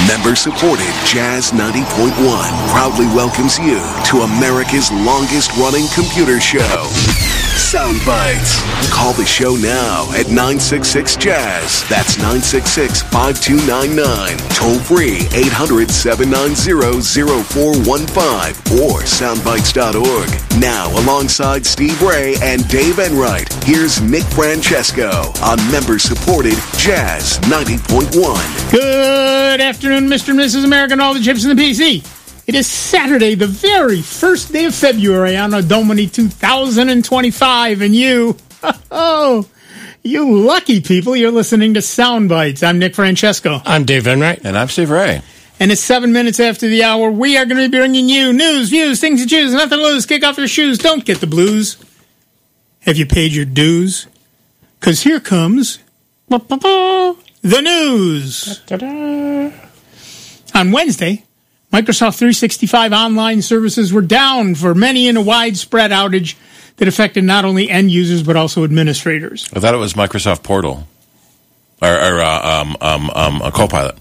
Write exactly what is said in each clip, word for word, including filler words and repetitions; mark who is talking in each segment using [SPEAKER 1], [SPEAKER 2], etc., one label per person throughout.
[SPEAKER 1] Member-supported Jazz ninety point one proudly welcomes you to America's longest-running computer show, Soundbites. Call the show now at nine six six Jazz. That's nine six six, five two nine nine. Toll free eight hundred, seven nine zero, zero four one five or soundbites dot org. Now, alongside Steve Ray and Dave Enright, here's Nick Francesco on member-supported Jazz ninety point one.
[SPEAKER 2] Good afternoon, Mister and Missus America and all the chips in the P C. It is Saturday, the very first day of February, Anno Domini two thousand twenty-five, and you, oh, you lucky people, you're listening to Soundbites. I'm Nick Francesco.
[SPEAKER 3] I'm Dave Enright.
[SPEAKER 4] And I'm Steve Ray.
[SPEAKER 2] And it's seven minutes after the hour. We are going to be bringing you news, views, things to choose, nothing to lose. Kick off your shoes. Don't get the blues. Have you paid your dues? Because here comes the news. Da-da-da. On Wednesday, Microsoft three sixty-five online services were down for many in a widespread outage that affected not only end users but also administrators.
[SPEAKER 4] I thought it was Microsoft Portal or, or uh, um, um, um, a Copilot.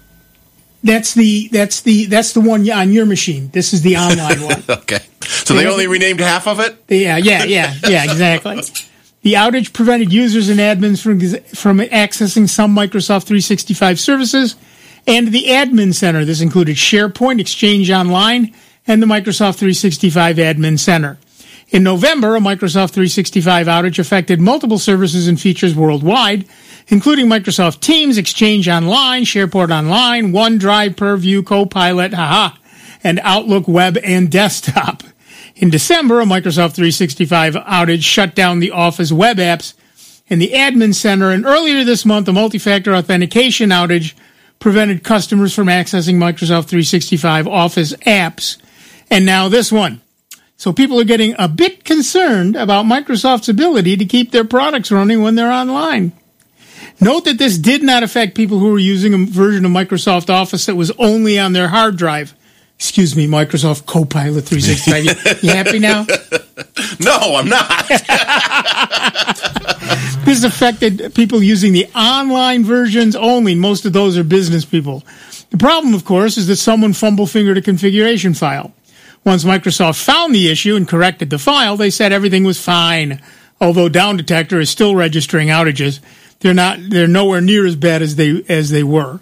[SPEAKER 2] That's the that's the that's the one on your machine. This is the online one.
[SPEAKER 4] Okay, so they, they only renamed half of it.
[SPEAKER 2] Yeah, yeah, yeah, yeah, exactly. The outage prevented users and admins from from accessing some Microsoft three sixty-five services and the Admin Center. This included SharePoint, Exchange Online, and the Microsoft three sixty-five Admin Center. In November, a Microsoft three sixty-five outage affected multiple services and features worldwide, including Microsoft Teams, Exchange Online, SharePoint Online, OneDrive, Purview, Copilot, haha, and Outlook Web and Desktop. In December, a Microsoft three sixty-five outage shut down the Office web apps and the Admin Center, and earlier this month, a multi-factor authentication outage prevented customers from accessing Microsoft three sixty-five Office apps. And now this one. So people are getting a bit concerned about Microsoft's ability to keep their products running when they're online. Note that this did not affect people who were using a version of Microsoft Office that was only on their hard drive. Excuse me, Microsoft Copilot three sixty-five. You, you happy now?
[SPEAKER 4] No, I'm not.
[SPEAKER 2] This affected people using the online versions only. Most of those are business people. The problem, of course, is that someone fumble-fingered a configuration file. Once Microsoft found the issue and corrected the file, they said everything was fine. Although Down Detector is still registering outages, they're not. They're nowhere near as bad as they as they were.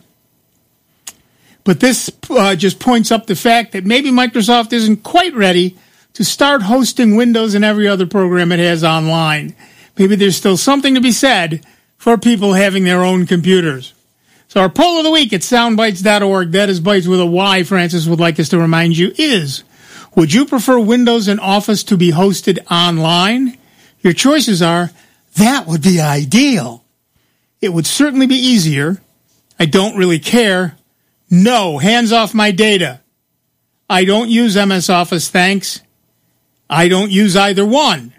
[SPEAKER 2] But this uh, just points up the fact that maybe Microsoft isn't quite ready to start hosting Windows and every other program it has online. Maybe there's still something to be said for people having their own computers. So our poll of the week at soundbites dot org, that is Bytes with a Y, Francis would like us to remind you, is, would you prefer Windows and Office to be hosted online? Your choices are, that would be ideal. It would certainly be easier. I don't really care. No, hands off my data. I don't use M S Office, thanks. I don't use either one.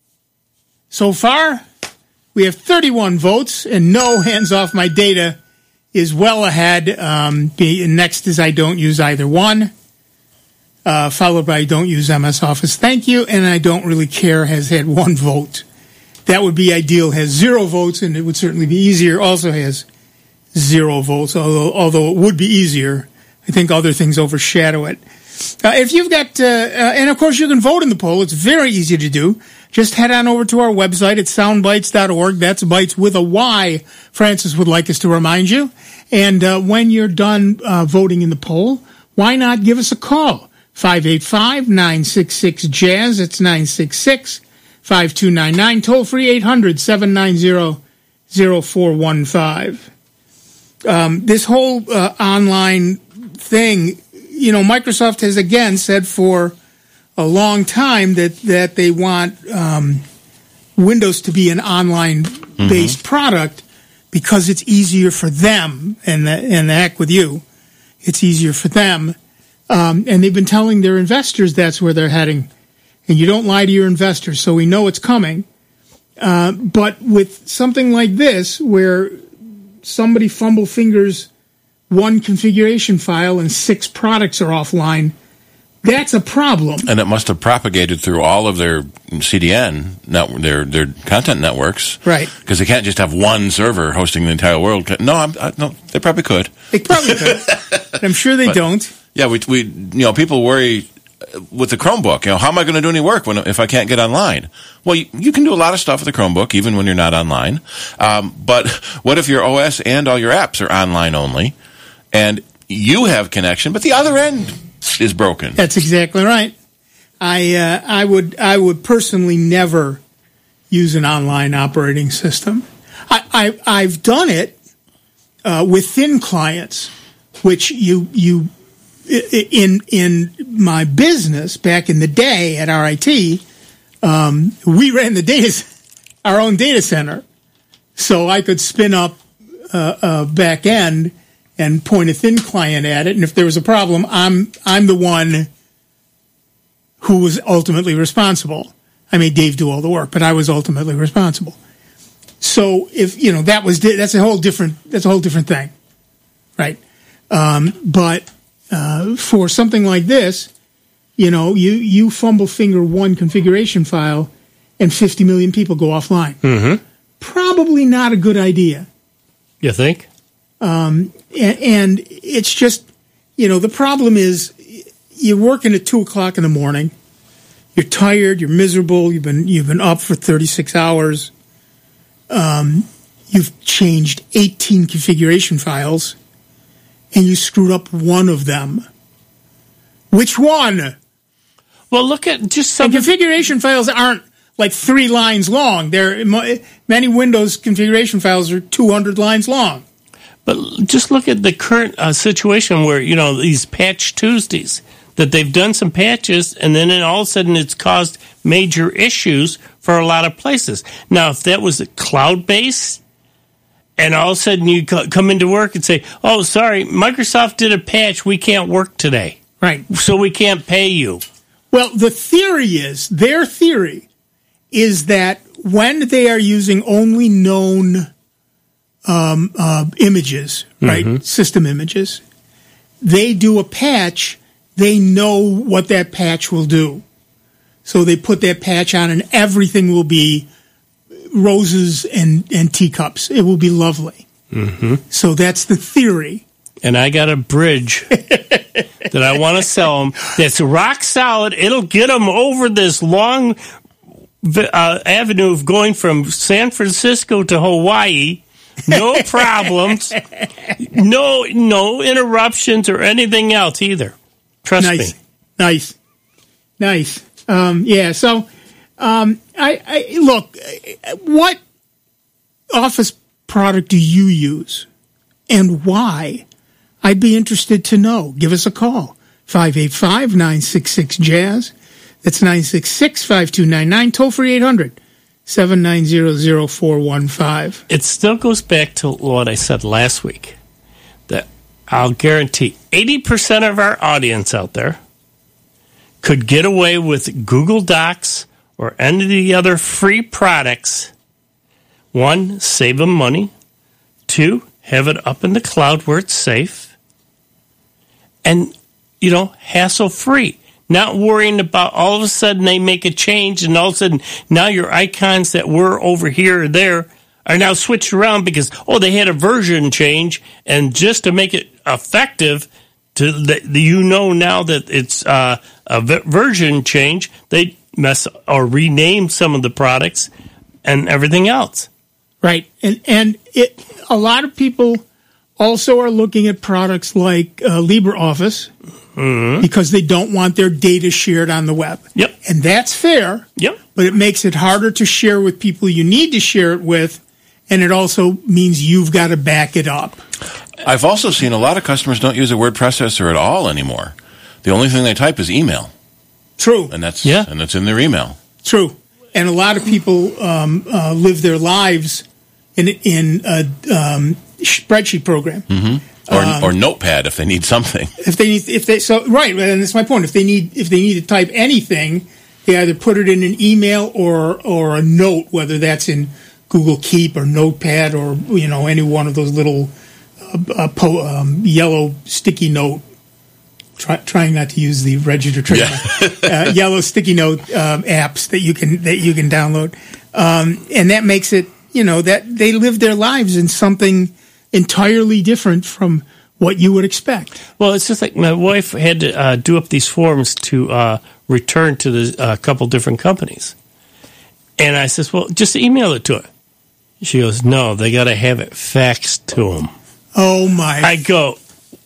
[SPEAKER 2] So far, we have thirty-one votes, and no, hands off my data is well ahead. Um, next is I don't use either one, uh, followed by I don't use M S Office, thank you, and I don't really care has had one vote. That would be ideal, has zero votes, and it would certainly be easier, also has zero votes, although, although it would be easier. I think other things overshadow it. Uh, if you've got, uh, uh, and of course you can vote in the poll. It's very easy to do. Just head on over to our website at soundbites dot org. That's Bytes with a Y, Francis would like us to remind you. And uh, when you're done uh, voting in the poll, why not give us a call? five eight five, nine six six, jazz. It's nine six six, five two nine nine. Toll free eight hundred, seven nine zero, zero four one five. Um, this whole uh, online thing, you know, Microsoft has again said for a long time that, that they want um, Windows to be an online-based mm-hmm. product because it's easier for them, and the, and the heck with you, it's easier for them. Um, and they've been telling their investors that's where they're heading. And you don't lie to your investors, so we know it's coming. Uh, but with something like this, where somebody fumble fingers one configuration file and six products are offline, that's a problem.
[SPEAKER 4] And it must have propagated through all of their C D N, net, their their content networks,
[SPEAKER 2] right?
[SPEAKER 4] Because they can't just have one server hosting the entire world. No, I'm, I, no, they probably could.
[SPEAKER 2] They probably could. But I'm sure they
[SPEAKER 4] But-
[SPEAKER 2] don't.
[SPEAKER 4] Yeah, we we you know people worry with the Chromebook. You know, how am I going to do any work when if I can't get online? Well, you, you can do a lot of stuff with the Chromebook even when you're not online. Um, but what if your O S and all your apps are online only, and you have connection, but the other end is broken?
[SPEAKER 2] That's exactly right. I uh, I would I would personally never use an online operating system. I, I I've done it uh, with thin clients, which you you in in my business back in the day at R I T, um, we ran the data our own data center, so I could spin up uh, a back end and point a thin client at it, and if there was a problem, I'm I'm the one who was ultimately responsible. I made Dave do all the work, but I was ultimately responsible. So if you know that was that's a whole different that's a whole different thing, right? Um, but uh, for something like this, you know, you you fumble finger one configuration file, and fifty million people go offline.
[SPEAKER 3] Mm-hmm.
[SPEAKER 2] Probably not a good idea.
[SPEAKER 3] You think?
[SPEAKER 2] Um, and, and it's just, you know, the problem is you're working at two o'clock in the morning. You're tired. You're miserable. You've been you've been up for thirty-six hours. Um, you've changed eighteen configuration files, and you screwed up one of them. Which one?
[SPEAKER 3] Well, look at just some
[SPEAKER 2] And configuration files aren't like three lines long. They're many Windows configuration files are two hundred lines long.
[SPEAKER 3] But just look at the current uh, situation where, you know, these Patch Tuesdays, that they've done some patches, and then all of a sudden it's caused major issues for a lot of places. Now, if that was cloud-based, and all of a sudden you co- come into work and say, oh, sorry, Microsoft did a patch, we can't work today.
[SPEAKER 2] Right.
[SPEAKER 3] So we can't pay you.
[SPEAKER 2] Well, the theory is, their theory is that when they are using only known um, uh, images, right,
[SPEAKER 3] Mm-hmm.
[SPEAKER 2] system images, they do a patch, they know what that patch will do. So they put that patch on and everything will be roses and, and teacups. It will be lovely.
[SPEAKER 3] Mm-hmm.
[SPEAKER 2] So that's the theory.
[SPEAKER 3] And I got a bridge that I want to sell them that's rock solid. It'll get them over this long uh, avenue of going from San Francisco to Hawaii. No problems. No no interruptions or anything else either. Trust
[SPEAKER 2] Nice.
[SPEAKER 3] me.
[SPEAKER 2] Nice. Nice. Um, yeah, so um, I, I look, what Office product do you use and why? I'd be interested to know. Give us a call. five eight five, nine six six, jazz. That's nine six six, five two nine nine. Toll free eight hundred, seven nine zero, zero four one five.
[SPEAKER 3] It still goes back to what I said last week. That I'll guarantee eighty percent of our audience out there could get away with Google Docs or any of the other free products. One, save them money. Two, have it up in the cloud where it's safe. And, you know, hassle-free. Not worrying about all of a sudden they make a change and all of a sudden now your icons that were over here or there are now switched around because, oh, they had a version change. And just to make it effective, to the, the, you know now that it's uh, a v- version change, they mess or rename some of the products and everything else.
[SPEAKER 2] Right. And and it a lot of people also are looking at products like uh, LibreOffice
[SPEAKER 3] Mm-hmm.
[SPEAKER 2] because they don't want their data shared on the web.
[SPEAKER 3] Yep.
[SPEAKER 2] And that's fair.
[SPEAKER 3] Yep.
[SPEAKER 2] But it makes it harder to share with people you need to share it with, and it also means you've got to back it up.
[SPEAKER 4] I've also seen a lot of customers don't use a word processor at all anymore. The only thing they type is email,
[SPEAKER 2] True.
[SPEAKER 4] and that's
[SPEAKER 3] Yeah.
[SPEAKER 4] and that's in their email.
[SPEAKER 2] True. And a lot of people um, uh, live their lives in in a um, spreadsheet program.
[SPEAKER 4] Mm-hmm. Or,
[SPEAKER 2] Um,
[SPEAKER 4] or Notepad if they need something.
[SPEAKER 2] If they need, if they so right, and that's my point. If they need, if they need to type anything, they either put it in an email or or a note, whether that's in Google Keep or Notepad or you know any one of those little uh, uh, po, um, yellow sticky note. Try, trying not to use the register trademark. uh, yellow sticky note um, apps that you can that you can download, um, and that makes it you know that they live their lives in something. entirely different from what you would expect.
[SPEAKER 3] Well, it's just like my wife had to uh, do up these forms to uh, return to the uh, couple different companies. And I says, well, just email it to her. She goes, no, they got to have it faxed to them.
[SPEAKER 2] Oh, my.
[SPEAKER 3] I go,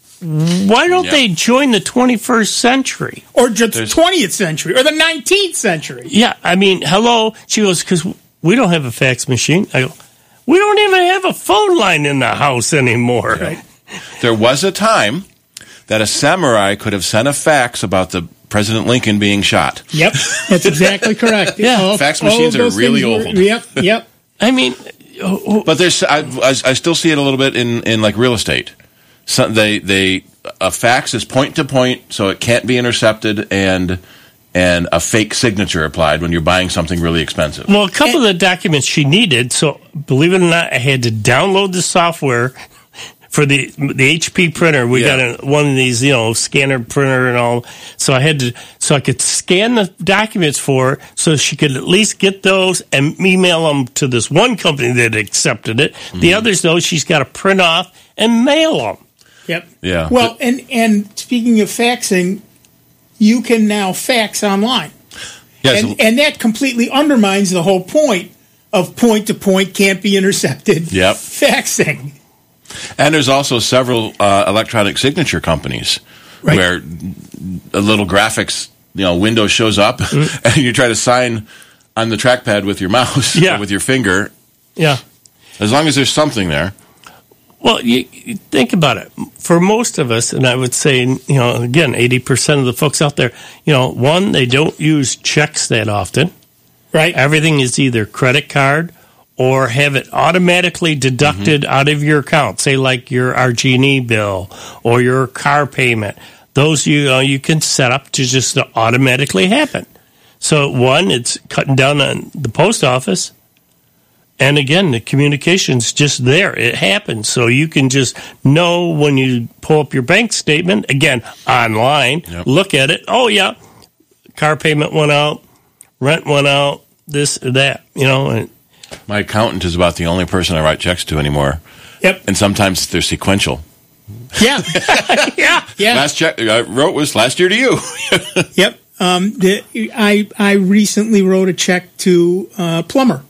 [SPEAKER 3] why don't yep. they join the twenty-first century?
[SPEAKER 2] Or just the twentieth century, or the nineteenth century.
[SPEAKER 3] Yeah, I mean, hello. She goes, because we don't have a fax machine. I go, we don't even have a phone line in the house anymore.
[SPEAKER 2] Right.
[SPEAKER 4] There was a time that a samurai could have sent a fax about the President Lincoln being shot.
[SPEAKER 2] Yep, that's exactly correct.
[SPEAKER 3] Yeah,
[SPEAKER 2] all,
[SPEAKER 4] fax machines are really old.
[SPEAKER 2] Were, yep, yep.
[SPEAKER 3] I mean,
[SPEAKER 4] but there's I, I still see it a little bit in, in like real estate. So they they a fax is point to point, so it can't be intercepted, and and a fake signature applied when you're buying something really expensive.
[SPEAKER 3] Well, a couple and, of the documents she needed. So believe it or not, I had to download the software for the the H P printer. We yeah. got a, one of these, you know, scanner printer and all. So I had to, so I could scan the documents for her, so she could at least get those and email them to this one company that accepted it. Mm-hmm. The others, though, she's got to print off and mail them.
[SPEAKER 2] Yep.
[SPEAKER 4] Yeah.
[SPEAKER 2] Well, and and speaking of faxing, you can now fax online.
[SPEAKER 4] Yes.
[SPEAKER 2] And, and that completely undermines the whole point of point to point can't be intercepted.
[SPEAKER 4] Yep.
[SPEAKER 2] Faxing.
[SPEAKER 4] And there's also several uh, electronic signature companies right. where a little graphics, you know, window shows up mm-hmm. and you try to sign on the trackpad with your mouse
[SPEAKER 3] yeah.
[SPEAKER 4] or with your finger.
[SPEAKER 3] Yeah.
[SPEAKER 4] As long as there's something there.
[SPEAKER 3] Well, you, you think about it. For most of us, and I would say, you know, again, eighty percent of the folks out there, you know, one, they don't use checks that often.
[SPEAKER 2] Right.
[SPEAKER 3] Everything is either credit card or have it automatically deducted mm-hmm. out of your account, say like your R G and E bill or your car payment. Those you uh, you can set up to just automatically happen. So, one, it's cutting down on the post office. And again, the communication's just there. It happens. So you can just know when you pull up your bank statement, again, online, yep. look at it. Oh, yeah, car payment went out, rent went out, this or that, you know. And
[SPEAKER 4] my accountant is about the only person I write checks to anymore.
[SPEAKER 2] Yep.
[SPEAKER 4] And sometimes they're sequential.
[SPEAKER 2] Yeah. yeah. Yeah.
[SPEAKER 4] Last check I wrote was last year to you.
[SPEAKER 2] Yep. Um, the, I, I recently wrote a check to a plumber.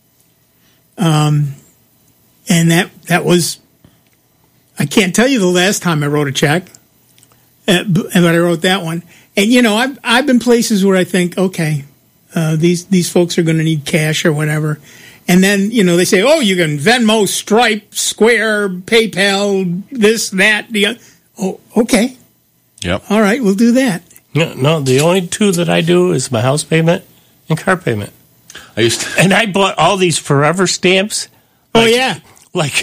[SPEAKER 2] Um, and that, that was, I can't tell you the last time I wrote a check, uh, but, but I wrote that one. And, you know, I've, I've been places where I think, okay, uh, these, these folks are going to need cash or whatever. And then, you know, they say, oh, you can Venmo, Stripe, Square, PayPal, this, that, the other. Oh, okay.
[SPEAKER 4] Yep.
[SPEAKER 2] All right, we'll do that.
[SPEAKER 3] No, no, the only two that I do is my house payment and car payment.
[SPEAKER 4] I used to,
[SPEAKER 3] and I bought all these forever stamps.
[SPEAKER 2] Like, oh, yeah.
[SPEAKER 3] Like,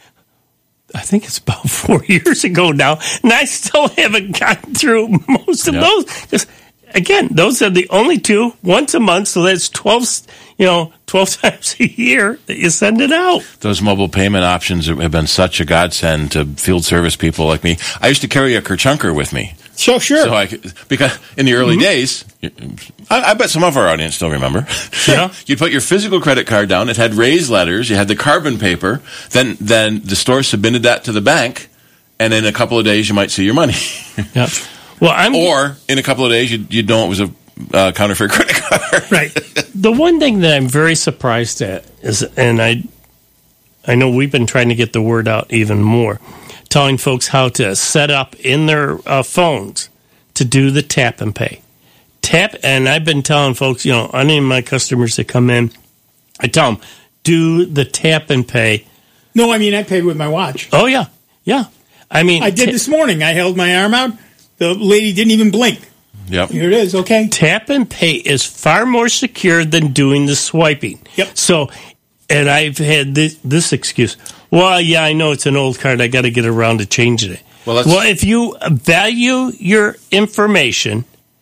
[SPEAKER 3] I think it's about four years ago now, and I still haven't gotten through most of yep. those. Because, again, those are the only two once a month, so that's twelve, you know, twelve times a year that you send it out.
[SPEAKER 4] Those mobile payment options have been such a godsend to field service people like me. I used to carry a Kerchunker with me.
[SPEAKER 2] So sure.
[SPEAKER 4] So I could, because in the early mm-hmm. days, I, I bet some of our audience still remember.
[SPEAKER 3] Yeah.
[SPEAKER 4] You'd put your physical credit card down. It had raised letters. You had the carbon paper. Then, then the store submitted that to the bank, and in a couple of days, you might see your money.
[SPEAKER 3] Yeah. Well, I'm
[SPEAKER 4] or in a couple of days, you you know it was a uh, counterfeit credit card.
[SPEAKER 2] Right.
[SPEAKER 3] The one thing that I'm very surprised at is, and I, I know we've been trying to get the word out even more, telling folks how to set up in their uh, phones to do the tap and pay. Tap, and I've been telling folks, you know, any of my customers that come in, I tell them, do the tap and pay.
[SPEAKER 2] No, I mean, I paid with my watch.
[SPEAKER 3] Oh, yeah. Yeah. I mean,
[SPEAKER 2] I did t- this morning. I held my arm out. The lady didn't even blink.
[SPEAKER 4] Yep.
[SPEAKER 2] Here it is, okay.
[SPEAKER 3] Tap and pay is far more secure than doing the swiping.
[SPEAKER 2] Yep.
[SPEAKER 3] So, and I've had this, this excuse. Well, yeah, I know it's an old card. I got to get around to changing it. Well, well, if you value your information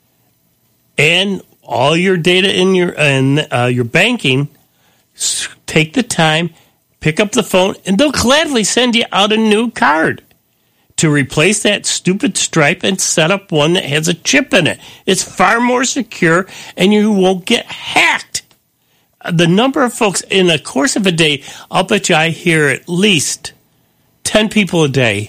[SPEAKER 3] and all your data in your and uh, your banking, take the time, pick up the phone, and they'll gladly send you out a new card to replace that stupid Stripe and set up one that has a chip in it. It's far more secure, and you won't get hacked. The number of folks in the course of a day, I'll bet you I hear at least ten people a day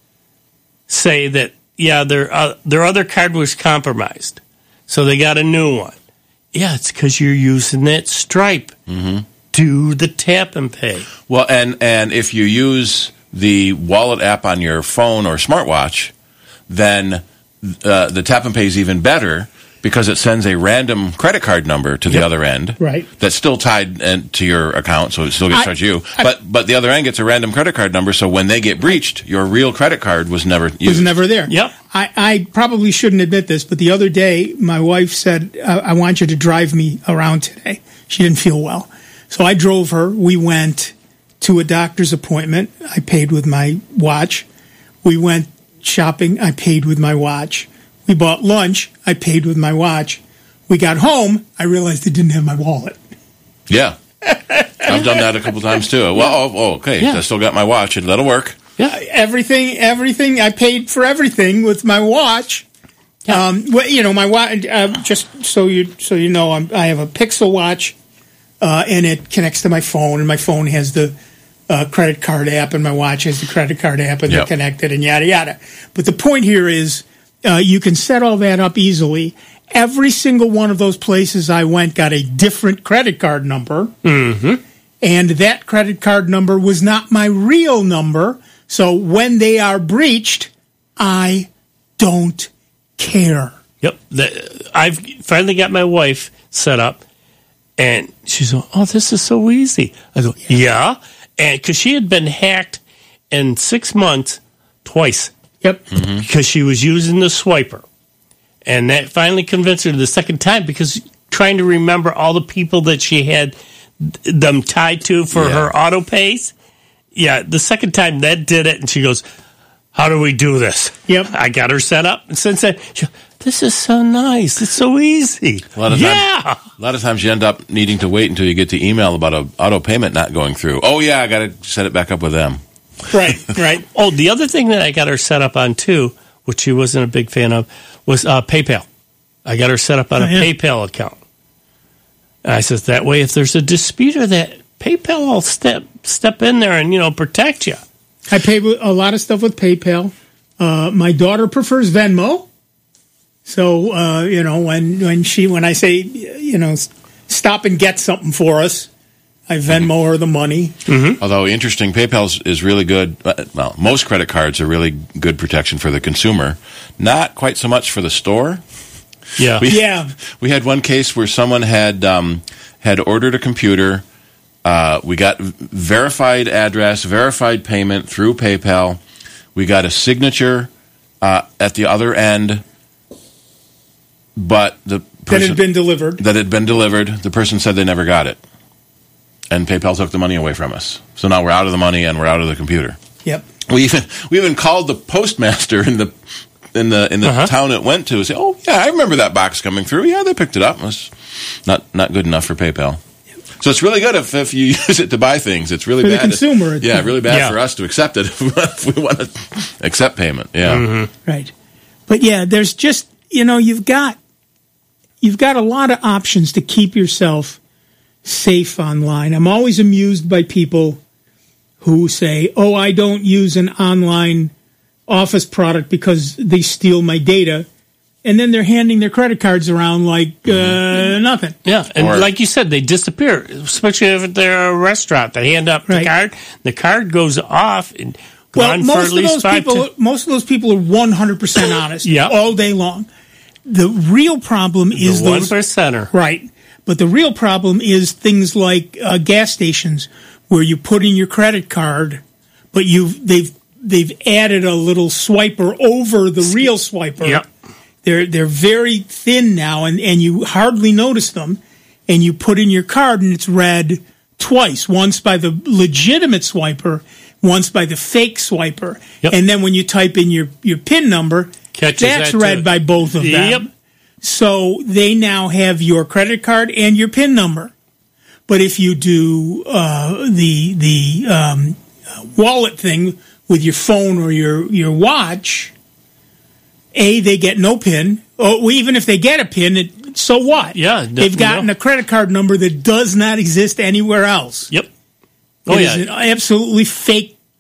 [SPEAKER 3] say that, yeah, their uh, their other card was compromised, so they got a new one. Yeah, it's because you're using that Stripe. Mm-hmm. Do the tap and pay.
[SPEAKER 4] Well, and, and if you use the wallet app on your phone or smartwatch, then uh, the tap and pay is even better because it sends a random credit card number to the
[SPEAKER 2] Yep.
[SPEAKER 4] other end.
[SPEAKER 2] Right.
[SPEAKER 4] That's still tied in, to your account, so it still gets
[SPEAKER 2] I-
[SPEAKER 4] charged to you.
[SPEAKER 2] I-
[SPEAKER 4] but but the other end gets a random credit card number, so when they get breached, your real credit card was never used.
[SPEAKER 2] was never there.
[SPEAKER 3] Yep.
[SPEAKER 2] I, I probably shouldn't admit this, but the other day, my wife said, uh, I want you to drive me around today. She didn't feel well. So I drove her. We went to a doctor's appointment. I paid with my watch. We went shopping. I paid with my watch. We bought lunch. I paid with my watch. We got home. I realized I didn't have my wallet.
[SPEAKER 4] Yeah. I've done that a couple times too. Well, oh, oh, okay.
[SPEAKER 3] Yeah.
[SPEAKER 4] I still got my watch. That'll work.
[SPEAKER 3] Yeah.
[SPEAKER 2] Everything, everything. I paid for everything with my watch.
[SPEAKER 3] Yeah.
[SPEAKER 2] Um, well, you know, my watch. Uh, just so you, so you know, I'm, I have a Pixel watch, uh, and it connects to my phone, and my phone has the uh, credit card app, and my watch has the credit card app, and
[SPEAKER 4] Yep.
[SPEAKER 2] they're connected, and yada yada. But the point here is, uh, you can set all that up easily. Every single one of those places I went got a different credit card number.
[SPEAKER 3] Mm-hmm.
[SPEAKER 2] And that credit card number was not my real number. So when they are breached, I don't care.
[SPEAKER 3] Yep. The, I've finally got my wife set up, and she's like, oh, this is so easy. I go, yeah. And because she had been hacked in six months twice
[SPEAKER 2] Yep.
[SPEAKER 3] because she was using the swiper. And that finally convinced her the second time because trying to remember all the people that she had them tied to for
[SPEAKER 4] Yeah.
[SPEAKER 3] her auto pays. Yeah, the second time that did it, and she goes, how do we do this?
[SPEAKER 2] Yep.
[SPEAKER 3] I got her set up. And since then, she, this is so nice. It's so easy.
[SPEAKER 4] A lot of
[SPEAKER 3] yeah.
[SPEAKER 4] times, a lot of times you end up needing to wait until you get the email about a auto payment not going through. Oh yeah, I got to set it back up with them.
[SPEAKER 2] Right, right.
[SPEAKER 3] Oh, the other thing that I got her set up on, too, which she wasn't a big fan of, was uh, PayPal. I got her set up on
[SPEAKER 2] Oh,
[SPEAKER 3] a
[SPEAKER 2] yeah.
[SPEAKER 3] PayPal account. And I said, that way, if there's a dispute or that, PayPal will step step in there and, you know, protect you.
[SPEAKER 2] I pay with a lot of stuff with PayPal. Uh, my daughter prefers Venmo. So, uh, you know, when, when she, when I say, you know, s- stop and get something for us, I Venmo her the money.
[SPEAKER 4] Although interesting, PayPal is really good. uh, Well, most credit cards are really good protection for the consumer. Not quite so much for the store.
[SPEAKER 3] Yeah.
[SPEAKER 4] We,
[SPEAKER 2] Yeah.
[SPEAKER 4] we had one case where someone had um, had ordered a computer. Uh, we got verified address, verified payment through PayPal. We got a signature uh, at the other end, but the
[SPEAKER 2] That
[SPEAKER 4] person
[SPEAKER 2] had been delivered.
[SPEAKER 4] that had been delivered, the person said they never got it, and PayPal took the money away from us. So now we're out of the money and we're out of the computer.
[SPEAKER 2] Yep.
[SPEAKER 4] We even we even called the postmaster in the in the in the
[SPEAKER 3] Uh-huh.
[SPEAKER 4] town it went to and say, "Oh yeah, I remember that box coming through. Yeah, they picked it up. It was not not good enough for PayPal." So it's really good if, if you use it to buy things. It's really
[SPEAKER 2] For the
[SPEAKER 4] bad.
[SPEAKER 2] consumer, it's
[SPEAKER 4] yeah,
[SPEAKER 2] good.
[SPEAKER 4] really bad
[SPEAKER 3] Yeah.
[SPEAKER 4] for us to accept it if we want to accept payment. Yeah,
[SPEAKER 2] Right. But yeah, there's just, you know, you've got you've got a lot of options to keep yourself safe online. I'm always amused by people who say, "Oh, I don't use an online office product because they steal my data." And then they're handing their credit cards around like uh, nothing.
[SPEAKER 3] Yeah, and
[SPEAKER 4] Or-
[SPEAKER 3] like you said, they disappear, especially if they're a restaurant. They hand up
[SPEAKER 2] Right.
[SPEAKER 3] the card, the card goes off and
[SPEAKER 2] Well,
[SPEAKER 3] gone for
[SPEAKER 2] most
[SPEAKER 3] at
[SPEAKER 2] of
[SPEAKER 3] least
[SPEAKER 2] those
[SPEAKER 3] five,
[SPEAKER 2] people,
[SPEAKER 3] ten-
[SPEAKER 2] most of those people are one hundred percent honest
[SPEAKER 3] Yeah.
[SPEAKER 2] all day long. The real problem is
[SPEAKER 3] the one
[SPEAKER 2] those
[SPEAKER 3] percenter.
[SPEAKER 2] right, but the real problem is things like uh, gas stations where you put in your credit card, but you've they've they've added a little swiper over the real swiper.
[SPEAKER 3] Yep.
[SPEAKER 2] They're they're very thin now, and, and you hardly notice them. And you put in your card, and it's read twice: once by the legitimate swiper, once by the fake swiper.
[SPEAKER 3] Yep.
[SPEAKER 2] And then when you type in your, your PIN number,
[SPEAKER 3] Catches
[SPEAKER 2] that's
[SPEAKER 3] that
[SPEAKER 2] read
[SPEAKER 3] too.
[SPEAKER 2] by both of them.
[SPEAKER 3] Yep.
[SPEAKER 2] So they now have your credit card and your PIN number. But if you do uh, the the um, wallet thing with your phone or your, your watch, A, they get no PIN. Or even if they get a PIN, it, so what?
[SPEAKER 3] Yeah,
[SPEAKER 2] They've gotten
[SPEAKER 3] no.
[SPEAKER 2] a credit card number that does not exist anywhere else.
[SPEAKER 3] Yep. Oh
[SPEAKER 2] It
[SPEAKER 3] yeah.
[SPEAKER 2] is an absolutely fake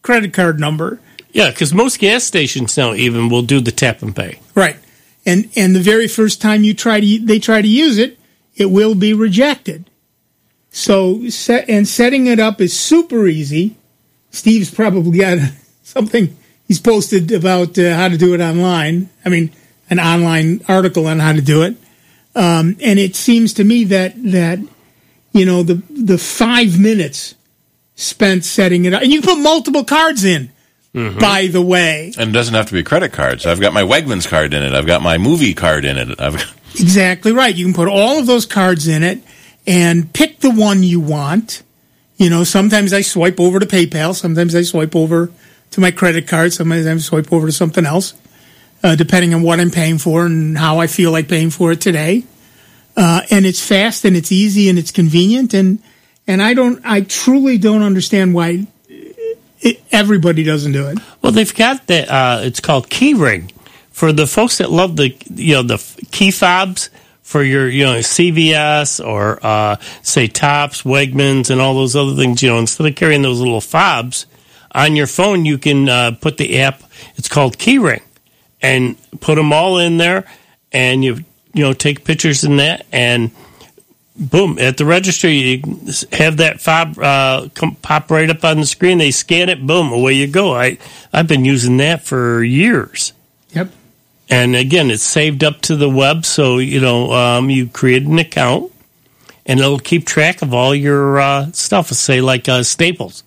[SPEAKER 2] credit card number.
[SPEAKER 3] Yeah, because most gas stations now even will do the tap and pay.
[SPEAKER 2] Right. And and the very first time you try to they try to use it, it will be rejected. So set, and setting it up is super easy. Steve's probably got something he's posted about uh, how to do it online. I mean, an online article on how to do it. Um, and it seems to me that that you know the the five minutes spent setting it up, and you can put multiple cards in. Mm-hmm. By the way,
[SPEAKER 4] and it doesn't have to be credit cards. I've got my Wegmans card in it. I've got my movie card in it. I've got...
[SPEAKER 2] Exactly right. You can put all of those cards in it and pick the one you want. You know, sometimes I swipe over to PayPal. Sometimes I swipe over to my credit card. Sometimes I swipe over to something else, uh, depending on what I'm paying for and how I feel like paying for it today. Uh, and it's fast and it's easy and it's convenient. And and I don't, I truly don't understand why. It, everybody doesn't do it.
[SPEAKER 3] Well, they've got that. Uh, it's called Keyring for the folks that love the you know the key fobs for your you know C V S or uh, say Tops, Wegmans, and all those other things. You know, instead of carrying those little fobs on your phone, you can uh, put the app. It's called Keyring, and put them all in there, and you you know take pictures in that and. Boom, at the registry, you have that fob uh, come, pop right up on the screen. They scan it, boom, away you go. I, I've been using that for years.
[SPEAKER 2] Yep.
[SPEAKER 3] And again, it's saved up to the web, so, you know, um, you create an account, and it'll keep track of all your uh, stuff, say, like uh, Staples.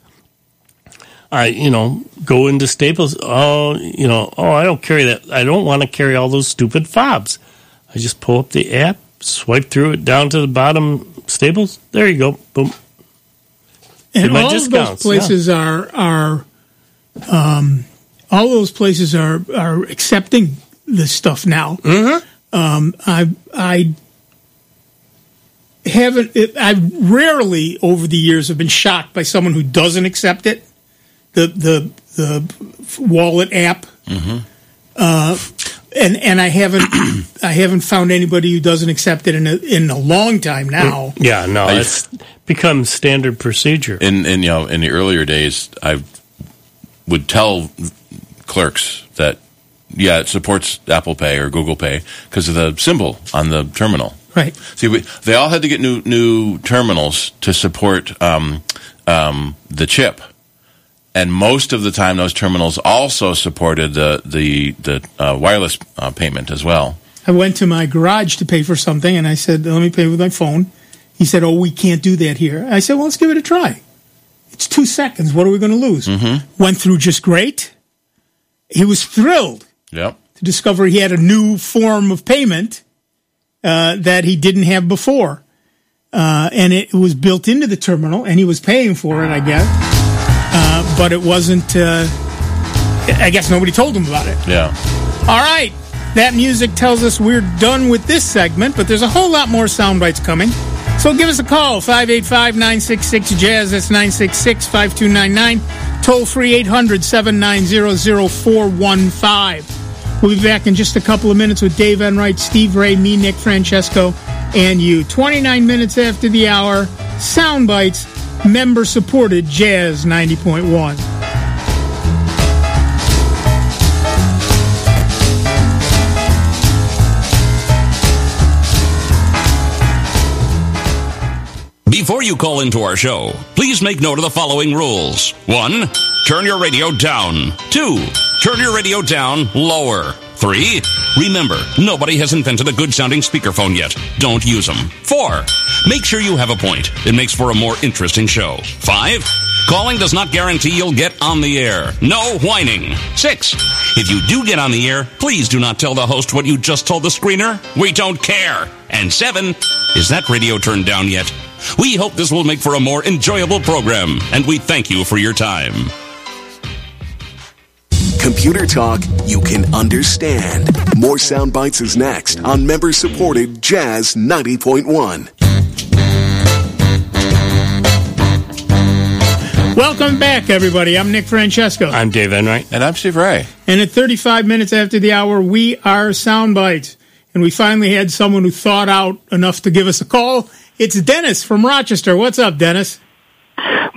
[SPEAKER 3] I, you know, go into Staples, oh, you know, oh, I don't carry that. I don't want to carry all those stupid fobs. I just pull up the app. Swipe through it down to the bottom Staples. There you go. Boom.
[SPEAKER 2] And all of those places yeah. are are um, all those places are are accepting this stuff now.
[SPEAKER 3] Mm-hmm.
[SPEAKER 2] Um, I I haven't. It, I rarely over the years have been shocked by someone who doesn't accept it. The the the wallet app.
[SPEAKER 4] Mm-hmm.
[SPEAKER 2] Uh, And and I haven't I haven't found anybody who doesn't accept it in a, in a long time now.
[SPEAKER 3] Yeah, no, it's become standard procedure.
[SPEAKER 4] In in you know in the earlier days, I would tell clerks that yeah, it supports Apple Pay or Google Pay because of the symbol on the terminal.
[SPEAKER 2] Right.
[SPEAKER 4] See, we, they all had to get new new terminals to support um, um, the chip. And most of the time, those terminals also supported the the the uh, wireless uh, payment as well.
[SPEAKER 2] I went to my garage to pay for something, and I said, "Let me pay with my phone." He said, "Oh, we can't do that here." I said, "Well, let's give it a try. It's two seconds. What are we going to lose?"
[SPEAKER 4] Mm-hmm.
[SPEAKER 2] Went through just great. He was thrilled
[SPEAKER 4] yep.
[SPEAKER 2] to discover he had a new form of payment uh, that he didn't have before, uh, and it was built into the terminal, and he was paying for it, I guess. Uh, but it wasn't, uh, I guess nobody told him about it.
[SPEAKER 4] Yeah.
[SPEAKER 2] All right. That music tells us we're done with this segment, but there's a whole lot more sound bites coming. So give us a call, five eight five, nine six six, jazz. That's nine six six, five two nine nine. Toll free eight hundred, seven nine zero, zero four one five. We'll be back in just a couple of minutes with Dave Enright, Steve Ray, me, Nick Francesco, and you. twenty-nine minutes after the hour, sound bites. Member-supported Jazz ninety point one.
[SPEAKER 5] Before you call into our show, please make note of the following rules. One, turn your radio down. Two, turn your radio down lower. Three, remember, nobody has invented a good-sounding speakerphone yet. Don't use them. Four, make sure you have a point. It makes for a more interesting show. Five, calling does not guarantee you'll get on the air. No whining. Six, if you do get on the air, please do not tell the host what you just told the screener. We don't care. And seven, is that radio turned down yet? We hope this will make for a more enjoyable program, and we thank you for your time.
[SPEAKER 1] Computer talk you can understand. More sound bites is next on member-supported Jazz ninety point one.
[SPEAKER 2] Welcome back, everybody. I'm Nick Francesco.
[SPEAKER 3] I'm Dave Enright.
[SPEAKER 4] And I'm Steve Ray.
[SPEAKER 2] And at thirty-five minutes after the hour, we are sound bites. And we finally had someone who thought out enough to give us a call. It's Dennis from Rochester. What's up, Dennis?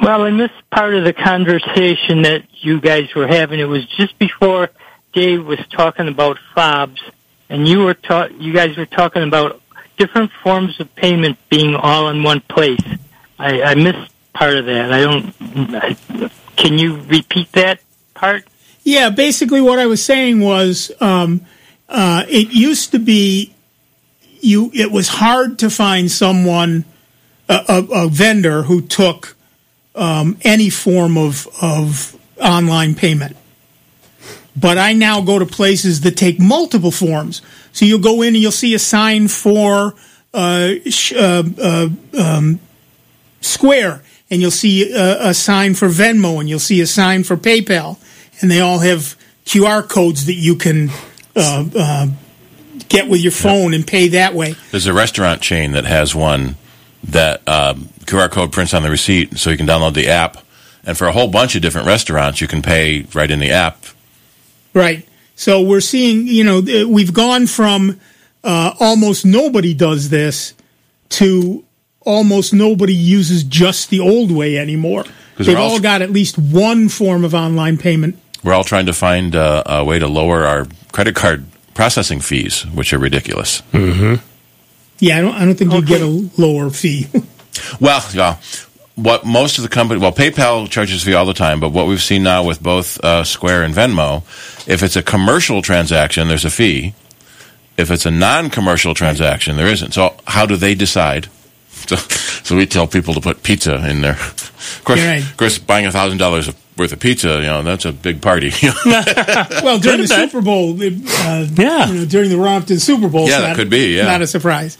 [SPEAKER 6] Well, in this part of the conversation that you guys were having, it was just before Dave was talking about fobs, and you were ta- you guys were talking about different forms of payment being all in one place. I, I missed part of that. I don't. I, can you repeat that part?
[SPEAKER 2] Yeah, basically what I was saying was um, uh, it used to be you. It was hard to find someone, a, a, a vendor who took um, any form of of online payment. But I now go to places that take multiple forms. So you'll go in and you'll see a sign for uh, sh- uh, uh, um, Square, and you'll see a, a sign for Venmo, and you'll see a sign for PayPal, and they all have Q R codes that you can uh, uh, get with your phone and pay that way.
[SPEAKER 4] There's a restaurant chain that has one that um, Q R code prints on the receipt, so you can download the app. And for a whole bunch of different restaurants, you can pay right in the app.
[SPEAKER 2] Right. So we're seeing, you know, we've gone from uh, almost nobody does this to almost nobody uses just the old way anymore. They've all, all got at least one form of online payment.
[SPEAKER 4] We're all trying to find uh, a way to lower our credit card processing fees, which are ridiculous.
[SPEAKER 3] Mm-hmm.
[SPEAKER 2] Yeah, I don't. I don't think okay. you get a lower fee.
[SPEAKER 4] Well, yeah. What most of the company, well, PayPal charges a fee all the time, but what we've seen now with both uh, Square and Venmo, if it's a commercial transaction, there's a fee. If it's a non-commercial transaction, there isn't. So how do they decide? So, so we tell people to put pizza in there. Of course, right. of course buying one thousand dollars worth of pizza, you know, that's a big party.
[SPEAKER 2] Well, during the Super Bowl, uh, yeah. you know, during the run-up to the Super Bowl,
[SPEAKER 4] yeah,
[SPEAKER 2] so
[SPEAKER 4] that
[SPEAKER 2] not,
[SPEAKER 4] could be, yeah.
[SPEAKER 2] Not a surprise.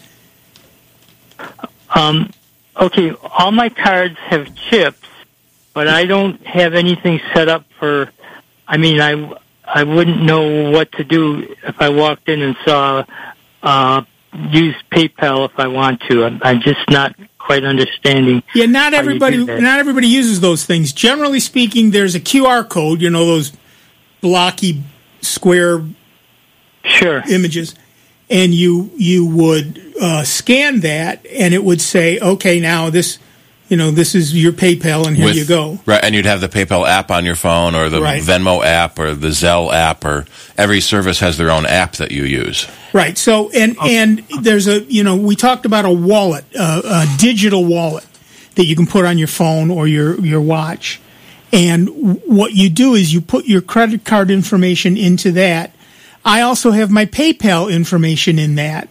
[SPEAKER 6] Um. Okay, all my cards have chips, but I don't have anything set up for, I mean, I, I wouldn't know what to do if I walked in and saw, uh, use PayPal if I want to. I'm, I'm just not quite understanding.
[SPEAKER 2] Yeah, not everybody, not everybody uses those things. Generally speaking, there's a Q R code, you know, those blocky square
[SPEAKER 6] sure.
[SPEAKER 2] images. And you you would uh, scan that, and it would say, "Okay, now this, you know, this is your PayPal, and here
[SPEAKER 4] With,
[SPEAKER 2] you go."
[SPEAKER 4] Right, and you'd have the PayPal app on your phone, or the
[SPEAKER 2] right.
[SPEAKER 4] Venmo app, or the Zelle app, or every service has their own app that you use.
[SPEAKER 2] Right. So, and okay. and there's a, you know, we talked about a wallet, uh, a digital wallet that you can put on your phone or your your watch, and what you do is you put your credit card information into that. I also have my PayPal information in that.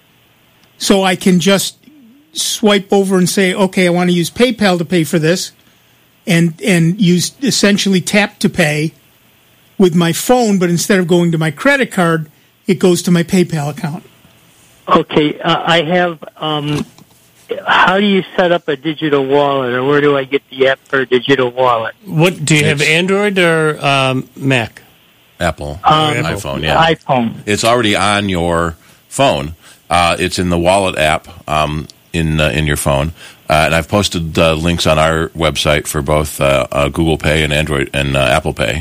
[SPEAKER 2] So I can just swipe over and say, okay, I want to use PayPal to pay for this, and and use essentially tap to pay with my phone, but instead of going to my credit card, it goes to my PayPal account.
[SPEAKER 6] Okay, uh, I have, um, how do you set up a digital wallet, or where do I get the app for a digital wallet?
[SPEAKER 3] What, do you have Android or um, Mac?
[SPEAKER 4] Apple,
[SPEAKER 6] um,
[SPEAKER 4] iPhone, yeah.
[SPEAKER 6] iPhone.
[SPEAKER 4] It's already on your phone. Uh, it's in the Wallet app um, in uh, in your phone, uh, and I've posted uh, links on our website for both uh, uh, Google Pay and Android and uh, Apple Pay,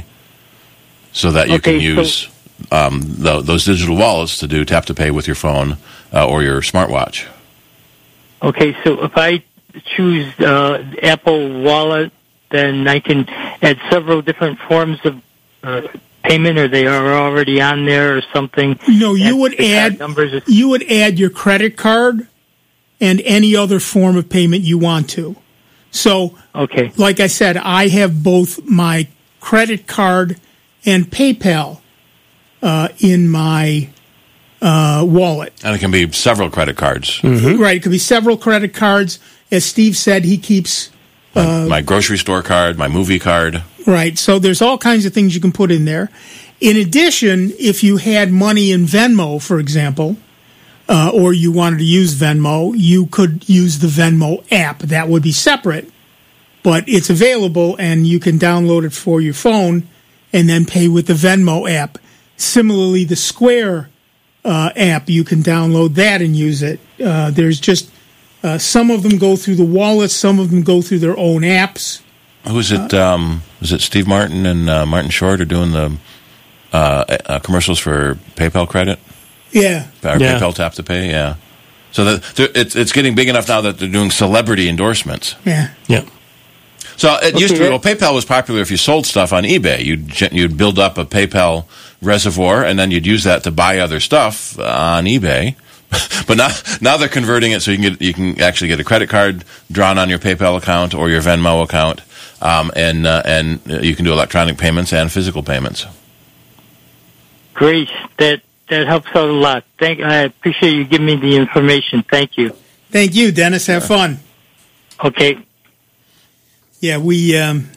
[SPEAKER 4] so that you
[SPEAKER 6] okay,
[SPEAKER 4] can use
[SPEAKER 6] so,
[SPEAKER 4] um, the, those digital wallets to do tap to pay with your phone uh, or your smartwatch.
[SPEAKER 6] Okay, so if I choose uh, Apple Wallet, then I can add several different forms of uh, payment, or they are already on there or something?
[SPEAKER 2] No, you would add
[SPEAKER 6] numbers.
[SPEAKER 2] You would add your credit card and any other form of payment you want to. So,
[SPEAKER 6] okay,
[SPEAKER 2] like I said, I have both my credit card and PayPal uh, in my uh, wallet.
[SPEAKER 4] And it can be several credit cards.
[SPEAKER 2] Mm-hmm. Right, it could be several credit cards. As Steve said, he keeps
[SPEAKER 4] my,
[SPEAKER 2] uh,
[SPEAKER 4] my grocery store card, my movie card.
[SPEAKER 2] Right, so there's all kinds of things you can put in there. In addition, if you had money in Venmo, for example, uh, or you wanted to use Venmo, you could use the Venmo app. That would be separate, but it's available, and you can download it for your phone and then pay with the Venmo app. Similarly, the Square uh, app, you can download that and use it. Uh, there's just uh, some of them go through the wallet, some of them go through their own apps.
[SPEAKER 4] Who is it? Um, is it Steve Martin and uh, Martin Short are doing the uh, uh, commercials for PayPal credit?
[SPEAKER 2] Yeah,
[SPEAKER 4] or
[SPEAKER 3] yeah.
[SPEAKER 4] PayPal tap to pay. Yeah. So that it's it's getting big enough now that they're doing celebrity endorsements.
[SPEAKER 2] Yeah.
[SPEAKER 3] Yeah.
[SPEAKER 4] So it
[SPEAKER 6] Okay,
[SPEAKER 4] used to be,
[SPEAKER 6] that-
[SPEAKER 4] well, PayPal was popular if you sold stuff on eBay. You'd, gen- you'd build up a PayPal reservoir, and then you'd use that to buy other stuff on eBay. But now, now they're converting it so you can get, you can actually get a credit card drawn on your PayPal account or your Venmo account, um, and uh, and you can do electronic payments and physical payments.
[SPEAKER 6] Great. That that helps out a lot. Thank. I appreciate you giving me the information. Thank you.
[SPEAKER 2] Thank you, Dennis. Have fun.
[SPEAKER 6] Okay.
[SPEAKER 2] Yeah, we um,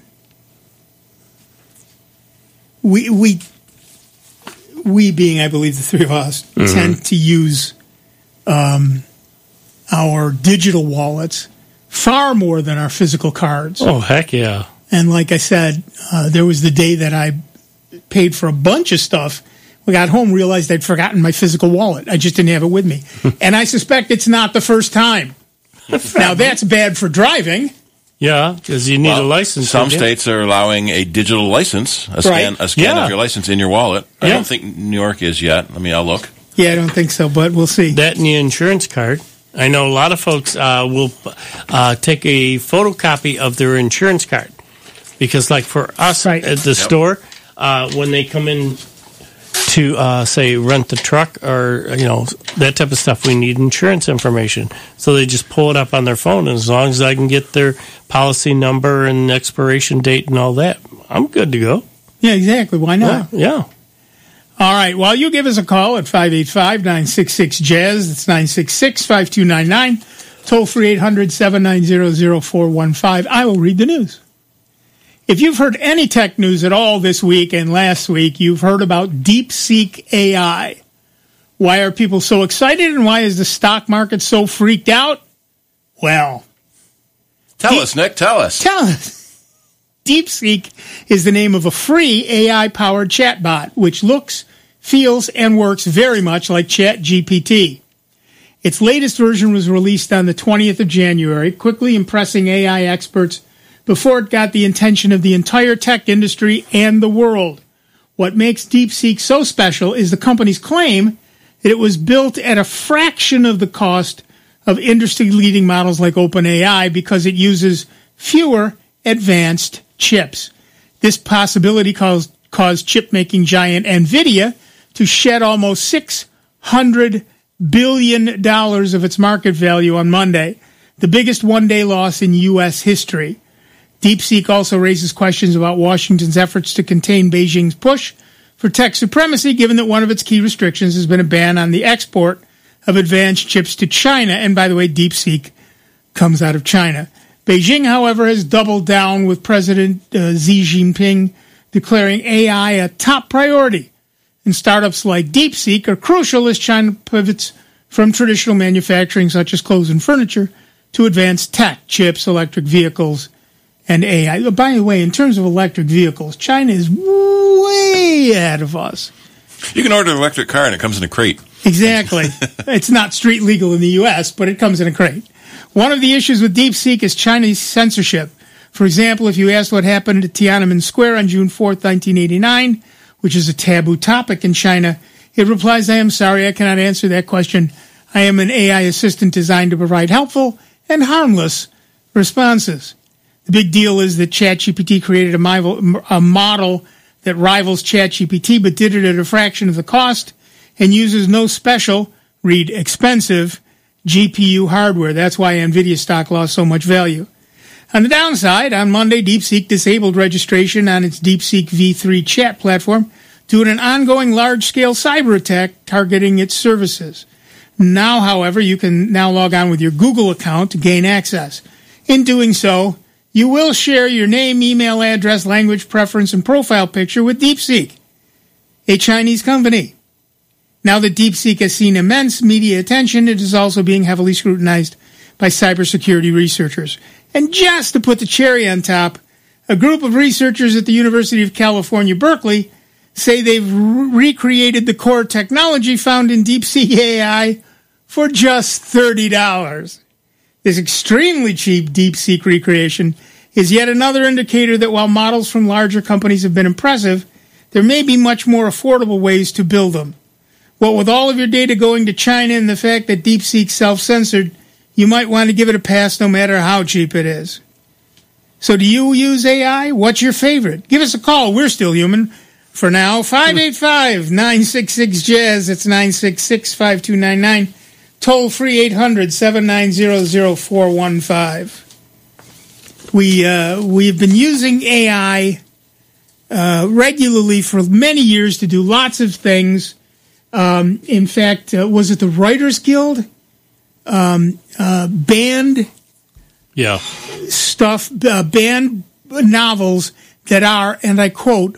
[SPEAKER 2] we we we being, I believe, the three of us
[SPEAKER 3] Mm-hmm.
[SPEAKER 2] tend to use um, our digital wallets far more than our physical cards.
[SPEAKER 3] Oh, heck yeah.
[SPEAKER 2] And like I said, uh, there was the day that I paid for a bunch of stuff. We got home, realized I'd forgotten my physical wallet. I just didn't have it with me. And I suspect it's not the first time. Now, that's bad for driving.
[SPEAKER 3] Yeah, because you need
[SPEAKER 4] Well,
[SPEAKER 3] a license.
[SPEAKER 4] Some
[SPEAKER 3] don't you?
[SPEAKER 4] states are allowing a digital license, a scan,
[SPEAKER 2] Right.
[SPEAKER 4] a scan
[SPEAKER 3] Yeah.
[SPEAKER 4] of your license in your wallet. I
[SPEAKER 3] Yeah.
[SPEAKER 4] don't think New York is yet. I mean, I'll look.
[SPEAKER 2] Yeah, I don't think so, but we'll see.
[SPEAKER 3] That and the insurance card. I know a lot of folks uh, will uh, take a photocopy of their insurance card because, like for us
[SPEAKER 2] Right.
[SPEAKER 3] at the store, uh, when they come in to uh, say rent the truck or you know that type of stuff, we need insurance information. So they just pull it up on their phone, and as long as I can get their policy number and expiration date and all that, I'm good to go.
[SPEAKER 2] Yeah, exactly. Why not?
[SPEAKER 3] Yeah.
[SPEAKER 2] All right. Well, you give us a call at five eight five, nine six six, Jazz. That's nine six six, five two nine nine. Toll free eight hundred, seven nine zero, zero four one five. I will read the news. If you've heard any tech news at all this week and last week, you've heard about DeepSeek A I. Why are people so excited and why is the stock market so freaked out? Well,
[SPEAKER 4] Tell
[SPEAKER 2] Deep-
[SPEAKER 4] us, Nick. Tell us.
[SPEAKER 2] tell us. DeepSeek is the name of a free A I-powered chatbot, which looks, feels, and works very much like ChatGPT. Its latest version was released on the twentieth of January, quickly impressing A I experts before it got the attention of the entire tech industry and the world. What makes DeepSeek so special is the company's claim that it was built at a fraction of the cost of industry-leading models like OpenAI because it uses fewer advanced chips. This possibility caused, caused chip-making giant NVIDIA to shed almost six hundred billion dollars of its market value on Monday, the biggest one-day loss in U S history. DeepSeek also raises questions about Washington's efforts to contain Beijing's push for tech supremacy, given that one of its key restrictions has been a ban on the export of advanced chips to China. And by the way, DeepSeek comes out of China. Beijing, however, has doubled down with President uh, Xi Jinping declaring A I a top priority. And startups like DeepSeek are crucial as China pivots from traditional manufacturing, such as clothes and furniture, to advanced tech, chips, electric vehicles, and A I. By the way, in terms of electric vehicles, China is way ahead of us.
[SPEAKER 4] You can order an electric car and it comes in a crate.
[SPEAKER 2] Exactly. It's not street legal in the U S, but it comes in a crate. One of the issues with DeepSeek is Chinese censorship. For example, if you ask what happened at Tiananmen Square on June fourth, nineteen eighty-nine, which is a taboo topic in China, it replies, I am sorry, I cannot answer that question. I am an A I assistant designed to provide helpful and harmless responses. The big deal is that ChatGPT created a, a model that rivals ChatGPT, but did it at a fraction of the cost and uses no special, read expensive, G P U hardware. That's why NVIDIA stock lost so much value. On the downside, on Monday, DeepSeek disabled registration on its DeepSeek V three chat platform due to an ongoing large-scale cyber attack targeting its services. Now, however, you can now log on with your Google account to gain access. In doing so, you will share your name, email address, language preference, and profile picture with DeepSeek, a Chinese company. Now that DeepSeek has seen immense media attention, it is also being heavily scrutinized by cybersecurity researchers. And just to put the cherry on top, a group of researchers at the University of California, Berkeley, say they've re- recreated the core technology found in DeepSeek A I for just thirty dollars. This extremely cheap DeepSeek recreation is yet another indicator that while models from larger companies have been impressive, there may be much more affordable ways to build them. Well, with all of your data going to China and the fact that DeepSeek self-censored, you might want to give it a pass no matter how cheap it is. So do you use A I? What's your favorite? Give us a call. We're still human. For now, five eight five, nine six six, jazz. It's nine six six, five two nine nine. Toll free eight hundred, seven nine zero, zero four one five. We, uh, we've been using A I uh, regularly for many years to do lots of things. Um, in fact, uh, was it the Writers Guild? Um, uh, banned
[SPEAKER 3] Yeah.
[SPEAKER 2] stuff, uh, banned novels that are, and I quote,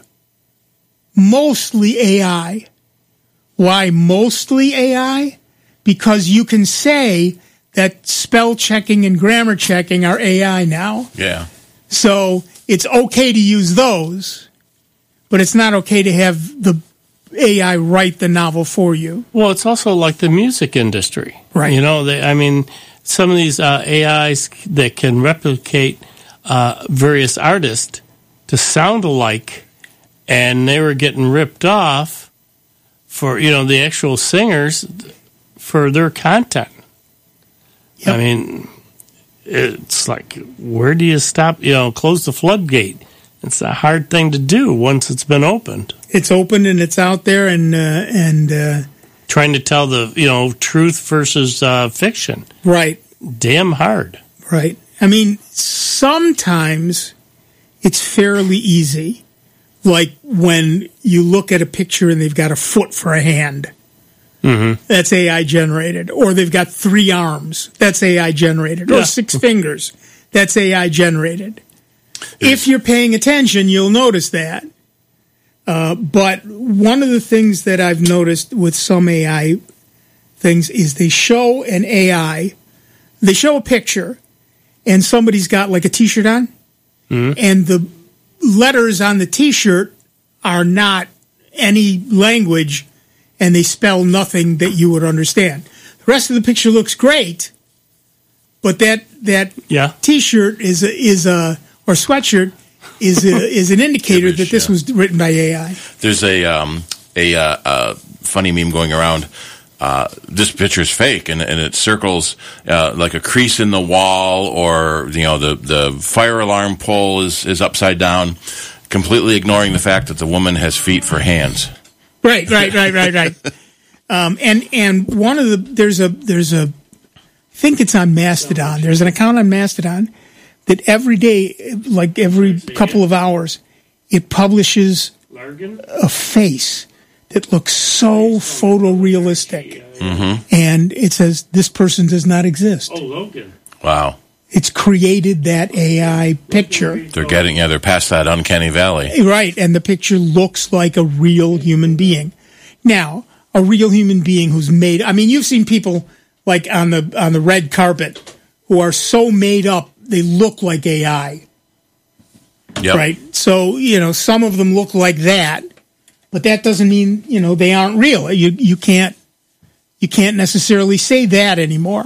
[SPEAKER 2] mostly A I. Why mostly A I? Because you can say that spell checking and grammar checking are A I now.
[SPEAKER 4] Yeah.
[SPEAKER 2] So it's okay to use those, but it's not okay to have the A I write the novel for you.
[SPEAKER 3] Well, it's also like the music industry.
[SPEAKER 2] Right.
[SPEAKER 3] You know, they, I mean, some of these uh, A Is that can replicate uh, various artists to sound alike, and they were getting ripped off for, you know, the actual singers for their content.
[SPEAKER 2] Yep.
[SPEAKER 3] I mean, it's like, where do you stop, you know, close the floodgate? It's a hard thing to do once it's been opened.
[SPEAKER 2] It's open and it's out there, and uh, and uh,
[SPEAKER 3] Trying to tell the, you know, truth versus uh, fiction.
[SPEAKER 2] right,
[SPEAKER 3] Damn hard.
[SPEAKER 2] right. I mean, sometimes it's fairly easy, like when you look at a picture and they've got a foot for a hand.
[SPEAKER 3] Mm-hmm.
[SPEAKER 2] That's A I generated. Or they've got three arms. That's A I generated. Or
[SPEAKER 3] Yeah.
[SPEAKER 2] six fingers. That's A I generated. If you're paying attention, you'll notice that. Uh, but one of the things that I've noticed with some A I things is they show an A I, they show a picture, and somebody's got like a T-shirt on,
[SPEAKER 3] Mm-hmm.
[SPEAKER 2] and the letters on the T-shirt are not any language, and they spell nothing that you would understand. The rest of the picture looks great, but that that
[SPEAKER 3] Yeah.
[SPEAKER 2] T-shirt is a, is a or sweatshirt is a, is an indicator
[SPEAKER 4] Gibberish,
[SPEAKER 2] that this
[SPEAKER 4] yeah.
[SPEAKER 2] was written by A I.
[SPEAKER 4] There's a um, a uh, uh, funny meme going around. Uh, this picture's fake, and, and it circles uh, like a crease in the wall, or you know the the fire alarm pole is is upside down, completely ignoring the fact that the woman has feet for hands.
[SPEAKER 2] Right, right, right, right, right. Um, and and one of the there's a there's a I think it's on Mastodon. There's an account on Mastodon that every day, like every couple of hours, it publishes a face that looks so photorealistic,
[SPEAKER 4] Mm-hmm.
[SPEAKER 2] and it says this person does not exist.
[SPEAKER 3] Oh, Logan.
[SPEAKER 4] Wow,
[SPEAKER 2] It's created that A I picture.
[SPEAKER 4] they're getting yeah, they're past that uncanny valley.
[SPEAKER 2] Right, and the picture looks like a real human being. Now, a real human being who's made, I mean, you've seen people like on the on the red carpet who are so made up they look like A I.
[SPEAKER 4] Yep.
[SPEAKER 2] Right? So, you know, some of them look like that, but that doesn't mean, you know, they aren't real. You you can't you can't necessarily say that anymore.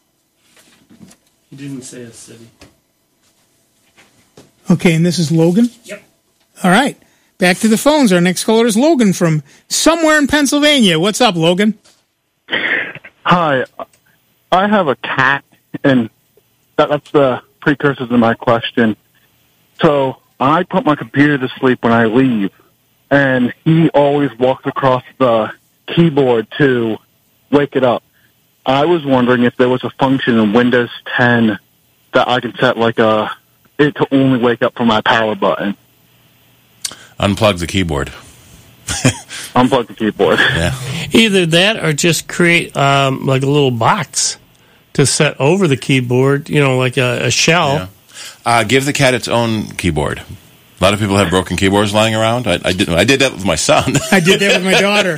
[SPEAKER 3] He didn't say a city.
[SPEAKER 2] Okay, and this is Logan?
[SPEAKER 3] Yep.
[SPEAKER 2] All right. Back to the phones. Our next caller is Logan from somewhere in Pennsylvania. What's up, Logan?
[SPEAKER 7] Hi, I have a cat, and that, that's the precursor to my question. So I put my computer to sleep when I leave, and he always walks across the keyboard to wake it up. I was wondering if there was a function in Windows ten that I can set like a it to only wake up from my power button.
[SPEAKER 4] Unplug the keyboard.
[SPEAKER 7] Unplug the keyboard.
[SPEAKER 4] Yeah.
[SPEAKER 3] Either that or just create um, like a little box to set over the keyboard, you know, like a, a shell.
[SPEAKER 4] Yeah. Uh, give the cat its own keyboard. A lot of people have broken keyboards lying around. I, I did. I did that with my son.
[SPEAKER 2] I did that with my daughter.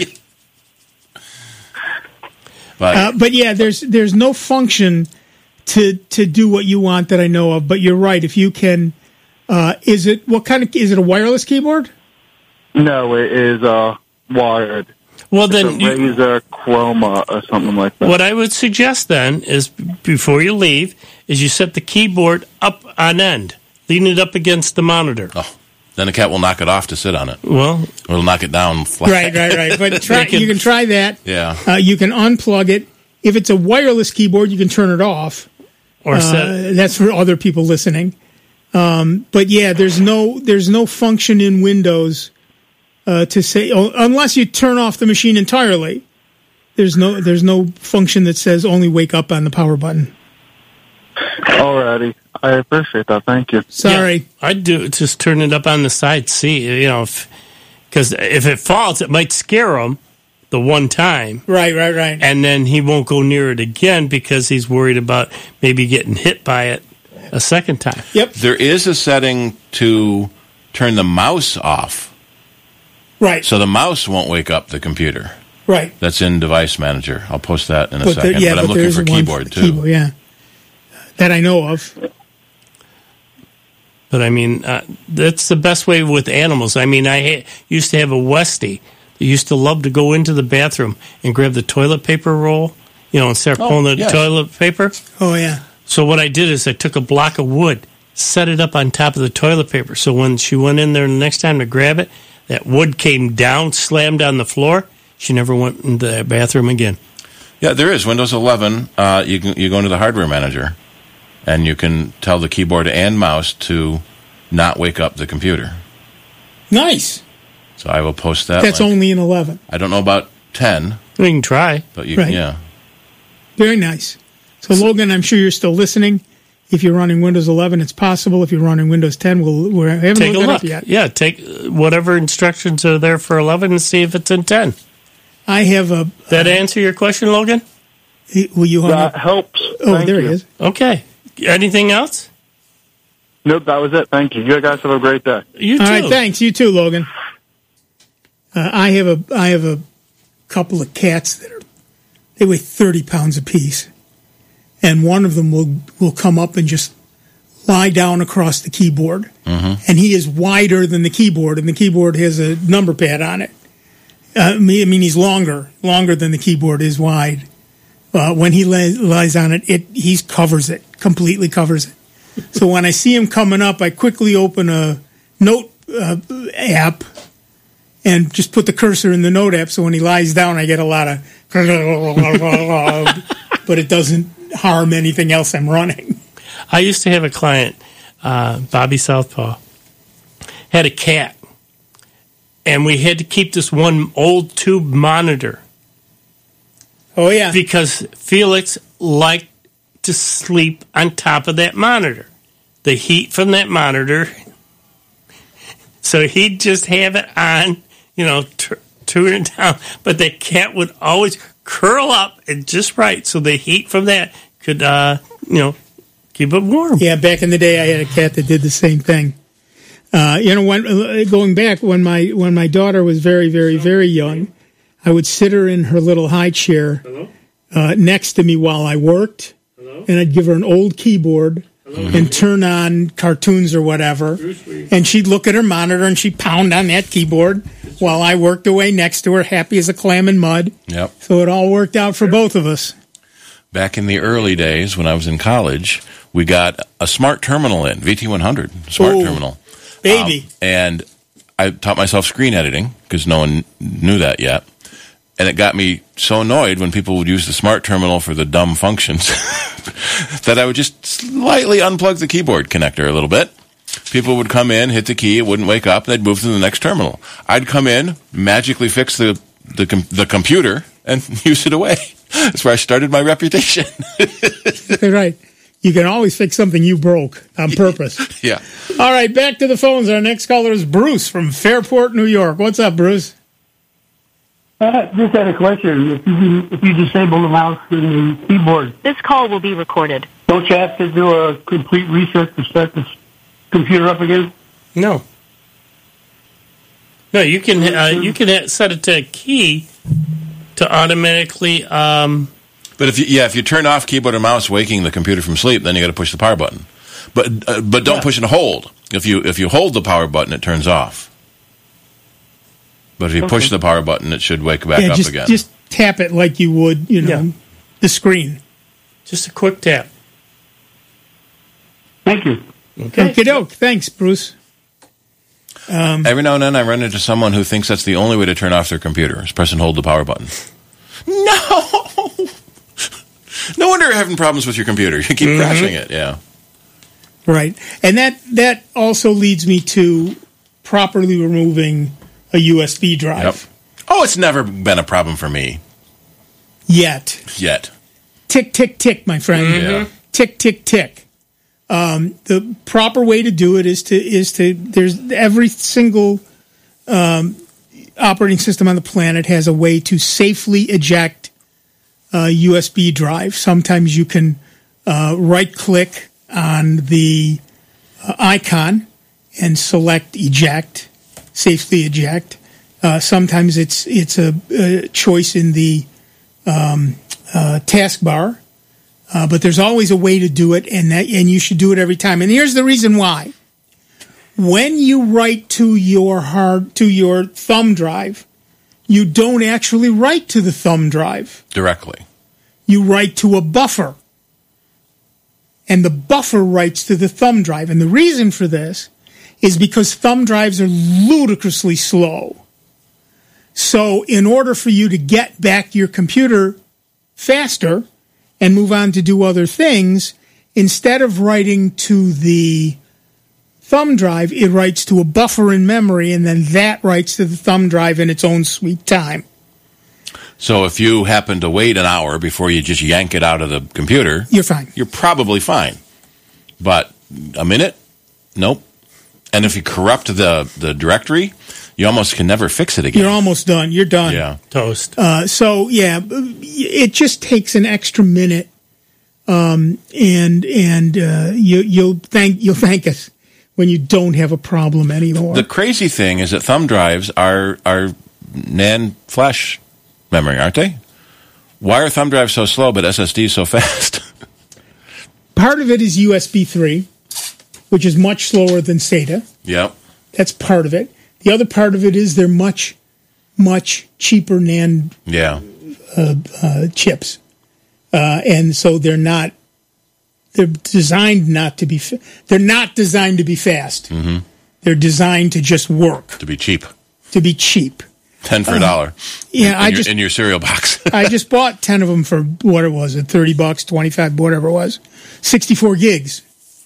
[SPEAKER 4] But
[SPEAKER 2] Uh, but yeah, there's there's no function to to do what you want that I know of. But you're right. If you can, uh, is it what kind of is it a wireless keyboard?
[SPEAKER 7] No, it is uh, wired.
[SPEAKER 3] Well,
[SPEAKER 7] It's
[SPEAKER 3] then
[SPEAKER 7] a
[SPEAKER 3] you,
[SPEAKER 7] Razer Chroma or something like that.
[SPEAKER 3] what I would suggest then is before you leave is you set the keyboard up on end, lean it up against the monitor.
[SPEAKER 4] oh, then the cat will knock it off to sit on it.
[SPEAKER 3] Well,
[SPEAKER 4] It'll knock it down flat.
[SPEAKER 2] Right, right, right. But try,
[SPEAKER 3] They can-
[SPEAKER 2] you can try that.
[SPEAKER 4] Yeah.
[SPEAKER 2] Uh, you can unplug it. If it's a wireless keyboard, you can turn it off.
[SPEAKER 3] or set
[SPEAKER 2] Uh, that's for other people listening. Um, but yeah, there's no there's no function in Windows uh, to say oh, unless you turn off the machine entirely. There's no there's no function that says only wake up on the power button.
[SPEAKER 7] Alrighty. I appreciate that. Thank you.
[SPEAKER 2] Sorry.
[SPEAKER 3] Yeah, I'd do just turn it up on the side. See, you know, because if, if it falls, it might scare him the one time.
[SPEAKER 2] Right, right, right.
[SPEAKER 3] And then he won't go near it again because he's worried about maybe getting hit by it a second time.
[SPEAKER 2] Yep.
[SPEAKER 4] There is a setting to turn the mouse off.
[SPEAKER 2] Right.
[SPEAKER 4] So the mouse won't wake up the computer.
[SPEAKER 2] Right.
[SPEAKER 4] That's in Device Manager. I'll post that in a
[SPEAKER 2] but
[SPEAKER 4] second.
[SPEAKER 2] There, yeah,
[SPEAKER 4] but I'm
[SPEAKER 2] but
[SPEAKER 4] looking for
[SPEAKER 2] one
[SPEAKER 4] keyboard,
[SPEAKER 2] for
[SPEAKER 4] too.
[SPEAKER 2] Keyboard, yeah. That I know of.
[SPEAKER 3] But, I mean, uh, that's the best way with animals. I mean, I ha- used to have a Westie that used to love to go into the bathroom and grab the toilet paper roll, you know, and start
[SPEAKER 4] Oh,
[SPEAKER 3] pulling the
[SPEAKER 4] yes.
[SPEAKER 3] toilet paper.
[SPEAKER 2] Oh, yeah.
[SPEAKER 3] So what I did is I took a block of wood, set it up on top of the toilet paper. So when she went in there the next time to grab it, that wood came down, slammed on the floor. She never went into the bathroom again.
[SPEAKER 4] Yeah, there is. Windows eleven, uh, you, can, you go into the Hardware Manager, and you can tell the keyboard and mouse to not wake up the computer.
[SPEAKER 2] Nice.
[SPEAKER 4] So I will post that.
[SPEAKER 2] That's
[SPEAKER 4] link.
[SPEAKER 2] only in eleven.
[SPEAKER 4] I don't know about ten,
[SPEAKER 3] We can try.
[SPEAKER 4] but you
[SPEAKER 2] Right.
[SPEAKER 4] yeah.
[SPEAKER 2] Very nice. So, Logan, I'm sure you're still listening. If you're running Windows eleven, it's possible. If you're running Windows ten, we'll, we haven't
[SPEAKER 3] Take a
[SPEAKER 2] looked that
[SPEAKER 3] look.
[SPEAKER 2] up yet.
[SPEAKER 3] Yeah, take whatever instructions are there for eleven and see if it's in ten.
[SPEAKER 2] I have a...
[SPEAKER 3] That answer your question, Logan?
[SPEAKER 2] Will you hung
[SPEAKER 7] That
[SPEAKER 2] up?
[SPEAKER 7] helps.
[SPEAKER 2] Oh,
[SPEAKER 7] Thank
[SPEAKER 2] there
[SPEAKER 7] you.
[SPEAKER 2] he is.
[SPEAKER 3] Okay. Anything else?
[SPEAKER 7] Nope, that was it. Thank you. You guys have a great day.
[SPEAKER 3] You
[SPEAKER 2] All
[SPEAKER 3] too.
[SPEAKER 2] right, thanks. You too, Logan. Uh, I have a I have a couple of cats that are they weigh thirty pounds apiece, and one of them will will come up and just lie down across the keyboard,
[SPEAKER 4] Mm-hmm.
[SPEAKER 2] and he is wider than the keyboard, and the keyboard has a number pad on it. Uh, I mean, I mean, he's longer, longer than the keyboard is wide. Uh, when he lays, lies on it, it he covers it, completely covers it. So when I see him coming up, I quickly open a note uh, app and just put the cursor in the note app. So when he lies down, I get a lot of, but it doesn't harm anything else I'm running.
[SPEAKER 3] I used to have a client, uh, Bobby Southpaw, had a cat, and we had to keep this one old tube monitor
[SPEAKER 2] Oh yeah,
[SPEAKER 3] because Felix liked to sleep on top of that monitor. The heat from that monitor. So he'd just have it on, you know, t- turn it down. But the cat would always curl up and just right so the heat from that could, uh, you know, keep it warm.
[SPEAKER 2] yeah. Back in the day, I had a cat that did the same thing. Uh, you know, when uh, going back when my when my daughter was very, very, very young, I would sit her in her little high chair uh, next to me while I worked, and I'd give her an old keyboard and turn on cartoons or whatever, and she'd look at her monitor and she'd pound on that keyboard while I worked away next to her, happy as a clam in mud.
[SPEAKER 4] Yep.
[SPEAKER 2] So it all worked out for both of us.
[SPEAKER 4] Back in the early days when I was in college, we got a smart terminal in, V T one hundred, smart
[SPEAKER 2] Ooh,
[SPEAKER 4] terminal.
[SPEAKER 2] Baby.
[SPEAKER 4] Um, and I taught myself screen editing because no one knew that yet. And it got me so annoyed when people would use the smart terminal for the dumb functions that I would just slightly unplug the keyboard connector a little bit. People would come in, hit the key, it wouldn't wake up, and they'd move to the next terminal. I'd come in, magically fix the the, com- the computer, and use it away. That's where I started my reputation.
[SPEAKER 2] Right. You can always fix something you broke on purpose.
[SPEAKER 4] Yeah.
[SPEAKER 2] All right, back to the phones. Our next caller is Bruce from Fairport, New York. What's up, Bruce?
[SPEAKER 8] I just had a question. If you, if you disable the mouse and the keyboard,
[SPEAKER 9] This call will be recorded.
[SPEAKER 8] don't you have to do a complete reset to start this computer up again?
[SPEAKER 3] No. No, you can uh, you can uh, set it to a key to automatically. Um,
[SPEAKER 4] But if you, yeah, if you turn off keyboard and mouse, waking the computer from sleep, then you got to push the power button. But uh, but don't
[SPEAKER 3] Yeah.
[SPEAKER 4] push and hold. If you if you hold the power button, it turns off. But if you push the power button, it should wake back
[SPEAKER 2] yeah,
[SPEAKER 4] up
[SPEAKER 2] just,
[SPEAKER 4] again.
[SPEAKER 2] just tap it like you would, you know,
[SPEAKER 3] Yeah.
[SPEAKER 2] the screen.
[SPEAKER 3] just a quick tap.
[SPEAKER 8] Thank you.
[SPEAKER 3] Okay.
[SPEAKER 2] Okie doke. Thanks, Bruce.
[SPEAKER 4] Every now and then, I run into someone who thinks that's the only way to turn off their computer is press and hold the power button. No, no wonder you're having problems with your computer. You keep crashing it. Yeah.
[SPEAKER 2] Right. And that, that also leads me to properly removing a U S B drive.
[SPEAKER 4] Yep. Oh, it's never been a problem for me.
[SPEAKER 2] Yet.
[SPEAKER 4] Yet.
[SPEAKER 2] Tick, tick, tick, my friend.
[SPEAKER 4] Yeah.
[SPEAKER 2] Tick, tick, tick. Um, the proper way to do it is to, is to, there's every single um, operating system on the planet has a way to safely eject a U S B drive. Sometimes you can uh, right-click on the uh, icon and select eject, safely eject. Uh, sometimes it's it's a, a choice in the um, uh, taskbar, uh, but there's always a way to do it, and that, and you should do it every time. And here's the reason why: when you write to your hard to your thumb drive, you don't actually write to the thumb drive
[SPEAKER 4] Directly.
[SPEAKER 2] You write to a buffer. And the buffer writes to the thumb drive. And the reason for this is because thumb drives are ludicrously slow. So in order for you to get back your computer faster and move on to do other things, instead of writing to the thumb drive, it writes to a buffer in memory, and then that writes to the thumb drive in its own sweet time.
[SPEAKER 4] So if you happen to wait an hour before you just yank it out of the computer,
[SPEAKER 2] you're fine.
[SPEAKER 4] You're probably fine. But a minute? Nope. And if you corrupt the, the directory, you almost can never fix it again.
[SPEAKER 2] You're almost done. You're done.
[SPEAKER 4] Yeah.
[SPEAKER 3] Toast.
[SPEAKER 2] Uh, so, yeah, it just takes an extra minute, um, and and uh, you, you'll thank you'll thank us when you don't have a problem anymore.
[SPEAKER 4] The crazy thing is that thumb drives are, are NAND flash memory, aren't they? Why are thumb drives so slow but S S Ds so fast?
[SPEAKER 2] Part of it is U S B three, which is much slower than SATA.
[SPEAKER 4] Yep.
[SPEAKER 2] That's part of it. The other part of it is they're much, much cheaper NAND
[SPEAKER 4] yeah.
[SPEAKER 2] uh, uh, chips. Uh, and so they're not, they're designed not to be, fa- they're not designed to be fast.
[SPEAKER 4] Mm-hmm.
[SPEAKER 2] They're designed to just work.
[SPEAKER 4] To be cheap.
[SPEAKER 2] To be cheap.
[SPEAKER 4] Ten for a dollar.
[SPEAKER 2] Yeah,
[SPEAKER 4] in, in
[SPEAKER 2] I
[SPEAKER 4] your,
[SPEAKER 2] just
[SPEAKER 4] in your cereal box.
[SPEAKER 2] I just bought ten of them for what it was, at thirty bucks, twenty five, whatever it was, sixty four gigs.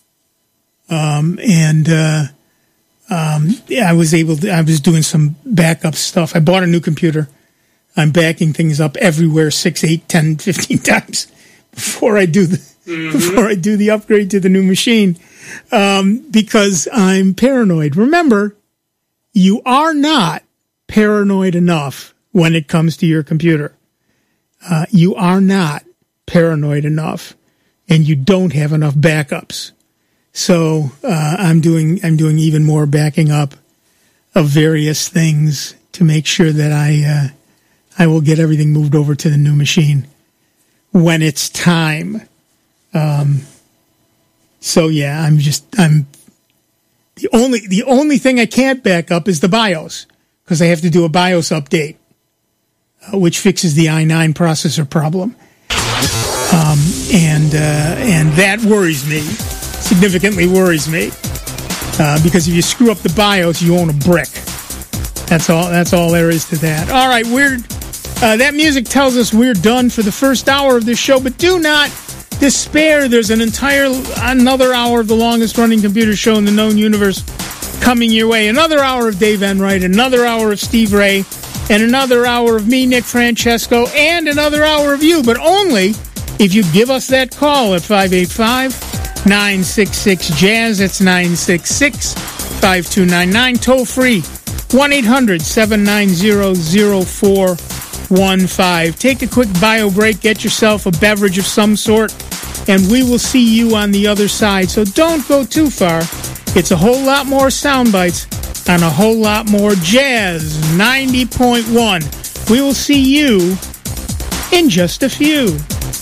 [SPEAKER 2] Um, and uh, um, yeah, I was able to. I was doing some backup stuff. I bought a new computer. I'm backing things up everywhere, six, eight, ten, fifteen times before I do the mm-hmm. before I do the upgrade to the new machine, um, because I'm paranoid. Remember, you are not paranoid enough when it comes to your computer. Uh, you are not paranoid enough, and you don't have enough backups. So uh, I'm doing I'm doing even more backing up of various things to make sure that I uh, I will get everything moved over to the new machine when it's time. Um, so yeah, I'm just I'm the only the only thing I can't back up is the BIOS, because I have to do a BIOS update, uh, which fixes the i nine processor problem. Um, and uh, and that worries me, significantly worries me, uh, because if you screw up the BIOS, you own a brick. That's all. That's all there is to that. All right, we're uh, that music tells us we're done for the first hour of this show, but do not despair. There's an entire another hour of the longest running computer show in the known universe coming your way. Another hour of Dave Enright, another hour of Steve Ray, and another hour of me, Nick Francesco, and another hour of you, but only if you give us that call at five eight five, nine six six, jazz. That's nine six six, five two nine nine. Toll free, one eight hundred, seven nine zero, zero four one five. Take a quick bio break, get yourself a beverage of some sort, and we will see you on the other side. So don't go too far. It's a whole lot more sound bites and a whole lot more jazz. ninety point one. We will see you in just a few.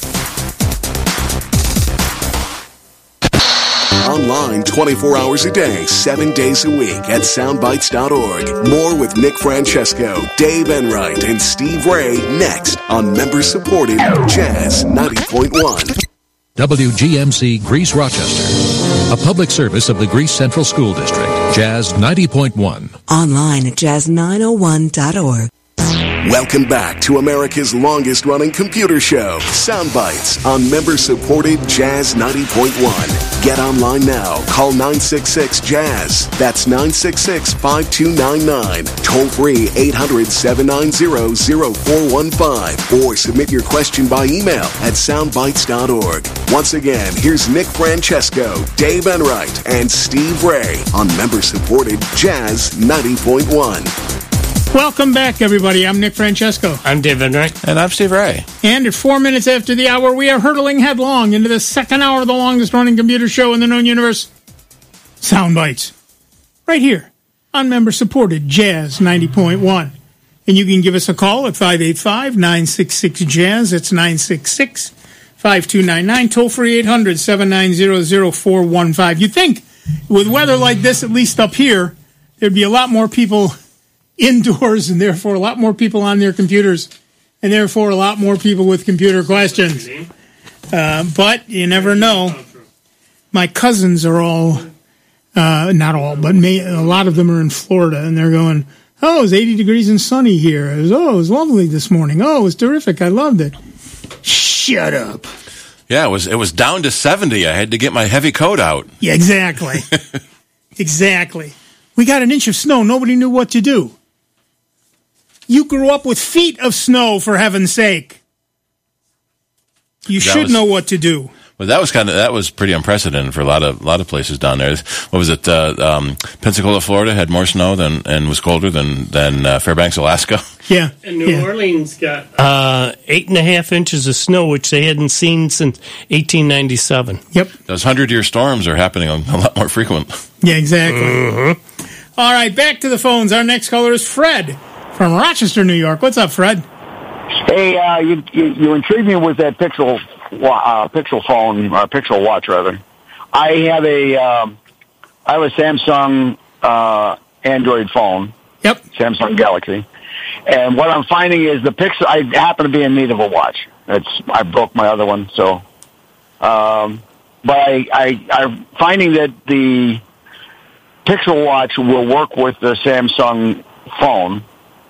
[SPEAKER 1] Online twenty-four hours a day, seven days a week at soundbites dot org. More with Nick Francesco, Dave Enright, and Steve Ray next on member-supported Jazz ninety point one.
[SPEAKER 9] W G M C Greece Rochester, a public service of the Greece Central School District. Jazz ninety point one.
[SPEAKER 10] Online at jazz nine oh one dot org.
[SPEAKER 1] Welcome back to America's longest-running computer show, Soundbites, on member-supported Jazz ninety point one. Get online now. Call nine six six, jazz. That's nine six six, five two nine nine. Toll free eight hundred, seven nine zero, zero four one five. Or submit your question by email at soundbites dot org. Once again, here's Nick Francesco, Dave Enright, and Steve Ray on member-supported Jazz ninety point one.
[SPEAKER 2] Welcome back, everybody. I'm Nick Francesco.
[SPEAKER 3] I'm Dave Enright.
[SPEAKER 4] And I'm Steve Ray.
[SPEAKER 2] And at four minutes after the hour, we are hurtling headlong into the second hour of the longest-running computer show in the known universe, Soundbites. Right here on member-supported Jazz ninety point one. And you can give us a call at five eight five, nine six six, jazz. That's nine six six, five two nine nine. Toll-free eight hundred, seven nine zero, zero four one five. You'd think with weather like this, at least up here, there'd be a lot more people indoors, and therefore a lot more people on their computers, and therefore a lot more people with computer questions. Uh, but you never know. My cousins are all, uh, not all, but may, a lot of them are in Florida, and they're going, oh, it's eighty degrees and sunny here. It was, oh, it was lovely this morning. Oh, it was terrific. I loved it. Shut up.
[SPEAKER 4] Yeah, it was it was down to seventy. I had to get my heavy coat out.
[SPEAKER 2] Yeah, exactly. Exactly. We got an inch of snow. Nobody knew what to do. You grew up with feet of snow, for heaven's sake. You
[SPEAKER 4] That
[SPEAKER 2] should
[SPEAKER 4] was-
[SPEAKER 2] know what to do.
[SPEAKER 4] Well, that was kind of that was pretty unprecedented for a lot of a lot of places down there. What was it? Uh, um, Pensacola, Florida, had more snow than and was colder than than uh, Fairbanks, Alaska.
[SPEAKER 2] Yeah.
[SPEAKER 3] And New
[SPEAKER 2] yeah.
[SPEAKER 3] Orleans got uh, eight and a half inches of snow, which they hadn't seen since eighteen ninety-seven.
[SPEAKER 2] Yep.
[SPEAKER 4] Those hundred-year storms are happening a lot more frequent.
[SPEAKER 2] Yeah, exactly. Mm-hmm. All right, back to the phones. Our next caller is Fred from Rochester, New York. What's up, Fred?
[SPEAKER 10] Hey, uh, you, you you intrigued me with that Pixel wa- uh, Pixel phone or Pixel watch rather. I have a um, I have a Samsung uh, Android phone.
[SPEAKER 2] Yep.
[SPEAKER 10] Samsung Galaxy, and what I'm finding is the Pixel. I happen to be in need of a watch. It's I broke my other one, so. Um, but I, I I'm finding that the Pixel watch will work with the Samsung phone.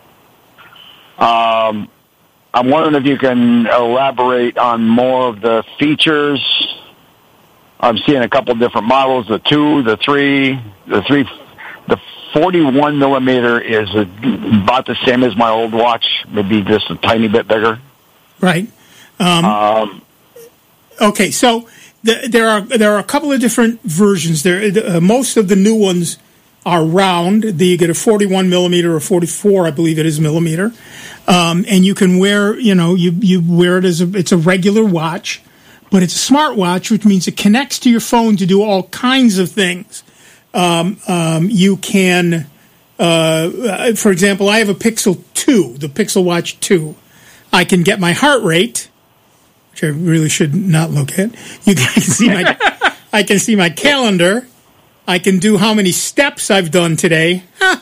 [SPEAKER 10] Um. I'm wondering if you can elaborate on more of the features. I'm seeing a couple different models, the two, the three, the three, the forty-one millimeter is about the same as my old watch, maybe just a tiny bit bigger.
[SPEAKER 2] Right. Um,
[SPEAKER 10] Um,
[SPEAKER 2] okay, so the, there are there are a couple of different versions. There, uh, most of the new ones are round. The, you get a forty-one millimeter or forty-four, I believe it is, millimeter. Um, and you can wear, you know, you, you wear it as a, it's a regular watch, but it's a smart watch, which means it connects to your phone to do all kinds of things. Um, um, you can, uh, for example, I have a Pixel two, the Pixel Watch two. I can get my heart rate, which I really should not look at. You can see my, I can see my calendar. I can do how many steps I've done today.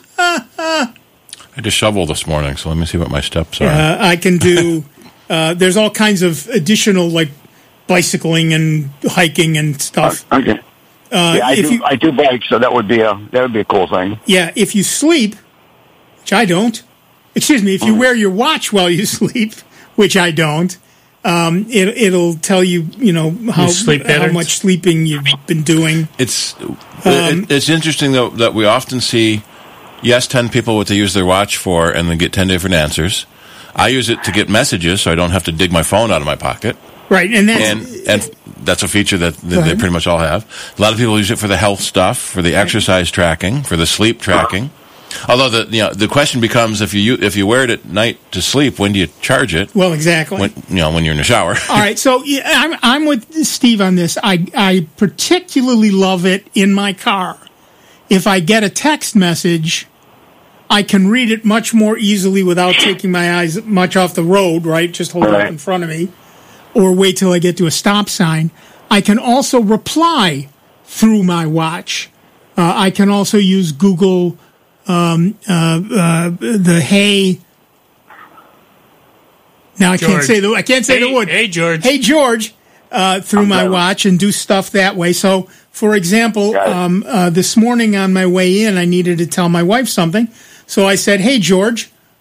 [SPEAKER 4] I just shoveled this morning, so let me see what my steps are.
[SPEAKER 2] Uh, I can do. Uh, there's all kinds of additional, like bicycling and hiking and stuff.
[SPEAKER 10] okay.
[SPEAKER 2] Uh,
[SPEAKER 10] yeah, I
[SPEAKER 2] if
[SPEAKER 10] do.
[SPEAKER 2] you,
[SPEAKER 10] I do bike, so that would be a that would be a cool thing.
[SPEAKER 2] yeah, if you sleep, which I don't. Excuse me. If you wear your watch while you sleep, which I don't, um, it, it'll tell you, you know, how
[SPEAKER 3] Your sleep
[SPEAKER 2] how
[SPEAKER 3] patterns?
[SPEAKER 2] much sleeping you've been doing.
[SPEAKER 4] It's
[SPEAKER 2] Um,
[SPEAKER 4] it, it's interesting though that we often see, yes, ten people what they use their watch for, and then get ten different answers. I use it to get messages, so I don't have to dig my phone out of my pocket.
[SPEAKER 2] Right, and that's
[SPEAKER 4] And and that's a feature that, that they
[SPEAKER 2] ahead.
[SPEAKER 4] pretty much all have. A lot of people use it for the health stuff, for the exercise tracking, for the sleep tracking. Although the you know the question becomes if you if you wear it at night to sleep, when do you charge it?
[SPEAKER 2] well, exactly.
[SPEAKER 4] When you know when you're in the shower.
[SPEAKER 2] All right, so yeah, I'm I'm with Steve on this. I I particularly love it in my car. If I get a text message, I can read it much more easily without taking my eyes much off the road, right? Just hold it up in front of me, or wait till I get to a stop sign. I can also reply through my watch. Uh, I can also use Google, um, uh, uh, the Hey. Now I can't
[SPEAKER 3] George.
[SPEAKER 2] say the I can't say
[SPEAKER 3] Hey-
[SPEAKER 2] the word.
[SPEAKER 3] hey, George.
[SPEAKER 2] Hey George, uh, through my watch and do stuff that way. So, for example, um, uh, this morning on my way in, I needed to tell my wife something. So I said, "Hey George,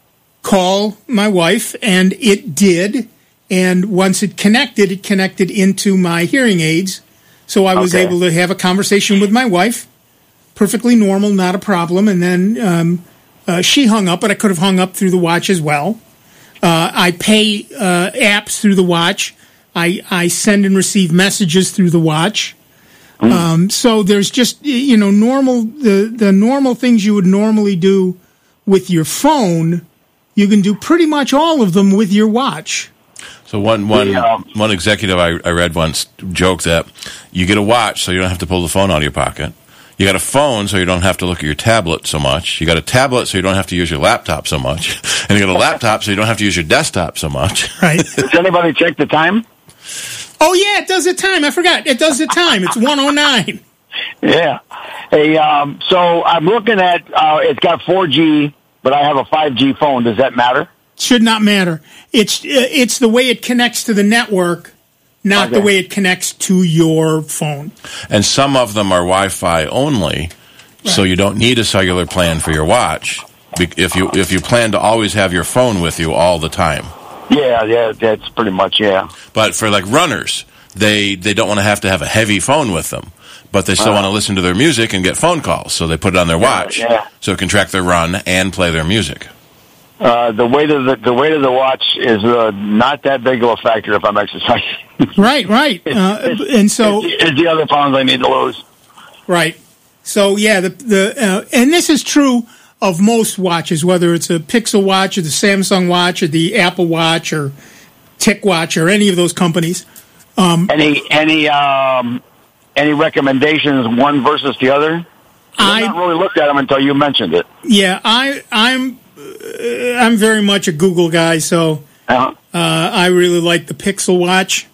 [SPEAKER 2] call my wife, and it did. And once it connected, it connected into my hearing aids. So I was
[SPEAKER 10] Okay.
[SPEAKER 2] able to have a conversation with my wife. Perfectly normal, not a problem. And then um, uh, she hung up, but I could have hung up through the watch as well. Uh, I pay uh, apps through the watch. I, I send and receive messages through the watch.
[SPEAKER 10] Mm.
[SPEAKER 2] Um, so there's just, you know, normal, the, the normal things you would normally do with your phone, you can do pretty much all of them with your watch.
[SPEAKER 4] So one one
[SPEAKER 10] Yeah.
[SPEAKER 4] one executive I, I read once joked that you get a watch so you don't have to pull the phone out of your pocket. You got a phone so you don't have to look at your tablet so much. You got a tablet so you don't have to use your laptop so much. And you got a laptop so you don't have to use your desktop so much.
[SPEAKER 2] Right.
[SPEAKER 10] Does anybody check the time?
[SPEAKER 2] Oh, yeah, it does the time. I forgot. It does the time. It's one oh nine.
[SPEAKER 10] Yeah. Hey, um, so I'm looking at, uh, it's got four G, but I have a five G phone. Does that matter?
[SPEAKER 2] Should not matter. It's uh, it's the way it connects to the network, not the
[SPEAKER 10] Okay.
[SPEAKER 2] way it connects to your phone.
[SPEAKER 4] And some of them are Wi-Fi only, so you don't need a cellular plan for your watch. Be- If you if you plan to always have your phone with you all the time.
[SPEAKER 10] Yeah, yeah, that's pretty much, yeah.
[SPEAKER 4] But for like runners, they they don't want to have to have a heavy phone with them, but they still
[SPEAKER 10] Uh-huh.
[SPEAKER 4] want to listen to their music and get phone calls, so they put it on their watch,
[SPEAKER 10] yeah.
[SPEAKER 4] so it can track their run and play their music.
[SPEAKER 10] Uh, the weight of the, the weight of the watch is uh, not that big of a factor if I'm exercising.
[SPEAKER 2] Right, right. Uh, and so,
[SPEAKER 10] it's, it's the other pounds I need to lose.
[SPEAKER 2] right. So, yeah, the the uh, and this is true of most watches, whether it's a Pixel watch or the Samsung watch or the Apple Watch or TicWatch or any of those companies. Um,
[SPEAKER 10] Any any um, any recommendations, one versus the other? I
[SPEAKER 2] I
[SPEAKER 10] not really looked at them until you mentioned it.
[SPEAKER 2] yeah, I I'm uh, I'm very much a Google guy, so
[SPEAKER 10] Uh-huh.
[SPEAKER 2] uh, I really like the Pixel watch.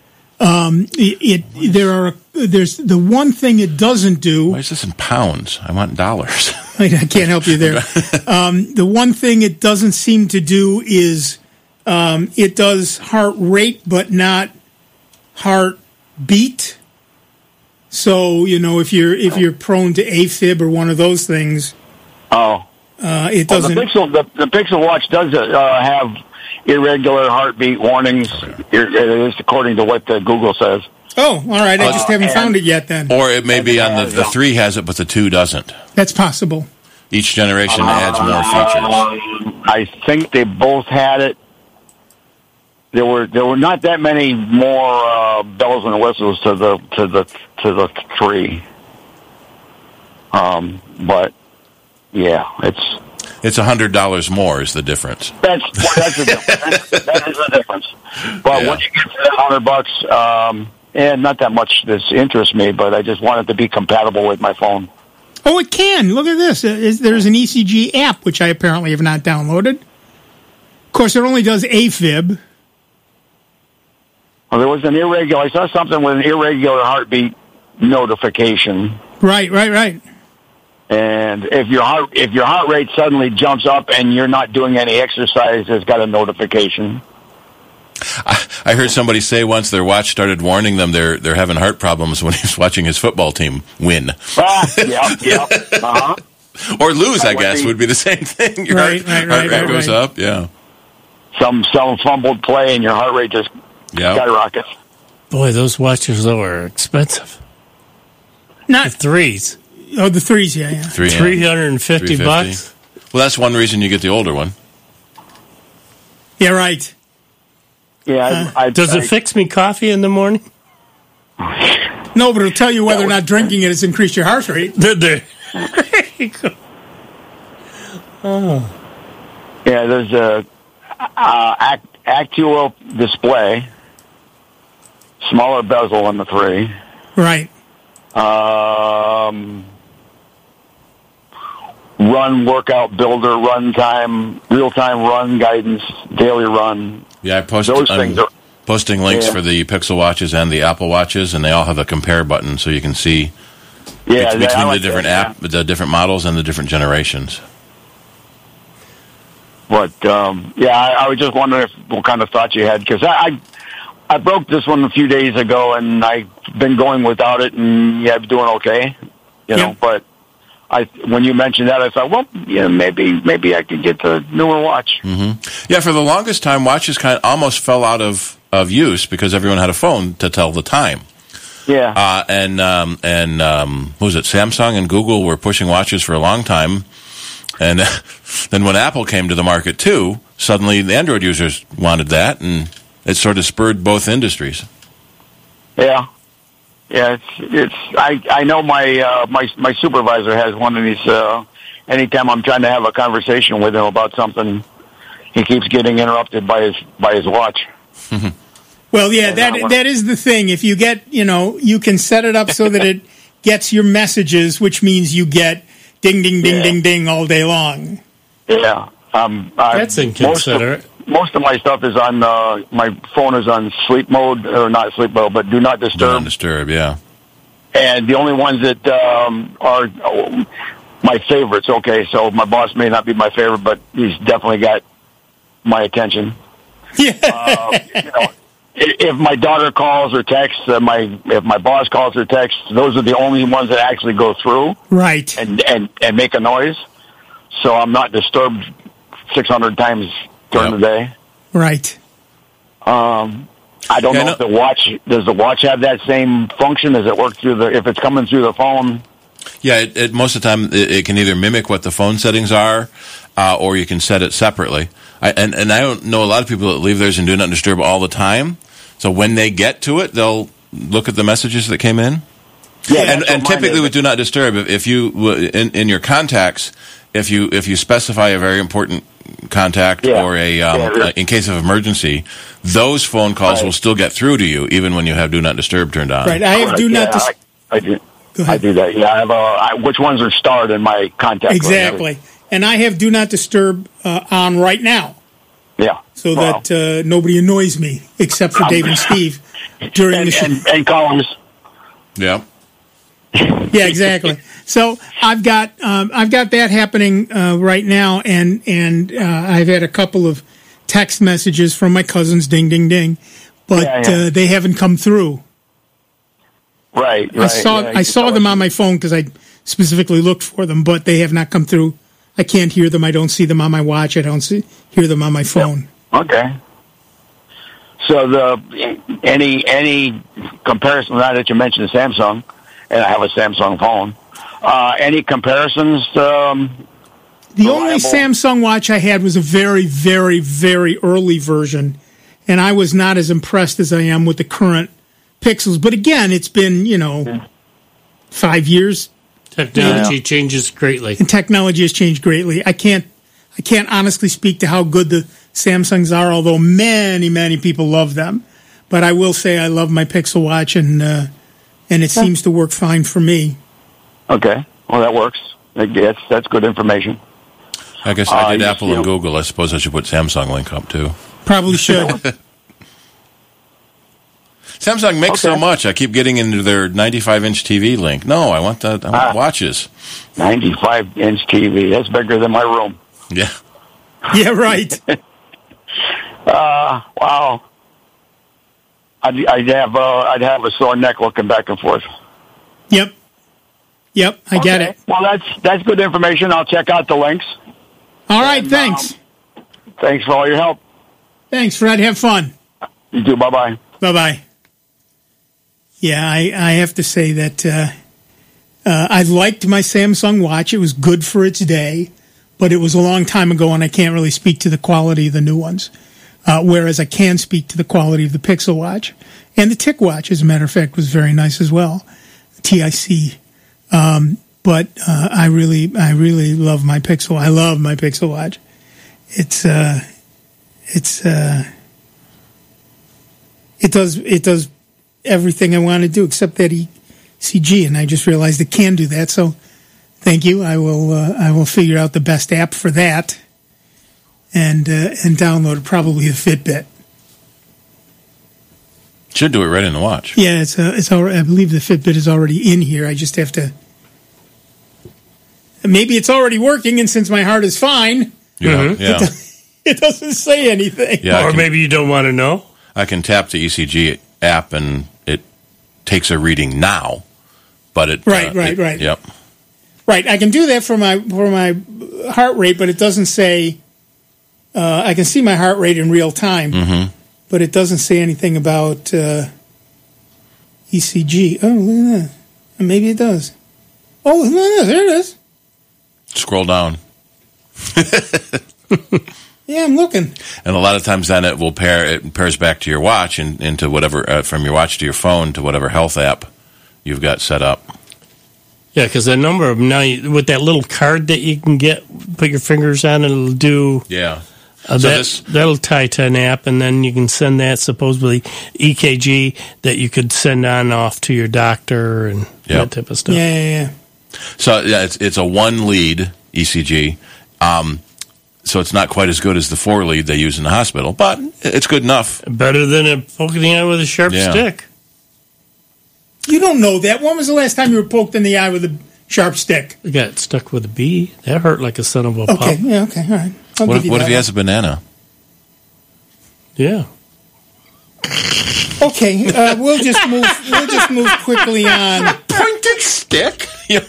[SPEAKER 2] Um, it, it there are there's the one thing it doesn't do.
[SPEAKER 4] Why is this in pounds? I want dollars.
[SPEAKER 2] I can't help you there. Um, the one thing it doesn't seem to do is um, it does heart rate, but not heart beat. So you know, if you're if you're prone to AFib or one of those things,
[SPEAKER 10] Oh,
[SPEAKER 2] uh, it
[SPEAKER 10] well, the
[SPEAKER 2] doesn't.
[SPEAKER 10] Pixel the, the Pixel Watch does uh, have irregular heartbeat warnings. It is according to what the Google says.
[SPEAKER 2] Oh, all right. I just haven't
[SPEAKER 10] and-
[SPEAKER 2] found it yet. Then
[SPEAKER 4] Or it may be on the, the three has it, but the two doesn't.
[SPEAKER 2] that's possible.
[SPEAKER 4] Each generation adds more features.
[SPEAKER 10] I think they both had it. There were there were not that many more uh, bells and whistles to the to the to the three. Um, but yeah, it's
[SPEAKER 4] It's a hundred dollars more is the difference.
[SPEAKER 10] that's well, that's the difference. That's, that is the difference. But
[SPEAKER 4] Yeah.
[SPEAKER 10] once you get to that hundred bucks, um, and not that much this interests me, but I just want it to be compatible with my phone.
[SPEAKER 2] Oh, it can. Look at this. Uh, is- There's an E C G app, which I apparently have not downloaded. Of course, it only does AFib.
[SPEAKER 10] Well, there was an irregular. I saw something with an irregular heartbeat notification.
[SPEAKER 2] Right, right, right.
[SPEAKER 10] And if your heart if your heart rate suddenly jumps up and you're not doing any exercise, it's got a notification.
[SPEAKER 4] I, I heard somebody say once their watch started warning them they're they're having heart problems when he was watching his football team win.
[SPEAKER 10] Ah, yep, yep. Uh-huh.
[SPEAKER 4] Or lose, I
[SPEAKER 10] That would
[SPEAKER 4] guess,
[SPEAKER 10] be-
[SPEAKER 4] would be the same thing. Your
[SPEAKER 2] Right,
[SPEAKER 4] heart,
[SPEAKER 2] right,
[SPEAKER 4] heart
[SPEAKER 2] right,
[SPEAKER 4] rate
[SPEAKER 2] right,
[SPEAKER 4] goes
[SPEAKER 2] right.
[SPEAKER 4] up, yeah.
[SPEAKER 10] Some some fumbled play and your heart rate just
[SPEAKER 4] Yeah.
[SPEAKER 10] skyrockets.
[SPEAKER 3] Boy, those watches though are expensive. The
[SPEAKER 2] Not
[SPEAKER 3] threes,
[SPEAKER 2] oh, the threes. Yeah, yeah.
[SPEAKER 4] Three, yeah.
[SPEAKER 3] three hundred and fifty
[SPEAKER 4] three fifty.
[SPEAKER 3] bucks.
[SPEAKER 4] Well, that's one reason you get the older one.
[SPEAKER 2] Yeah, right.
[SPEAKER 10] Yeah, I, I,
[SPEAKER 3] Does
[SPEAKER 10] I,
[SPEAKER 3] it fix me coffee in the morning?
[SPEAKER 2] No, but it'll tell you whether or not drinking it has increased your heart rate.
[SPEAKER 3] Did they? There you go.
[SPEAKER 10] Yeah, there's a uh, act, actual display, smaller bezel on the three.
[SPEAKER 2] Right.
[SPEAKER 10] Um, run workout builder, run time, real time run guidance, daily run.
[SPEAKER 4] Yeah, I posted.
[SPEAKER 10] Those
[SPEAKER 4] I'm
[SPEAKER 10] things are-
[SPEAKER 4] posting links
[SPEAKER 10] Yeah.
[SPEAKER 4] for the Pixel watches and the Apple watches, and they all have a compare button, so you can see
[SPEAKER 10] Yeah,
[SPEAKER 4] bet-
[SPEAKER 10] they- I
[SPEAKER 4] between
[SPEAKER 10] like
[SPEAKER 4] the different
[SPEAKER 10] that,
[SPEAKER 4] app, the different models, and the different generations.
[SPEAKER 10] But um, yeah, I, I was just wondering if, what kind of thoughts you had, because I, I I broke this one a few days ago, and I've been going without it, and yeah, I'm doing okay, you know.
[SPEAKER 2] Yeah.
[SPEAKER 10] But I when you mentioned that, I thought, well, yeah, maybe maybe I could get the newer watch.
[SPEAKER 4] Mm-hmm. Yeah, for the longest time, watches kind of almost fell out of, of use because everyone had a phone to tell the time.
[SPEAKER 10] Yeah.
[SPEAKER 4] Uh, and um, and um, what was it? Samsung and Google were pushing watches for a long time, and then when Apple came to the market too, suddenly the Android users wanted that, and it sort of spurred both industries.
[SPEAKER 10] Yeah. Yeah, it's it's. I I know my uh, my my supervisor has one of these. Uh, anytime I'm trying to have a conversation with him about something, he keeps getting interrupted by his by his watch.
[SPEAKER 2] Well, yeah, that that is the thing. If you get, you know, you can set it up so that it gets your messages, which means you get ding, ding, ding,
[SPEAKER 10] Yeah.
[SPEAKER 2] ding, ding all day long.
[SPEAKER 10] Yeah, um, I-
[SPEAKER 3] That's inconsiderate.
[SPEAKER 10] Most of, most of my stuff is on. Uh, my phone is on sleep mode, or not sleep mode, but do not
[SPEAKER 4] Do
[SPEAKER 10] disturb.
[SPEAKER 4] not disturb, yeah.
[SPEAKER 10] And the only ones that um, are oh, my favorites. Okay, so my boss may not be my favorite, but he's definitely got my attention.
[SPEAKER 2] Yeah.
[SPEAKER 10] Uh, you know, i- if my daughter calls or texts, uh, my if my boss calls or texts, those are the only ones that actually go through
[SPEAKER 2] Right.
[SPEAKER 10] and and, and make a noise. So I'm not disturbed six hundred times during
[SPEAKER 4] Yep.
[SPEAKER 10] the day.
[SPEAKER 2] Right.
[SPEAKER 10] Um, I don't
[SPEAKER 4] Yeah,
[SPEAKER 10] know
[SPEAKER 4] no-
[SPEAKER 10] if the watch does the watch have that same function? Does it work through the if it's coming through the phone?
[SPEAKER 4] Yeah, it, it, most of the time it, it can either mimic what the phone settings are, uh, or you can set it separately. I, and, and I don't know a lot of people that leave theirs and do not disturb all the time. So when they get to it, they'll look at the messages that came in.
[SPEAKER 10] Yeah,
[SPEAKER 4] and
[SPEAKER 10] that's
[SPEAKER 4] and
[SPEAKER 10] what mine
[SPEAKER 4] typically
[SPEAKER 10] is.
[SPEAKER 4] with do not disturb, if, if you w- in, in your contacts, if you if you specify a very important contact
[SPEAKER 10] Yeah.
[SPEAKER 4] or a um,
[SPEAKER 10] Yeah,
[SPEAKER 4] uh, in case of emergency, those phone calls
[SPEAKER 10] Right.
[SPEAKER 4] will still get through to you even when you have do not disturb turned on.
[SPEAKER 2] Right. I have do
[SPEAKER 10] yeah,
[SPEAKER 2] not. Dis-
[SPEAKER 10] I, I do.
[SPEAKER 2] Go
[SPEAKER 10] I
[SPEAKER 2] ahead.
[SPEAKER 10] do that. Yeah, I have a, I, which ones are starred in my contact list?
[SPEAKER 2] Exactly. And I have do not disturb uh, on right now,
[SPEAKER 10] Yeah.
[SPEAKER 2] so
[SPEAKER 10] Wow.
[SPEAKER 2] that uh, nobody annoys me except for Dave and Steve during
[SPEAKER 10] and,
[SPEAKER 2] the show.
[SPEAKER 10] and, and callers.
[SPEAKER 4] Yeah.
[SPEAKER 2] Yeah, exactly. So I've got um, I've got that happening uh, right now, and and uh, I've had a couple of text messages from my cousins, ding, ding, ding, but
[SPEAKER 10] Yeah, yeah.
[SPEAKER 2] Uh, they haven't come through.
[SPEAKER 10] Right.
[SPEAKER 2] I
[SPEAKER 10] right.
[SPEAKER 2] saw
[SPEAKER 10] yeah,
[SPEAKER 2] I
[SPEAKER 10] you
[SPEAKER 2] saw
[SPEAKER 10] tell
[SPEAKER 2] them
[SPEAKER 10] us.
[SPEAKER 2] on my phone because I specifically looked for them, but they have not come through. I can't hear them. I don't see them on my watch. I don't see, hear them on my phone.
[SPEAKER 10] Okay. So the any any comparison now that you mentioned Samsung, and I have a Samsung phone. Uh, any comparisons? Um,
[SPEAKER 2] The only
[SPEAKER 10] reliable?
[SPEAKER 2] Samsung watch I had was a very, very, very early version, and I was not as impressed as I am with the current Pixels. But again, it's been, you know, five years,
[SPEAKER 3] Technology changes greatly.
[SPEAKER 2] and technology has changed greatly. I can't, I can't honestly speak to how good the Samsungs are, although many, many people love them. But I will say I love my Pixel watch, and uh, and it seems to work fine for me.
[SPEAKER 10] Okay. Well, that works. That's that's good information.
[SPEAKER 4] I guess I
[SPEAKER 10] Uh,
[SPEAKER 4] did
[SPEAKER 10] you-
[SPEAKER 4] Apple
[SPEAKER 10] you-
[SPEAKER 4] and Google. I suppose I should put Samsung link up too.
[SPEAKER 2] Probably should.
[SPEAKER 4] Samsung makes so
[SPEAKER 10] Okay.
[SPEAKER 4] much. I keep getting into their ninety-five inch T V link. No, I want the I want
[SPEAKER 10] Ah.
[SPEAKER 4] watches.
[SPEAKER 10] ninety-five inch T V. That's bigger than my room.
[SPEAKER 4] Yeah.
[SPEAKER 2] Yeah, right.
[SPEAKER 10] Uh, wow. I'd, I'd have uh, I'd have a sore neck looking back and forth.
[SPEAKER 2] Yep. Yep, I get
[SPEAKER 10] Okay.
[SPEAKER 2] it.
[SPEAKER 10] Well, that's that's good information. I'll check out the links.
[SPEAKER 2] All right,
[SPEAKER 10] And,
[SPEAKER 2] thanks.
[SPEAKER 10] um, Thanks for all your help.
[SPEAKER 2] Thanks, Fred. Have fun.
[SPEAKER 10] You too. Bye bye.
[SPEAKER 2] Bye bye. Yeah, I, I have to say that uh, uh, I liked my Samsung watch. It was good for its day, but it was a long time ago, and I can't really speak to the quality of the new ones. Uh, whereas I can speak to the quality of the Pixel watch. And the Tick watch, as a matter of fact, was very nice as well. T I C. Um, but uh, I really, I really love my Pixel. I love my Pixel watch. It's, uh, it's, uh, it does, it does everything I want to do except that E C G, and I just realized it can do that. So, thank you. I will, uh, I will figure out the best app for that, and uh, and download probably the Fitbit.
[SPEAKER 4] Should do it right in the watch.
[SPEAKER 2] Yeah, it's uh, it's already, I believe the Fitbit is already in here. I just have to. Maybe it's already working, and since my heart is fine,
[SPEAKER 4] Yeah.
[SPEAKER 3] Mhm.
[SPEAKER 4] Yeah.
[SPEAKER 2] it doesn't say anything.
[SPEAKER 4] Yeah, I
[SPEAKER 3] Or
[SPEAKER 4] can-
[SPEAKER 3] maybe you don't want to know.
[SPEAKER 4] I can tap the E C G app and it takes a reading now, but it
[SPEAKER 2] Right,
[SPEAKER 4] uh,
[SPEAKER 2] right,
[SPEAKER 4] it-
[SPEAKER 2] right.
[SPEAKER 4] Yep.
[SPEAKER 2] Right, I can do that for my for my heart rate, but it doesn't say. Uh, I can see my heart rate in real time,
[SPEAKER 4] Mm-hmm.
[SPEAKER 2] but it doesn't say anything about uh, E C G. Oh, look at that. Maybe it does. Oh, look at that. There it is.
[SPEAKER 4] Scroll down.
[SPEAKER 2] Yeah, I'm looking.
[SPEAKER 4] And a lot of times then it will pair, it pairs back to your watch and into whatever, uh, from your watch to your phone to whatever health app you've got set up.
[SPEAKER 3] Yeah, because a number of them now, you, with that little card that you can get, put your fingers on, it'll do.
[SPEAKER 4] Yeah.
[SPEAKER 3] Uh,
[SPEAKER 4] So
[SPEAKER 3] that,
[SPEAKER 4] this-
[SPEAKER 3] that'll tie to an app, and then you can send that supposedly E K G that you could send on off to your doctor and
[SPEAKER 4] Yep.
[SPEAKER 3] that type of stuff.
[SPEAKER 2] Yeah, yeah, yeah.
[SPEAKER 4] So yeah, it's it's a one lead E C G. Um, so it's not quite as good as the four lead they use in the hospital, but it's good enough.
[SPEAKER 3] Better than a poking the eye with a sharp
[SPEAKER 4] Yeah.
[SPEAKER 3] stick.
[SPEAKER 2] You don't know that. When was the last time you were poked in the eye with a sharp stick?
[SPEAKER 3] I got stuck with a bee. That hurt like a son of a
[SPEAKER 2] Okay,
[SPEAKER 3] pup.
[SPEAKER 2] yeah, okay, all right. I'll
[SPEAKER 4] What
[SPEAKER 2] give
[SPEAKER 4] if,
[SPEAKER 2] you
[SPEAKER 4] what
[SPEAKER 2] that
[SPEAKER 4] if he
[SPEAKER 2] one.
[SPEAKER 4] has a banana?
[SPEAKER 3] Yeah.
[SPEAKER 2] Okay, uh, we'll just move. We'll just move quickly on.
[SPEAKER 4] Pointed stick.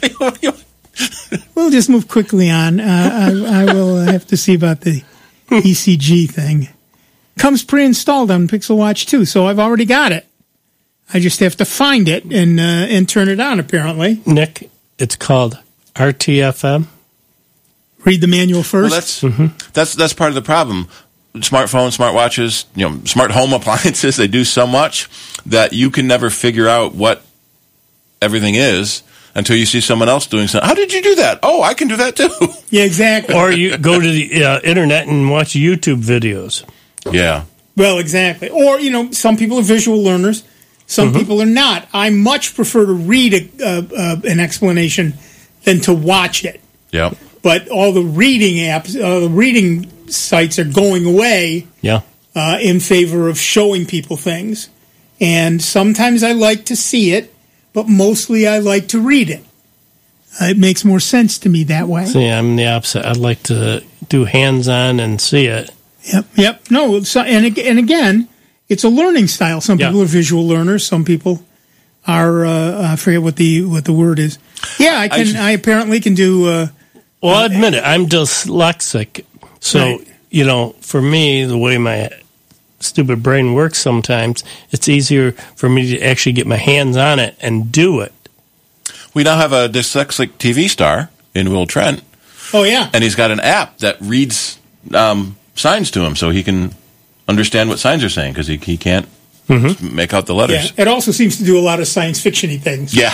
[SPEAKER 2] We'll just move quickly on. Uh, I, I will uh, have to see about the E C G thing. Comes pre-installed on Pixel Watch two, so I've already got it. I just have to find it and uh, and turn it on. Apparently,
[SPEAKER 3] Nick, it's called R T F M.
[SPEAKER 2] read the manual
[SPEAKER 4] Well,
[SPEAKER 2] first.
[SPEAKER 4] that's that's that's part of the problem. Smartphones, smartwatches, you know, smart home appliances, they do so much that you can never figure out what everything is until you see someone else doing something. How did you do that? Oh, I can do that too.
[SPEAKER 2] Yeah, exactly.
[SPEAKER 3] Or you go to the uh, internet and watch YouTube videos.
[SPEAKER 4] Yeah.
[SPEAKER 2] Well, exactly. Or, you know, some people are visual learners. Some
[SPEAKER 3] Mm-hmm.
[SPEAKER 2] people are not. I much prefer to read a, uh, uh, an explanation than to watch it.
[SPEAKER 4] Yep.
[SPEAKER 2] But all the reading apps, uh, the reading sites are going away
[SPEAKER 3] Yeah.
[SPEAKER 2] uh, in favor of showing people things. And sometimes I like to see it, but mostly I like to read it. Uh, it makes more sense to me that way.
[SPEAKER 3] See, I'm the opposite. I'd like to do hands-on and see it.
[SPEAKER 2] Yep, yep. No, so, and ag- and again, it's a learning style. Some
[SPEAKER 3] Yeah.
[SPEAKER 2] people are visual learners. Some people are. Uh, I forget what the what the word is. Yeah, I can. I,
[SPEAKER 4] I-
[SPEAKER 2] apparently can do. Uh,
[SPEAKER 3] Well, I'll admit it. I'm dyslexic. So,
[SPEAKER 2] Right.
[SPEAKER 3] you know, for me, the way my stupid brain works sometimes, it's easier for me to actually get my hands on it and do it.
[SPEAKER 4] We now have a dyslexic T V star in Will Trent,
[SPEAKER 2] oh yeah,
[SPEAKER 4] and he's got an app that reads um, signs to him so he can understand what signs are saying because he, he can't make out the
[SPEAKER 2] yeah.
[SPEAKER 4] letters.
[SPEAKER 2] It also seems to do a lot of science fiction-y things.
[SPEAKER 4] Yeah.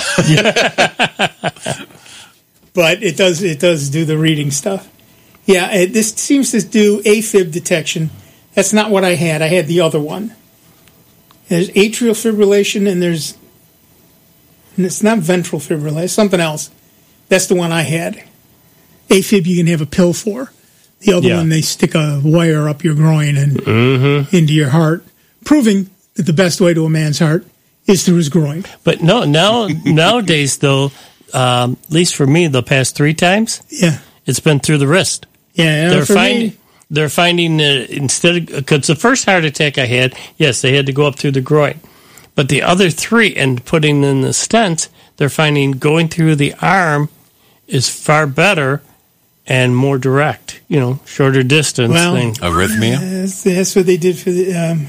[SPEAKER 2] But it does it does do the reading stuff. Yeah, it, this seems to do AFib detection. That's not what I had. I had the other one. There's atrial fibrillation, and there's and it's not ventral fibrillation. It's something else. That's the one I had. AFib you can have a pill for. The other
[SPEAKER 3] Yeah.
[SPEAKER 2] one they stick a wire up your groin and
[SPEAKER 3] Mm-hmm.
[SPEAKER 2] into your heart, proving that the best way to a man's heart is through his groin.
[SPEAKER 3] But no, now nowadays, though, um, at least for me, the past three times,
[SPEAKER 2] Yeah,
[SPEAKER 3] it's been through the wrist.
[SPEAKER 2] yeah.
[SPEAKER 3] They're
[SPEAKER 2] for
[SPEAKER 3] finding
[SPEAKER 2] me,
[SPEAKER 3] they're finding uh, instead of because the first heart attack I had, yes, they had to go up through the groin, but the other three and putting in the stents, they're finding going through the arm is far better and more direct. You know, shorter distance
[SPEAKER 2] Well,
[SPEAKER 3] thing.
[SPEAKER 4] Arrhythmia?
[SPEAKER 2] that's, that's what they did for the. Um,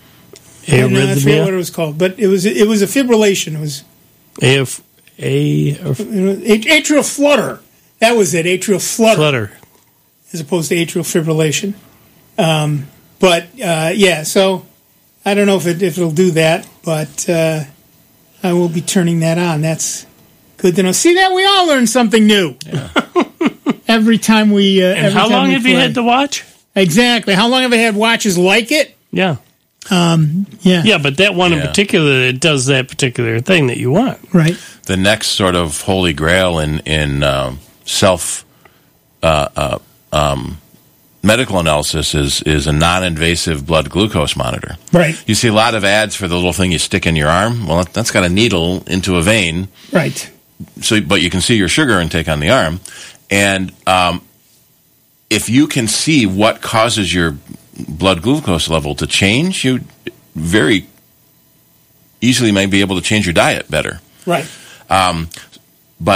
[SPEAKER 2] I don't know, I forget what it
[SPEAKER 3] Arrhythmia,
[SPEAKER 2] was called, but it was it was a fibrillation. It was
[SPEAKER 3] if a or
[SPEAKER 2] you know, at- atrial flutter. That was it, atrial flutter,
[SPEAKER 3] flutter.
[SPEAKER 2] as opposed to atrial fibrillation. Um, but uh, yeah, so I don't know if it if it'll do that, but uh, I will be turning that on. That's good to know. See that we all learn something new every time we. Uh,
[SPEAKER 3] And
[SPEAKER 2] every
[SPEAKER 3] how
[SPEAKER 2] time
[SPEAKER 3] long
[SPEAKER 2] we
[SPEAKER 3] have you
[SPEAKER 2] play.
[SPEAKER 3] had to watch?
[SPEAKER 2] Exactly. How long have I had watches like it?
[SPEAKER 3] Yeah,
[SPEAKER 2] Um, yeah.
[SPEAKER 3] yeah, but that one in
[SPEAKER 4] Yeah.
[SPEAKER 3] particular, it does that particular thing that you want.
[SPEAKER 2] Right.
[SPEAKER 4] The next sort of holy grail in in um, self uh, uh, um, medical analysis is is a non-invasive blood glucose monitor.
[SPEAKER 2] Right.
[SPEAKER 4] You see a lot of ads for the little thing you stick in your arm. Well, that- that's got a needle into a vein,
[SPEAKER 2] Right.
[SPEAKER 4] so but you can see your sugar intake on the arm, and um, if you can see what causes your blood glucose level to change, you very easily may be able to change your diet better.
[SPEAKER 2] Right.
[SPEAKER 4] Um, but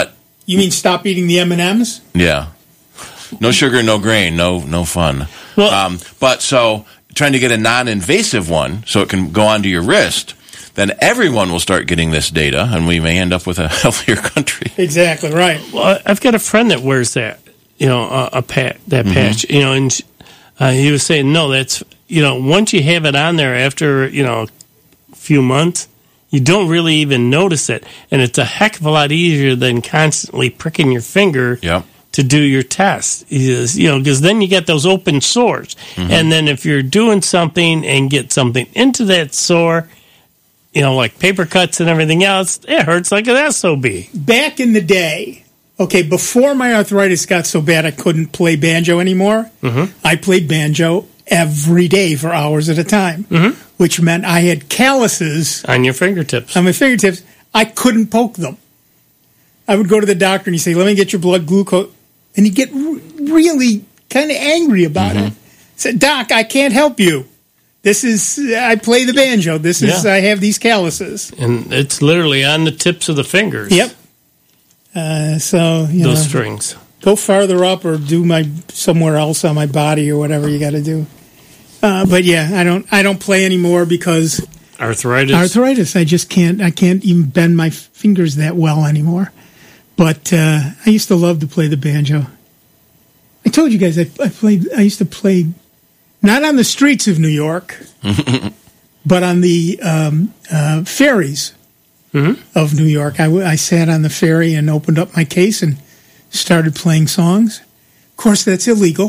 [SPEAKER 2] You mean stop eating the M and M's?
[SPEAKER 4] Yeah. No sugar, no grain, no no fun.
[SPEAKER 3] Well,
[SPEAKER 4] um, but so trying to get a non-invasive one so it can go onto your wrist, then everyone will start getting this data, and we may end up with a healthier country.
[SPEAKER 2] Exactly right.
[SPEAKER 3] Well, I've got a friend that wears that, you know, a, a pat, that
[SPEAKER 4] Mm-hmm.
[SPEAKER 3] patch, you know, and uh, he was saying, no, that's, you know, once you have it on there after, you know, a few months, you don't really even notice it, and it's a heck of a lot easier than constantly pricking your finger.
[SPEAKER 4] Yep.
[SPEAKER 3] To do your test, is, you know, because then you get those open sores,
[SPEAKER 4] Mm-hmm.
[SPEAKER 3] and then if you're doing something and get something into that sore, you know, like paper cuts and everything else, it hurts like an S O B.
[SPEAKER 2] Back in the day, okay, before my arthritis got so bad I couldn't play banjo anymore,
[SPEAKER 3] Mm-hmm.
[SPEAKER 2] I played banjo every day for hours at a time,
[SPEAKER 3] Mm-hmm.
[SPEAKER 2] which meant I had calluses
[SPEAKER 3] On your fingertips.
[SPEAKER 2] on my fingertips. I couldn't poke them. I would go to the doctor and he'd say, let me get your blood glucose. And he'd get r- really kind of angry about
[SPEAKER 3] Mm-hmm.
[SPEAKER 2] it. Said, Doc, I can't help you. This is, I play the banjo. This is,
[SPEAKER 3] Yeah.
[SPEAKER 2] I have these calluses.
[SPEAKER 3] And it's literally on the tips of the fingers.
[SPEAKER 2] Yep. Uh, so, you
[SPEAKER 3] Those
[SPEAKER 2] know,
[SPEAKER 3] strings.
[SPEAKER 2] go farther up or do my somewhere else on my body or whatever you got to do. Uh, but yeah, I don't, I don't play anymore because
[SPEAKER 3] Arthritis.
[SPEAKER 2] arthritis. I just can't, I can't even bend my fingers that well anymore. But uh, I used to love to play the banjo. I told you guys I, I played. I used to play not on the streets of New York, but on the um, uh, ferries
[SPEAKER 3] Mhm.
[SPEAKER 2] of New York. I, w- I sat on the ferry and opened up my case and started playing songs. Of course, that's illegal.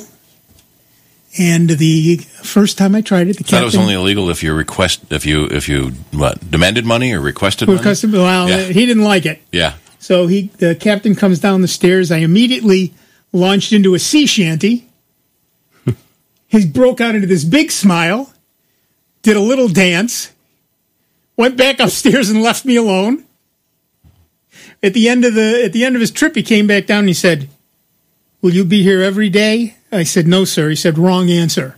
[SPEAKER 2] And the first time I tried it, the
[SPEAKER 4] I thought it was
[SPEAKER 2] captain-
[SPEAKER 4] only illegal if you request if you if you what demanded money or requested money.
[SPEAKER 2] Because, well,
[SPEAKER 4] Yeah.
[SPEAKER 2] he didn't like it.
[SPEAKER 4] Yeah.
[SPEAKER 2] So he, the captain comes down the stairs. I immediately launched into a sea shanty. He broke out into this big smile, did a little dance, went back upstairs and left me alone. At the end of the at the end of his trip, he came back down and he said, "Will you be here every day?" I said, "No, sir." He said, "Wrong answer."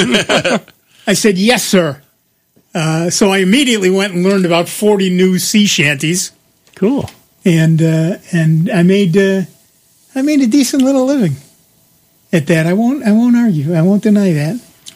[SPEAKER 2] I said, "Yes, sir." Uh, so I immediately went and learned about forty new sea shanties.
[SPEAKER 3] Cool.
[SPEAKER 2] And uh, and I made uh, I made a decent little living at that. I won't I won't argue. I won't deny that.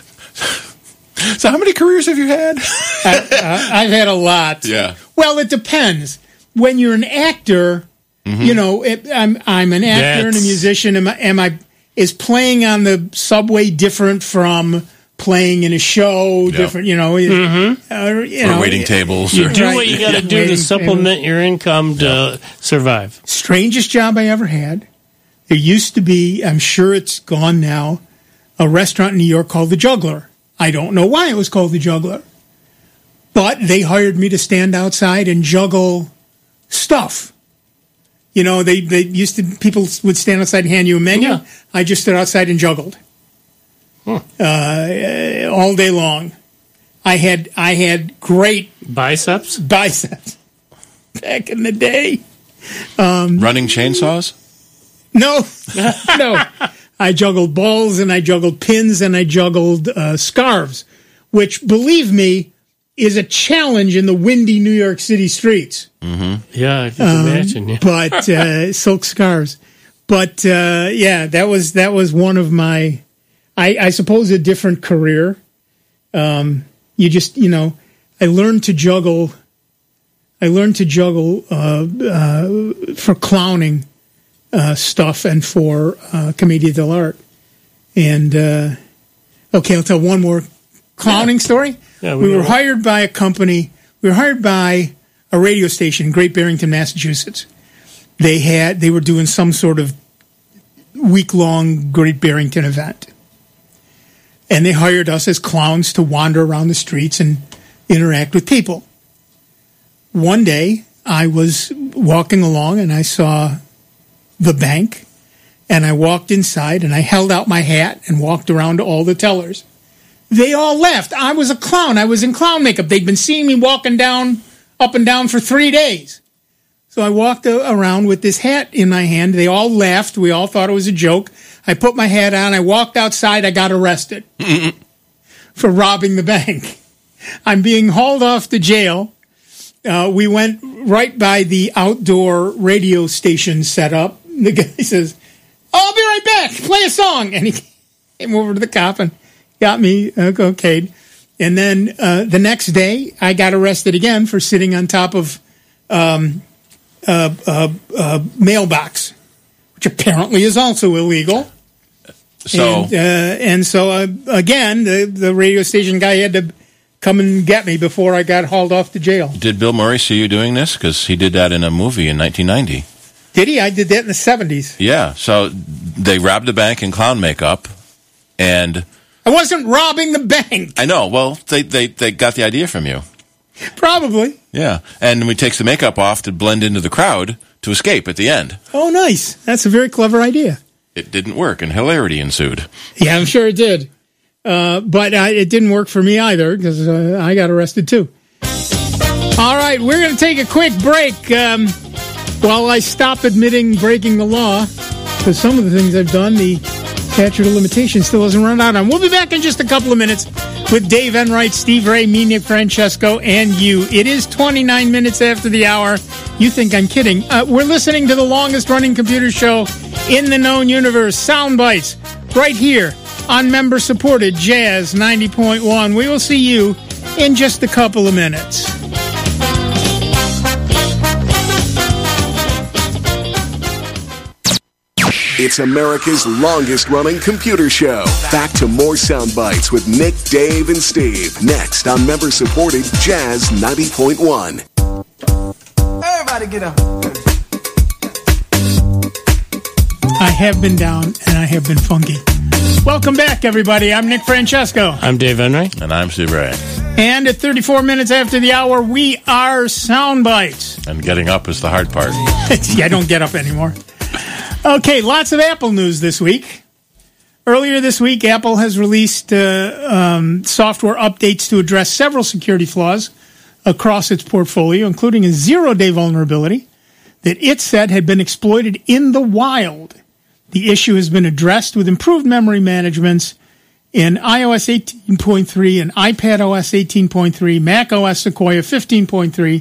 [SPEAKER 4] So how many careers have you had?
[SPEAKER 2] I, I, I've had a lot.
[SPEAKER 4] Yeah.
[SPEAKER 2] Well, it depends. When you're an actor, you know, it, I'm I'm an actor and a
[SPEAKER 3] That's-
[SPEAKER 2] musician. Am I, am I is playing on the subway different from playing in a show? Different, you know.
[SPEAKER 3] Mm-hmm.
[SPEAKER 2] Uh, you
[SPEAKER 4] Or
[SPEAKER 2] know,
[SPEAKER 4] waiting tables.
[SPEAKER 3] You
[SPEAKER 4] or-
[SPEAKER 3] do
[SPEAKER 2] Right.
[SPEAKER 3] what you got to do
[SPEAKER 2] Waiting
[SPEAKER 3] to supplement your income to survive.
[SPEAKER 2] Strangest job I ever had. There used to be, I'm sure it's gone now, a restaurant in New York called The Juggler. I don't know why it was called The Juggler. But they hired me to stand outside and juggle stuff. You know, they, they used to, people would stand outside and hand you a menu.
[SPEAKER 3] Yeah.
[SPEAKER 2] I just stood outside and juggled. Uh, all day long. I had, I had great
[SPEAKER 3] Biceps?
[SPEAKER 2] biceps back in the day.
[SPEAKER 4] Running chainsaws?
[SPEAKER 2] No, no. I juggled balls and I juggled pins and I juggled uh, scarves, which, believe me, is a challenge in the windy New York City streets.
[SPEAKER 3] Yeah, I can imagine. Yeah.
[SPEAKER 2] But uh, silk scarves. But uh, yeah, that was that was one of my, I, I suppose, a different career. Um, you just, you know, I learned to juggle. I learned to juggle uh, uh, for clowning. Uh, stuff and for uh, Commedia dell'arte. And, uh, okay, I'll tell one more clowning story.
[SPEAKER 3] Yeah, we
[SPEAKER 2] we were
[SPEAKER 3] know.
[SPEAKER 2] hired by a company, we were hired by a radio station in Great Barrington, Massachusetts. They had, they were doing some sort of week-long Great Barrington event. And they hired us as clowns to wander around the streets and interact with people. One day, I was walking along and I saw the bank, and I walked inside and I held out my hat and walked around to all the tellers. They all left. I was a clown. I was in clown makeup. They'd been seeing me walking down, up and down for three days. So I walked a- around with this hat in my hand. They all laughed. We all thought it was a joke. I put my hat on. I walked outside. I got arrested for robbing the bank. I'm being hauled off to jail. Uh, we went right by the outdoor radio station setup. The guy says, oh, I'll be right back. Play a song. And he came over to the cop and got me uh, okayed. And then uh, the next day, I got arrested again for sitting on top of um, a, a, a mailbox, which apparently is also illegal.
[SPEAKER 4] So,
[SPEAKER 2] and, uh, and so uh, again, the, the radio station guy had to come and get me before I got hauled off to jail.
[SPEAKER 4] Did Bill Murray see you doing this? Because he did that in a movie in nineteen ninety.
[SPEAKER 2] Did he? I did that in the seventies.
[SPEAKER 4] Yeah. So they robbed a bank in clown makeup, and
[SPEAKER 2] I wasn't robbing the bank.
[SPEAKER 4] I know. Well, they they, they got the idea from you.
[SPEAKER 2] Probably.
[SPEAKER 4] Yeah. And he takes the makeup off to blend into the crowd to escape at the end.
[SPEAKER 2] Oh, nice. That's a very clever idea.
[SPEAKER 4] It didn't work, and hilarity ensued.
[SPEAKER 2] Yeah, I'm sure it did. Uh, but uh, it didn't work for me either, because uh, I got arrested too. All right, we're going to take a quick break um, while I stop admitting breaking the law, because some of the things I've done, the statute of limitations still hasn't run out on. We'll be back in just a couple of minutes with Dave Enright, Steve Ray, me, Nick Francesco, and you. It is twenty-nine minutes after the hour. You think I'm kidding. Uh, we're listening to the longest-running computer show in the known universe, Sound Bites, right here on member-supported Jazz ninety point one. We will see you in just a couple of minutes.
[SPEAKER 1] It's America's longest-running computer show. Back to more Sound Bites with Nick, Dave, and Steve. Next on member-supported Jazz ninety point one.
[SPEAKER 11] Everybody get up.
[SPEAKER 2] I have been down, and I have been funky. Welcome back, everybody. I'm Nick Francesco.
[SPEAKER 3] I'm Dave Enright.
[SPEAKER 4] And I'm Steve Ray.
[SPEAKER 2] And at thirty-four minutes after the hour, we are Sound Bites.
[SPEAKER 4] And getting up is the hard part.
[SPEAKER 2] Yeah, I don't get up anymore. Okay, lots of Apple news this week. Earlier this week, Apple has released uh, um, software updates to address several security flaws across its portfolio, including a zero-day vulnerability that it said had been exploited in the wild. The issue has been addressed with improved memory management in iOS eighteen point three and iPadOS eighteen point three, macOS Sequoia fifteen point three,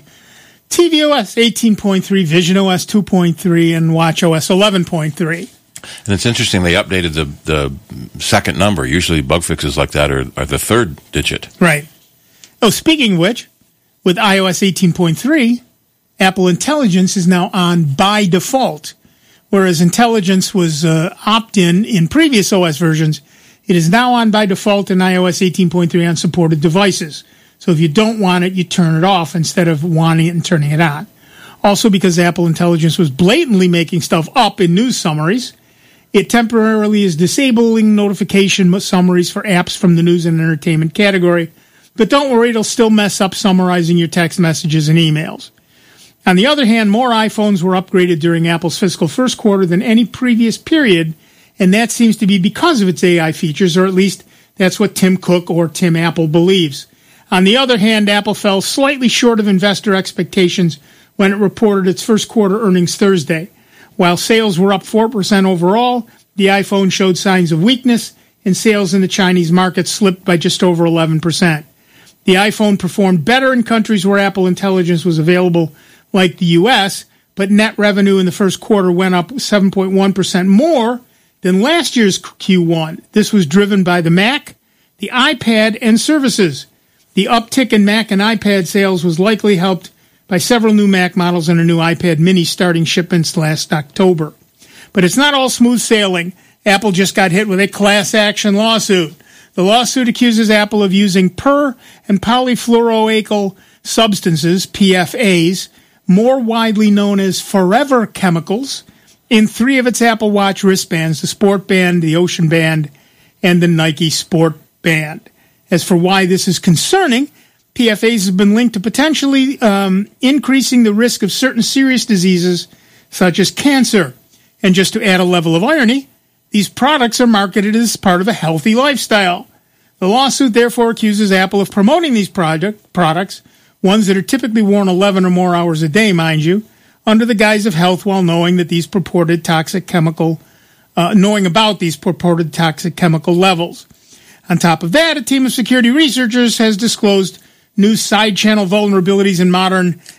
[SPEAKER 2] tvOS eighteen point three, visionOS two point three, and watchOS eleven point three.
[SPEAKER 4] And it's interesting, they updated the the second number. Usually bug fixes like that are, are the third digit.
[SPEAKER 2] Right. Oh, speaking of which, with iOS eighteen point three, Apple Intelligence is now on by default. Whereas Intelligence was uh, opt-in in previous O S versions, it is now on by default in iOS eighteen point three on supported devices. So if you don't want it, you turn it off instead of wanting it and turning it on. Also, because Apple Intelligence was blatantly making stuff up in news summaries, it temporarily is disabling notification summaries for apps from the news and entertainment category. But don't worry, it'll still mess up summarizing your text messages and emails. On the other hand, more iPhones were upgraded during Apple's fiscal first quarter than any previous period, and that seems to be because of its A I features, or at least that's what Tim Cook or Tim Apple believes. On the other hand, Apple fell slightly short of investor expectations when it reported its first quarter earnings Thursday. While sales were up four percent overall, the iPhone showed signs of weakness, and sales in the Chinese market slipped by just over eleven percent. The iPhone performed better in countries where Apple Intelligence was available, like the U S, but net revenue in the first quarter went up seven point one percent more than last year's Q one. This was driven by the Mac, the iPad, and services. The uptick in Mac and iPad sales was likely helped by several new Mac models and a new iPad mini starting shipments last October. But it's not all smooth sailing. Apple just got hit with a class action lawsuit. The lawsuit accuses Apple of using per- and polyfluoroalkyl substances, P F As, more widely known as forever chemicals, in three of its Apple Watch wristbands, the Sport Band, the Ocean Band, and the Nike Sport Band. As for why this is concerning, P F As have been linked to potentially um, increasing the risk of certain serious diseases, such as cancer. And just to add a level of irony, these products are marketed as part of a healthy lifestyle. The lawsuit therefore accuses Apple of promoting these product, products, ones that are typically worn eleven or more hours a day, mind you, under the guise of health, while knowing that these purported toxic chemical, uh, knowing about these purported toxic chemical levels. On top of that, a team of security researchers has disclosed new side channel vulnerabilities in modern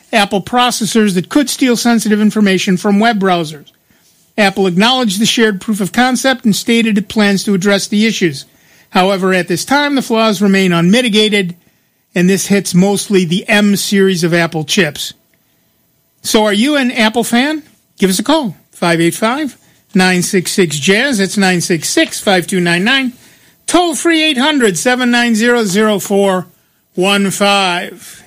[SPEAKER 2] Apple processors that could steal sensitive information from web browsers. Apple acknowledged the shared proof of concept and stated it plans to address the issues. However, at this time, the flaws remain unmitigated, and this hits mostly the M series of Apple chips. So are you an Apple fan? Give us a call, five eight five, nine six six, jazz. That's nine six six, five two nine nine. Toll free eight hundred, seven nine zero, zero four one five.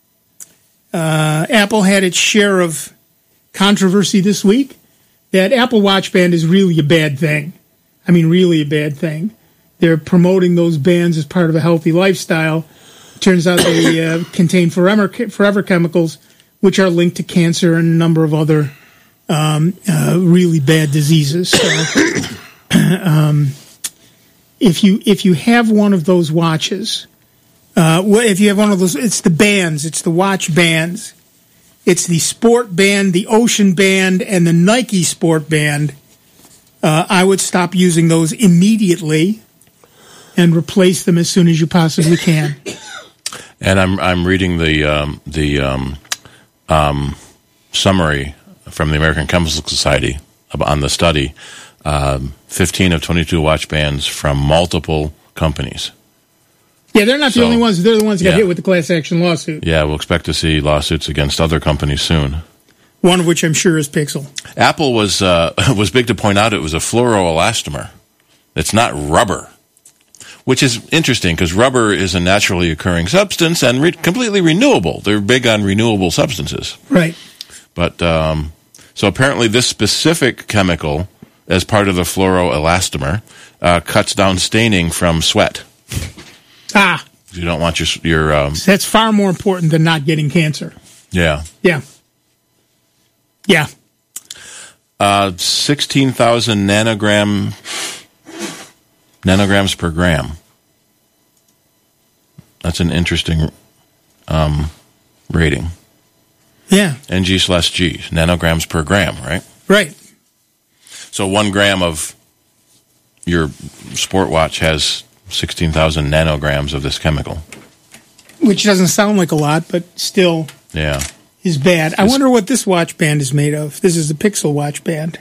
[SPEAKER 2] Uh, Apple had its share of controversy this week. That Apple Watch band is really a bad thing. I mean, really a bad thing. They're promoting those bands as part of a healthy lifestyle. Turns out they uh, contain forever, forever chemicals, which are linked to cancer and a number of other um, uh, really bad diseases. So, um, if you if you have one of those watches, uh, if you have one of those, it's the bands, it's the watch bands. It's the Sport Band, the Ocean Band, and the Nike Sport Band. Uh, I would stop using those immediately and replace them as soon as you possibly can.
[SPEAKER 4] And I'm I'm reading the um, the um, um, summary from the American Chemical Society on the study. Um, Fifteen of twenty-two watch bands from multiple companies.
[SPEAKER 2] Yeah, they're not the
[SPEAKER 4] So,
[SPEAKER 2] only ones. They're the ones that got
[SPEAKER 4] yeah.
[SPEAKER 2] hit with the class action lawsuit.
[SPEAKER 4] Yeah, we'll expect to see lawsuits against other companies soon.
[SPEAKER 2] One of which I'm sure is Pixel.
[SPEAKER 4] Apple was uh, was big to point out it was a fluoroelastomer. It's not rubber, which is interesting because rubber is a naturally occurring substance and re- completely renewable. They're big on renewable substances.
[SPEAKER 2] Right.
[SPEAKER 4] But um, so apparently this specific chemical, as part of the fluoroelastomer, uh, cuts down staining from sweat.
[SPEAKER 2] Ah.
[SPEAKER 4] You don't want your your. Um,
[SPEAKER 2] That's far more important than not getting cancer.
[SPEAKER 4] yeah.
[SPEAKER 2] Yeah. Yeah.
[SPEAKER 4] Uh, sixteen thousand nanogram nanograms per gram. That's an interesting um, rating.
[SPEAKER 2] Yeah.
[SPEAKER 4] N G slash G, nanograms per gram, right?
[SPEAKER 2] Right.
[SPEAKER 4] So one gram of your sport watch has sixteen thousand nanograms of this chemical.
[SPEAKER 2] Which doesn't sound like a lot, but still
[SPEAKER 4] Yeah.
[SPEAKER 2] is bad. I wonder what this watch band is made of. This is the Pixel watch band.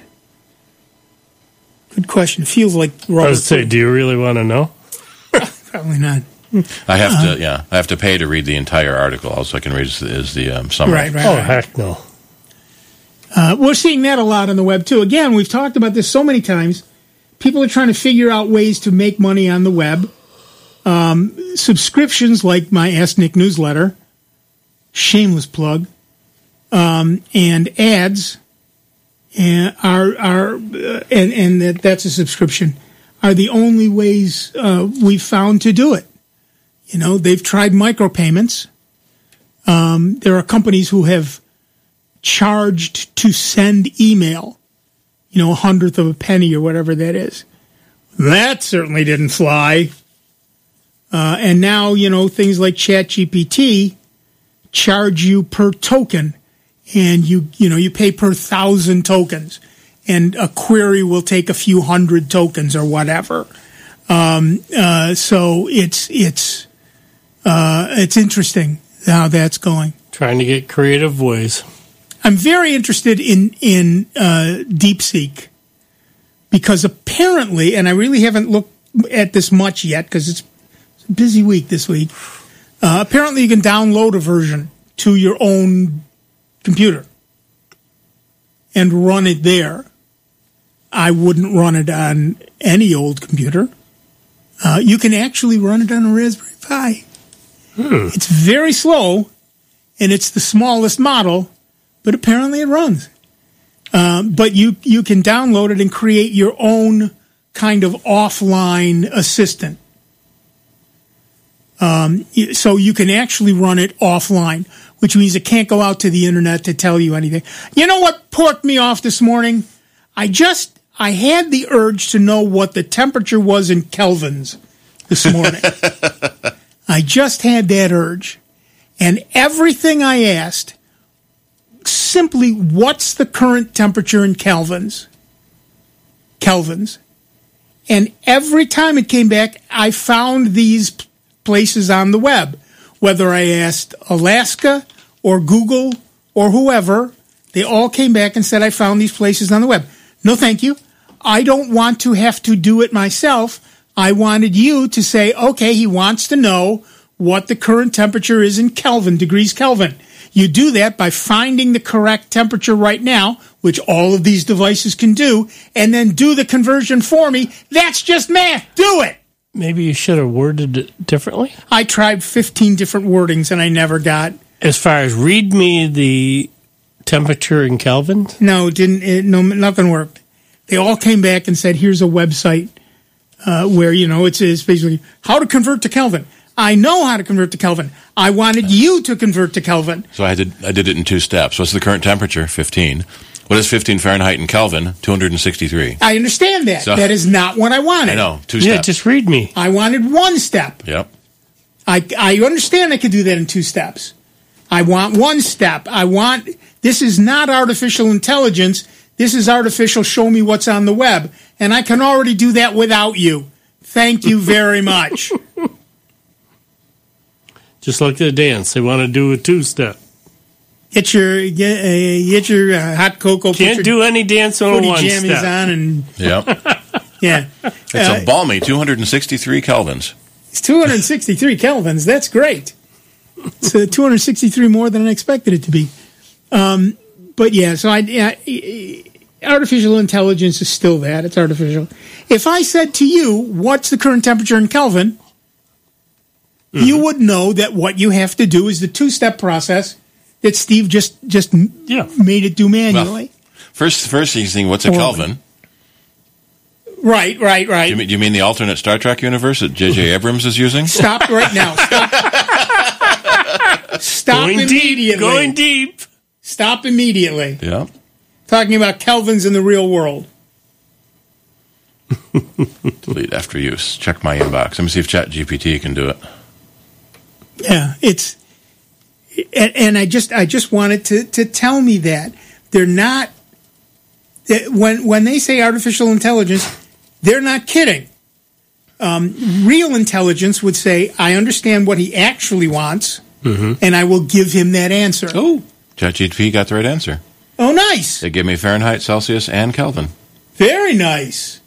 [SPEAKER 2] Good question. Feels like rubber.
[SPEAKER 3] I was say, do you really want to know?
[SPEAKER 2] Probably not.
[SPEAKER 4] I have
[SPEAKER 2] Uh-huh.
[SPEAKER 4] to, yeah, I have to pay to read the entire article. All I can read is the, is the um, summary.
[SPEAKER 2] Right, right,
[SPEAKER 3] Oh,
[SPEAKER 2] right.
[SPEAKER 3] heck no.
[SPEAKER 2] Uh, we're seeing that a lot on the web, too. Again, we've talked about this so many times. People are trying to figure out ways to make money on the web. Um, subscriptions like my Ask Nick newsletter, shameless plug, um, and ads and are are uh, and and that, that's a subscription are the only ways uh, we've found to do it. You know, they've tried micropayments. Um, there are companies who have charged to send email, you know, a hundredth of a penny or whatever that is. That certainly didn't fly. Uh, and now, you know, things like ChatGPT charge you per token, and you, you know, you pay per thousand tokens, and a query will take a few hundred tokens or whatever. Um, uh, so it's, it's, uh, it's interesting how that's going.
[SPEAKER 3] Trying to get creative ways.
[SPEAKER 2] I'm very interested in, in, uh, DeepSeek, because apparently, and I really haven't looked at this much yet because it's a busy week this week. Uh, apparently you can download a version to your own computer and run it there. I wouldn't run it on any old computer. Uh, you can actually run it on a Raspberry Pi.
[SPEAKER 3] Hmm.
[SPEAKER 2] It's very slow, and it's the smallest model, but apparently it runs. Um, but you, you can download it and create your own kind of offline assistant. Um, so you can actually run it offline, which means it can't go out to the internet to tell you anything. You know what porked me off this morning? I just, I had the urge to know what the temperature was in kelvins this morning. I just had that urge. And everything I asked, simply, what's the current temperature in kelvins? Kelvins. And every time it came back, I found these places on the web, whether I asked Alaska or Google or whoever, they all came back and said, I found these places on the web. No, thank you. I don't want to have to do it myself. I wanted you to say, okay, he wants to know what the current temperature is in Kelvin, degrees Kelvin. You do that by finding the correct temperature right now, which all of these devices can do, and then do the conversion for me. That's just math. Do it.
[SPEAKER 3] Maybe you should have worded it differently.
[SPEAKER 2] I tried fifteen different wordings, and I never got.
[SPEAKER 3] As far as read me the temperature in Kelvin?
[SPEAKER 2] No, it didn't. It, no, nothing worked. They all came back and said, here's a website uh, where, you know, it's, it's basically how to convert to Kelvin. I know how to convert to Kelvin. I wanted you to convert to Kelvin.
[SPEAKER 4] So I did I did it in two steps. What's the current temperature? fifteen. What is fifteen Fahrenheit in Kelvin? two hundred sixty-three.
[SPEAKER 2] I understand that.
[SPEAKER 4] So,
[SPEAKER 2] that is not what I wanted.
[SPEAKER 4] I know. Two steps.
[SPEAKER 3] Yeah, just read me.
[SPEAKER 2] I wanted one step.
[SPEAKER 4] Yep.
[SPEAKER 2] I, I understand I could do that in two steps. I want one step. I want, this is not artificial intelligence. This is artificial show me what's on the web. And I can already do that without you. Thank you very much.
[SPEAKER 3] Just like the dance. They want to do a two-step.
[SPEAKER 2] Get your get, uh, get your uh, hot cocoa.
[SPEAKER 3] Can't do any dance on a one-step.
[SPEAKER 2] Jammies on and
[SPEAKER 4] yep.
[SPEAKER 2] yeah.
[SPEAKER 4] It's
[SPEAKER 2] uh,
[SPEAKER 4] a balmy two hundred sixty-three kelvins.
[SPEAKER 2] It's two hundred sixty-three kelvins. That's great. It's uh, two hundred sixty-three more than I expected it to be. Um, but yeah, so I, I, artificial intelligence is still that. It's artificial. If I said to you, what's the current temperature in Kelvin? Mm-hmm. You would know that what you have to do is the two-step process that Steve just just
[SPEAKER 3] yeah.
[SPEAKER 2] made it do manually.
[SPEAKER 4] Well, first, first you think, what's a Kelvin?
[SPEAKER 2] Right, right, right.
[SPEAKER 4] Do you, mean, do you mean the alternate Star Trek universe that J J Abrams is using?
[SPEAKER 2] Stop right now. Stop, Stop
[SPEAKER 3] going
[SPEAKER 2] immediately.
[SPEAKER 3] Deep, going deep.
[SPEAKER 2] Stop immediately.
[SPEAKER 4] Yeah.
[SPEAKER 2] Talking about kelvins in the real world.
[SPEAKER 4] Delete after use. Check my inbox. Let me see if ChatGPT can do it.
[SPEAKER 2] Yeah, it's and, and I just I just wanted to to tell me that they're not when when they say artificial intelligence, they're not kidding. Um, real intelligence would say, I understand what he actually wants, mm-hmm. and I will give him that answer.
[SPEAKER 4] Oh, ChatGPT got the right answer.
[SPEAKER 2] Oh, nice.
[SPEAKER 4] They give me Fahrenheit, Celsius, and Kelvin.
[SPEAKER 2] Very nice.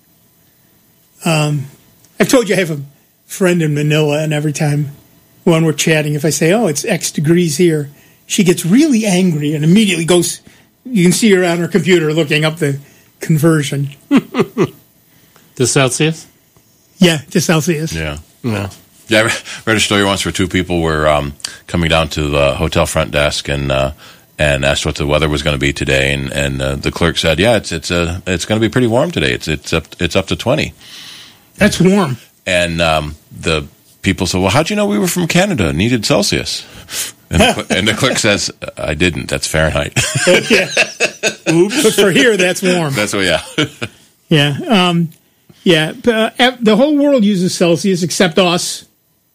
[SPEAKER 2] Um, I've told you I have a friend in Manila, and every time when we're chatting, if I say, oh, it's X degrees here, she gets really angry and immediately goes, you can see her on her computer looking up the conversion.
[SPEAKER 3] The Celsius?
[SPEAKER 2] Yeah, to Celsius.
[SPEAKER 4] Yeah.
[SPEAKER 3] No.
[SPEAKER 4] Yeah, I read a story once where two people were um, coming down to the hotel front desk and uh, and asked what the weather was going to be today, and and uh, the clerk said, "Yeah, it's it's a it's going to be pretty warm today. It's it's up it's up to twenty."
[SPEAKER 2] That's warm.
[SPEAKER 4] And um, the people said, "Well, how'd you know we were from Canada? Needed Celsius?" And the, and the clerk says, "I didn't. That's Fahrenheit."
[SPEAKER 2] Yeah. Oops. But for here, that's warm.
[SPEAKER 4] That's what. Yeah.
[SPEAKER 2] Yeah. Um, yeah. Uh, the whole world uses Celsius except us,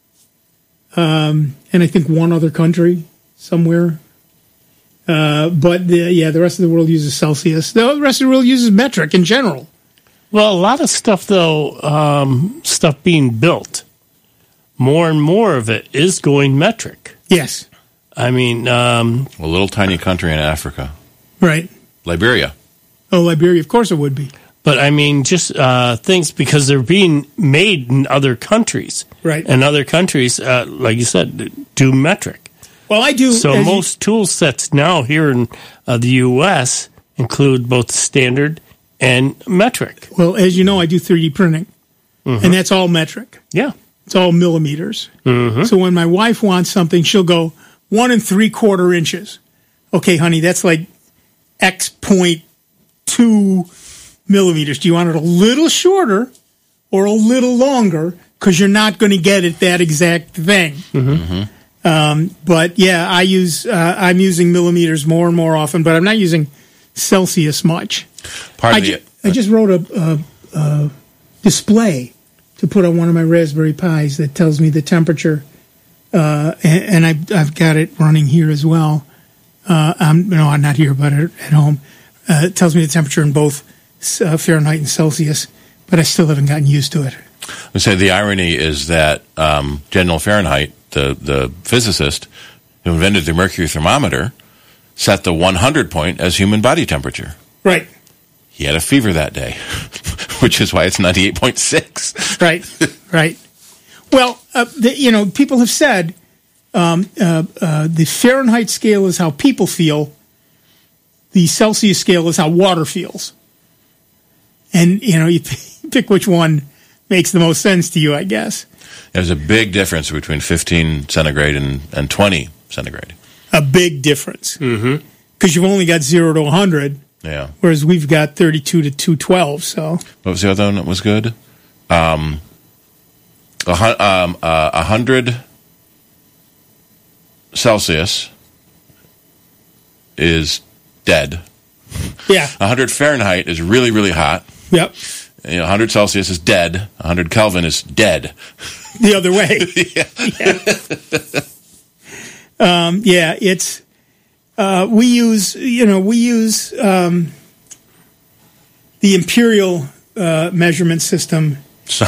[SPEAKER 2] um, and I think one other country somewhere. Uh, but the, yeah, the rest of the world uses Celsius. The rest of the world uses metric in general.
[SPEAKER 3] Well, a lot of stuff, though, um, stuff being built, more and more of it is going metric.
[SPEAKER 2] Yes.
[SPEAKER 3] I mean... Um,
[SPEAKER 4] a little tiny country in Africa.
[SPEAKER 2] Right.
[SPEAKER 4] Liberia.
[SPEAKER 2] Oh, Liberia, of course it would be.
[SPEAKER 3] But, I mean, just uh, things, because they're being made in other countries.
[SPEAKER 2] Right.
[SPEAKER 3] And other countries, uh, like you said, do metric.
[SPEAKER 2] Well, I do...
[SPEAKER 3] So most you, tool sets now here in uh, the U S include both standard and metric.
[SPEAKER 2] Well, as you know, I do three D printing, mm-hmm. and that's all metric.
[SPEAKER 3] Yeah.
[SPEAKER 2] It's all millimeters.
[SPEAKER 3] Mm-hmm.
[SPEAKER 2] So when my wife wants something, she'll go one and three quarter inches. Okay, honey, that's like X point two millimeters. Do you want it a little shorter or a little longer? Because you're not going to get it that exact thing.
[SPEAKER 3] Mm-hmm. Mm-hmm.
[SPEAKER 2] Um, but yeah, I use uh, I'm using millimeters more and more often, but I'm not using Celsius much.
[SPEAKER 4] Part
[SPEAKER 2] I,
[SPEAKER 4] of
[SPEAKER 2] ju-
[SPEAKER 4] the,
[SPEAKER 2] I just wrote a, a, a display to put on one of my Raspberry Pis that tells me the temperature, uh, and, and I've, I've got it running here as well. Uh, I'm no, not here, but at, at home. Uh, it tells me the temperature in both uh, Fahrenheit and Celsius, but I still haven't gotten used to it.
[SPEAKER 4] I say the irony is that um, General Fahrenheit, the the physicist who invented the mercury thermometer, set the one hundred point as human body temperature.
[SPEAKER 2] Right.
[SPEAKER 4] He had a fever that day, which is why it's ninety-eight point six.
[SPEAKER 2] Right, right. Well, uh, the, you know, people have said um, uh, uh, the Fahrenheit scale is how people feel. The Celsius scale is how water feels. And, you know, you pick which one makes the most sense to you, I guess.
[SPEAKER 4] There's a big difference between fifteen centigrade and, and twenty centigrade.
[SPEAKER 2] A big difference. Mm-hmm. Because you've only got zero to one hundred.
[SPEAKER 4] Yeah.
[SPEAKER 2] Whereas we've got thirty-two to two twelve, so.
[SPEAKER 4] What was the other one that was good? Um, a, um, uh, one hundred Celsius is dead.
[SPEAKER 2] Yeah.
[SPEAKER 4] one hundred Fahrenheit is really, really hot.
[SPEAKER 2] Yep.
[SPEAKER 4] You know, one hundred Celsius is dead. one hundred Kelvin is dead.
[SPEAKER 2] The other way. yeah. um, yeah, it's... Uh, we use, you know, we use um, the imperial uh, measurement system,
[SPEAKER 4] so.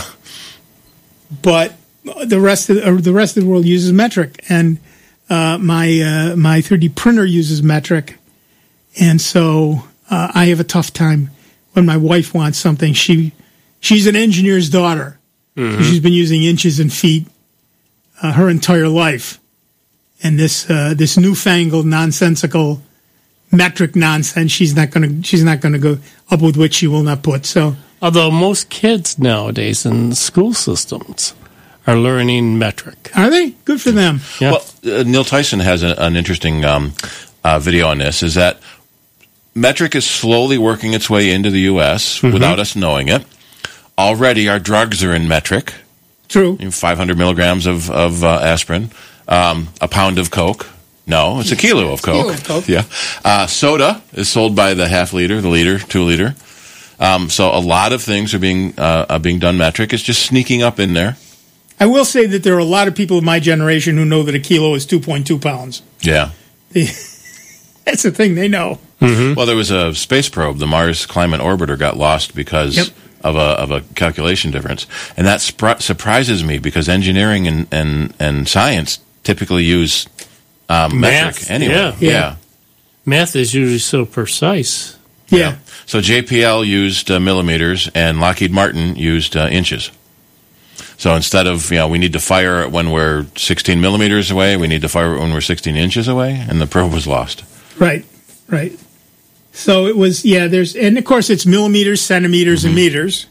[SPEAKER 2] but the rest of uh, the rest of the world uses metric, and uh, my uh, my three D printer uses metric, and so uh, I have a tough time when my wife wants something. She she's an engineer's daughter, mm-hmm. so she's been using inches and feet uh, her entire life. And this uh, this newfangled nonsensical metric nonsense, she's not gonna she's not gonna go up with which she will not put. So,
[SPEAKER 3] although most kids nowadays in school systems are learning metric,
[SPEAKER 2] are they? Good for them.
[SPEAKER 3] Yeah.
[SPEAKER 4] Well, uh, Neil Tyson has a, an interesting um, uh, video on this. Is that metric is slowly working its way into the U S mm-hmm. without us knowing it. Already, our drugs are in metric.
[SPEAKER 2] True.
[SPEAKER 4] five hundred milligrams of of uh, aspirin. Um, a pound of Coke. No, it's a kilo of Coke.
[SPEAKER 2] Kilo of Coke.
[SPEAKER 4] Yeah. Uh, soda is sold by the half liter, the liter, two liter. Um, so a lot of things are being uh, are being done metric. It's just sneaking up in there.
[SPEAKER 2] I will say that there are a lot of people of my generation who know that a kilo is two point two pounds.
[SPEAKER 4] Yeah.
[SPEAKER 2] That's the thing they know.
[SPEAKER 4] Mm-hmm. Well, there was a space probe. The Mars Climate Orbiter got lost because yep. of a of a calculation difference, and that spr- surprises me because engineering and, and, and science typically use um, metric anyway.
[SPEAKER 3] Yeah.
[SPEAKER 4] yeah,
[SPEAKER 3] yeah. Math is usually so precise.
[SPEAKER 2] Yeah. yeah.
[SPEAKER 4] So J P L used uh, millimeters, and Lockheed Martin used uh, inches. So instead of, you know, we need to fire when we're sixteen millimeters away, we need to fire when we're sixteen inches away, and the probe was lost.
[SPEAKER 2] Right, right. So it was, yeah, there's, and of course it's millimeters, centimeters, mm-hmm. and meters.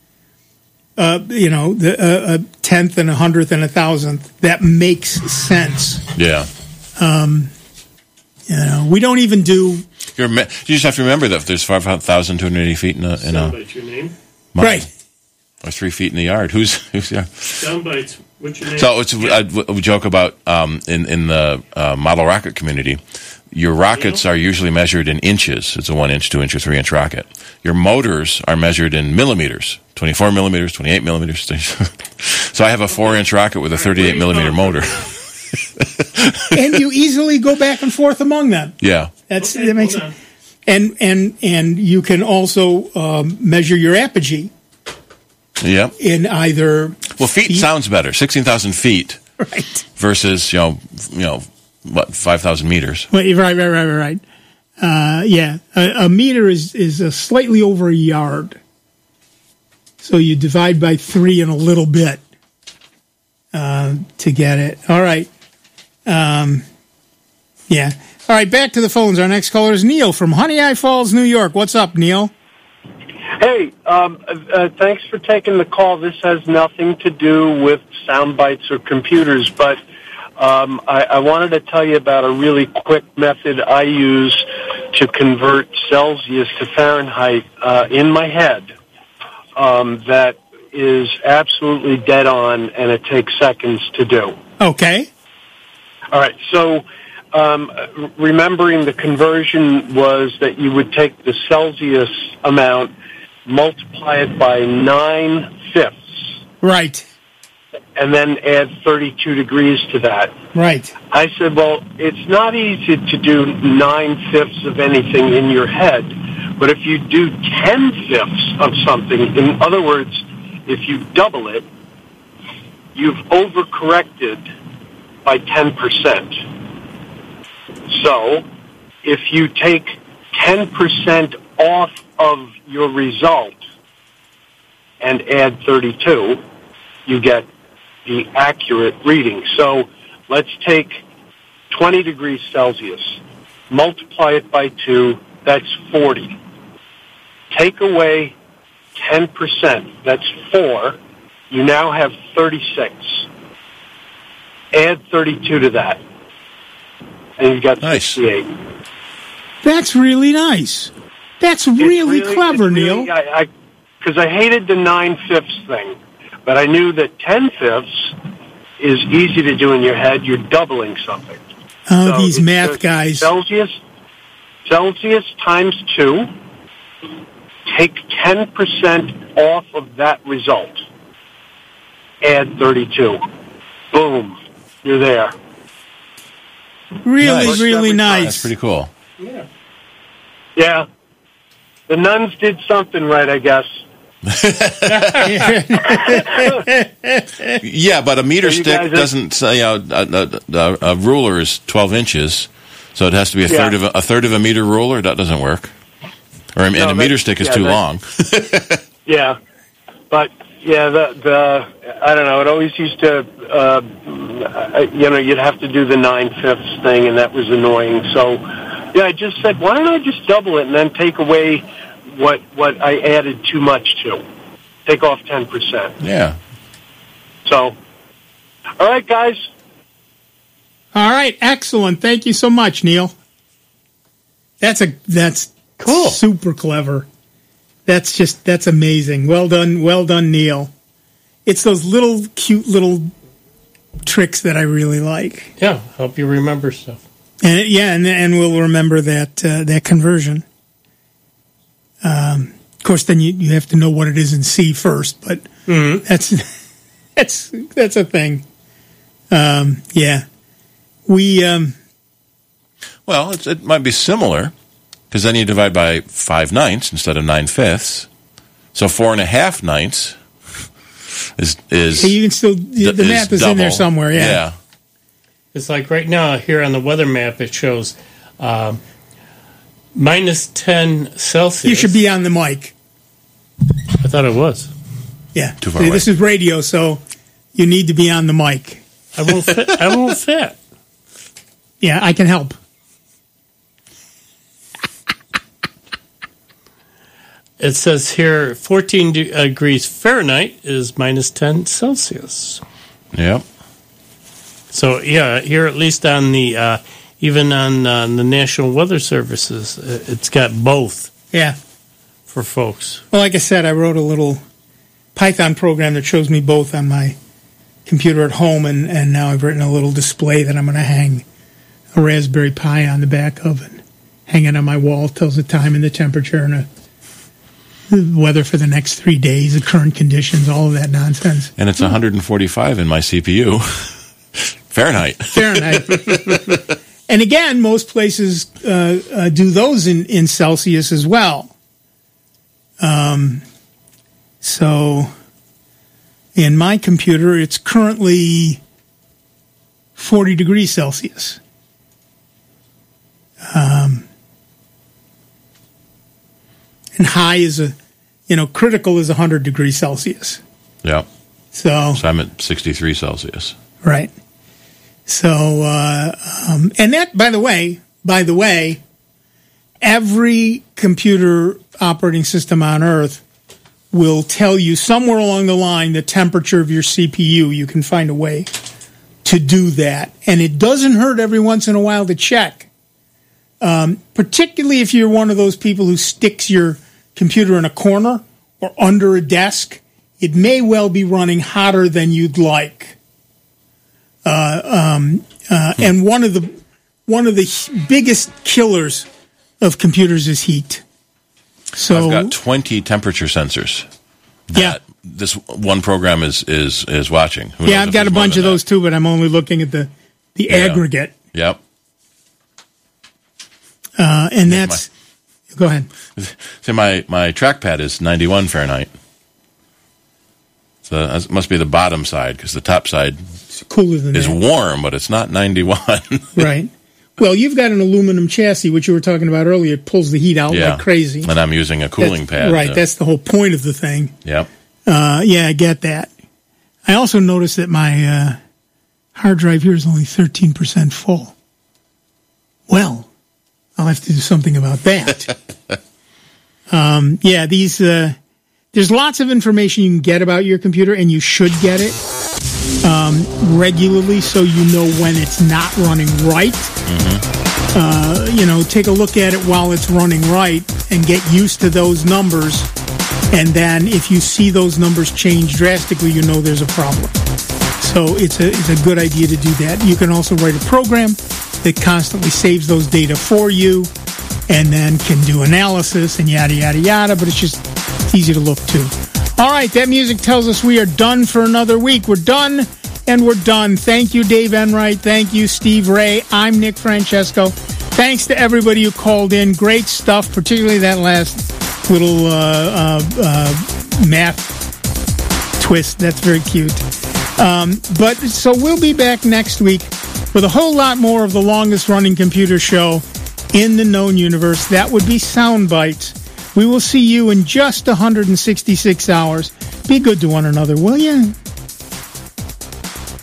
[SPEAKER 2] Uh, you know, the, uh, a tenth and a hundredth and a thousandth. That makes sense.
[SPEAKER 4] Yeah.
[SPEAKER 2] Um, you know, we don't even do.
[SPEAKER 4] You're, you just have to remember that if there's five thousand two hundred eighty feet in a. In a
[SPEAKER 3] Soundbites, your name?
[SPEAKER 4] Mile,
[SPEAKER 2] right.
[SPEAKER 4] Or three feet in the yard. Who's. who's yeah.
[SPEAKER 3] Soundbites, what's your name?
[SPEAKER 4] So it's, I, we joke about um, in, in the uh, model rocket community. Your rockets are usually measured in inches. It's a one inch, two inch, or three inch rocket. Your motors are measured in millimeters, twenty-four millimeters, twenty-eight millimeters. So I have a four inch rocket with a thirty-eight millimeter motor.
[SPEAKER 2] And you easily go back and forth among them.
[SPEAKER 4] Yeah,
[SPEAKER 2] that's
[SPEAKER 3] okay,
[SPEAKER 2] that makes sense. And and and you can also um, measure your apogee.
[SPEAKER 4] Yeah.
[SPEAKER 2] In either
[SPEAKER 4] well, feet, feet. sounds better. Sixteen thousand feet.
[SPEAKER 2] Right.
[SPEAKER 4] Versus you know you know. What, five thousand meters?
[SPEAKER 2] Right, right, right, right, right. Uh, yeah, a, a meter is, is a slightly over a yard. So you divide by three and a little bit uh, to get it. All right. Um, yeah. All right, back to the phones. Our next caller is Neil from Honey Eye Falls, New York. What's up, Neil?
[SPEAKER 12] Hey, um, uh, thanks for taking the call. This has nothing to do with sound bites or computers, but Um, I, I wanted to tell you about a really quick method I use to convert Celsius to Fahrenheit uh, in my head um, that is absolutely dead on, and it takes seconds to do.
[SPEAKER 2] Okay.
[SPEAKER 12] All right. So um, remembering the conversion was that you would take the Celsius amount, multiply it by nine fifths.
[SPEAKER 2] Right.
[SPEAKER 12] And then add thirty-two degrees to that.
[SPEAKER 2] Right.
[SPEAKER 12] I said, well, it's not easy to do nine-fifths of anything in your head, but if you do ten-fifths of something, in other words, if you double it, you've overcorrected by ten percent. So if you take ten percent off of your result and add thirty-two, you get the accurate reading. So let's take twenty degrees Celsius, multiply it by two, that's forty. Take away ten percent, that's four. You now have thirty-six. Add thirty-two to that, and you've got
[SPEAKER 4] nice.
[SPEAKER 12] sixty-eight.
[SPEAKER 2] That's really nice. That's really, really clever, Neil.
[SPEAKER 12] Really, I, I, 'cause I hated the nine-fifths thing, but I knew that ten-fifths is easy to do in your head. You're doubling something.
[SPEAKER 2] Oh,
[SPEAKER 12] so
[SPEAKER 2] these math guys.
[SPEAKER 12] Celsius, Celsius times two. Take ten percent off of that result. Add thirty-two. Boom. You're there.
[SPEAKER 2] Really,
[SPEAKER 4] nice.
[SPEAKER 2] really nice.
[SPEAKER 4] That's pretty cool.
[SPEAKER 12] Yeah. Yeah. The nuns did something right, I guess.
[SPEAKER 4] Yeah, but a meter
[SPEAKER 12] So you
[SPEAKER 4] stick
[SPEAKER 12] guys are-
[SPEAKER 4] doesn't say, you know, a, a, a ruler is twelve inches, so it has to be a
[SPEAKER 12] Yeah.
[SPEAKER 4] third of a, a third of a meter ruler. That doesn't work. Or and
[SPEAKER 12] No,
[SPEAKER 4] a meter
[SPEAKER 12] that-
[SPEAKER 4] stick is
[SPEAKER 12] yeah,
[SPEAKER 4] too
[SPEAKER 12] that-
[SPEAKER 4] long.
[SPEAKER 12] Yeah. But, yeah, the, the I don't know, it always used to, uh, you know, you'd have to do the nine-fifths thing, and that was annoying. So, yeah, I just said, why don't I just double it and then take away what what I added too much to? Take off ten percent.
[SPEAKER 4] Yeah.
[SPEAKER 12] So, all right, guys.
[SPEAKER 2] All right, excellent. Thank you so much, Neil. That's a that's
[SPEAKER 3] cool,
[SPEAKER 2] super clever. That's just that's amazing. Well done, well done, Neil. It's those little cute little tricks that I really like.
[SPEAKER 3] Yeah, help you remember stuff.
[SPEAKER 2] And yeah, and and we'll remember that uh, that conversion. Um, of course, then you, you have to know what it is in C first, but
[SPEAKER 3] Mm-hmm.
[SPEAKER 2] that's that's that's a thing. Um, yeah, we. Um,
[SPEAKER 4] Well, it's, it might be similar, because then you divide by five ninths instead of nine fifths. So four and a half ninths is is
[SPEAKER 2] you can still the
[SPEAKER 4] is
[SPEAKER 2] math is in there
[SPEAKER 4] double.
[SPEAKER 2] somewhere. Yeah.
[SPEAKER 4] Yeah.
[SPEAKER 3] It's like right now here on the weather map, it shows um, minus ten Celsius.
[SPEAKER 2] You should be on the mic.
[SPEAKER 3] I thought it was.
[SPEAKER 2] Yeah.
[SPEAKER 4] Too far
[SPEAKER 2] See,
[SPEAKER 4] away.
[SPEAKER 2] this is radio, so you need to be on the mic.
[SPEAKER 3] I won't fit. I won't fit.
[SPEAKER 2] Yeah, I can help.
[SPEAKER 3] It says here fourteen degrees Fahrenheit is minus ten Celsius.
[SPEAKER 4] Yep.
[SPEAKER 3] So, yeah, here at least on the, uh, even on uh, the National Weather Services, uh, it's got both
[SPEAKER 2] Yeah.
[SPEAKER 3] for folks.
[SPEAKER 2] Well, like I said, I wrote a little Python program that shows me both on my computer at home, and, and now I've written a little display that I'm going to hang a Raspberry Pi on the back of, and hang it on my wall. Tells the time and the temperature and a, the weather for the next three days, the current conditions, all of that nonsense.
[SPEAKER 4] And it's one hundred forty-five in my C P U. Fahrenheit.
[SPEAKER 2] Fahrenheit. And again, most places uh, uh, do those in, in Celsius as well. Um, so in my computer, it's currently forty degrees Celsius. Um, and high is a, you know, critical is one hundred degrees Celsius.
[SPEAKER 4] Yep.
[SPEAKER 2] So,
[SPEAKER 4] So I'm at sixty-three Celsius.
[SPEAKER 2] right. So, uh, um, and that, by the way, by the way, every computer operating system on Earth will tell you somewhere along the line the temperature of your C P U. You can find a way to do that. And it doesn't hurt every once in a while to check. Um, particularly if you're one of those people who sticks your computer in a corner or under a desk, it may well be running hotter than you'd like. Uh, um, uh, and one of the one of the biggest killers of computers is heat. So
[SPEAKER 4] I've got twenty temperature sensors.
[SPEAKER 2] yeah,
[SPEAKER 4] This one program is is is watching. Who knows
[SPEAKER 2] yeah, I've
[SPEAKER 4] if
[SPEAKER 2] got a
[SPEAKER 4] there's more
[SPEAKER 2] bunch
[SPEAKER 4] than
[SPEAKER 2] of those too, but I'm only looking at the the
[SPEAKER 4] Yeah.
[SPEAKER 2] aggregate,
[SPEAKER 4] that. Yep.
[SPEAKER 2] uh, and that's. Go ahead.
[SPEAKER 4] So my my trackpad is ninety-one Fahrenheit. So that must be the bottom side, because the top side
[SPEAKER 2] It's cooler than
[SPEAKER 4] is
[SPEAKER 2] that,
[SPEAKER 4] warm, but it's not ninety-one.
[SPEAKER 2] right? Well, you've got an aluminum chassis, which you were talking about earlier. It pulls the heat out
[SPEAKER 4] Yeah.
[SPEAKER 2] like crazy.
[SPEAKER 4] And I'm using a cooling
[SPEAKER 2] That's-
[SPEAKER 4] pad.
[SPEAKER 2] Right,
[SPEAKER 4] to-
[SPEAKER 2] that's the whole point of the thing.
[SPEAKER 4] Yep.
[SPEAKER 2] Uh, yeah, I get that. I also noticed that my uh, hard drive here is only thirteen percent full. Well, I'll have to do something about that. um, yeah, these, uh, there's lots of information you can get about your computer, and you should get it um, regularly so you know when it's not running right. Uh, you know, take a look at it while it's running right and get used to those numbers. And then if you see those numbers change drastically, you know there's a problem. So it's a, it's a good idea to do that. You can also write a program that constantly saves those data for you and then can do analysis and yada, yada, yada. But it's just it's easy to look to. All right, that music tells us we are done for another week. We're done, and we're done. Thank you, Dave Enright. Thank you, Steve Ray. I'm Nick Francesco. Thanks to everybody who called in. Great stuff, particularly that last little uh, uh, uh, math twist. That's very cute. Um, but so we'll be back next week with a whole lot more of the longest running computer show in the known universe. That would be Sound Bites. We will see you in just one hundred sixty-six hours. Be good to one another, will you?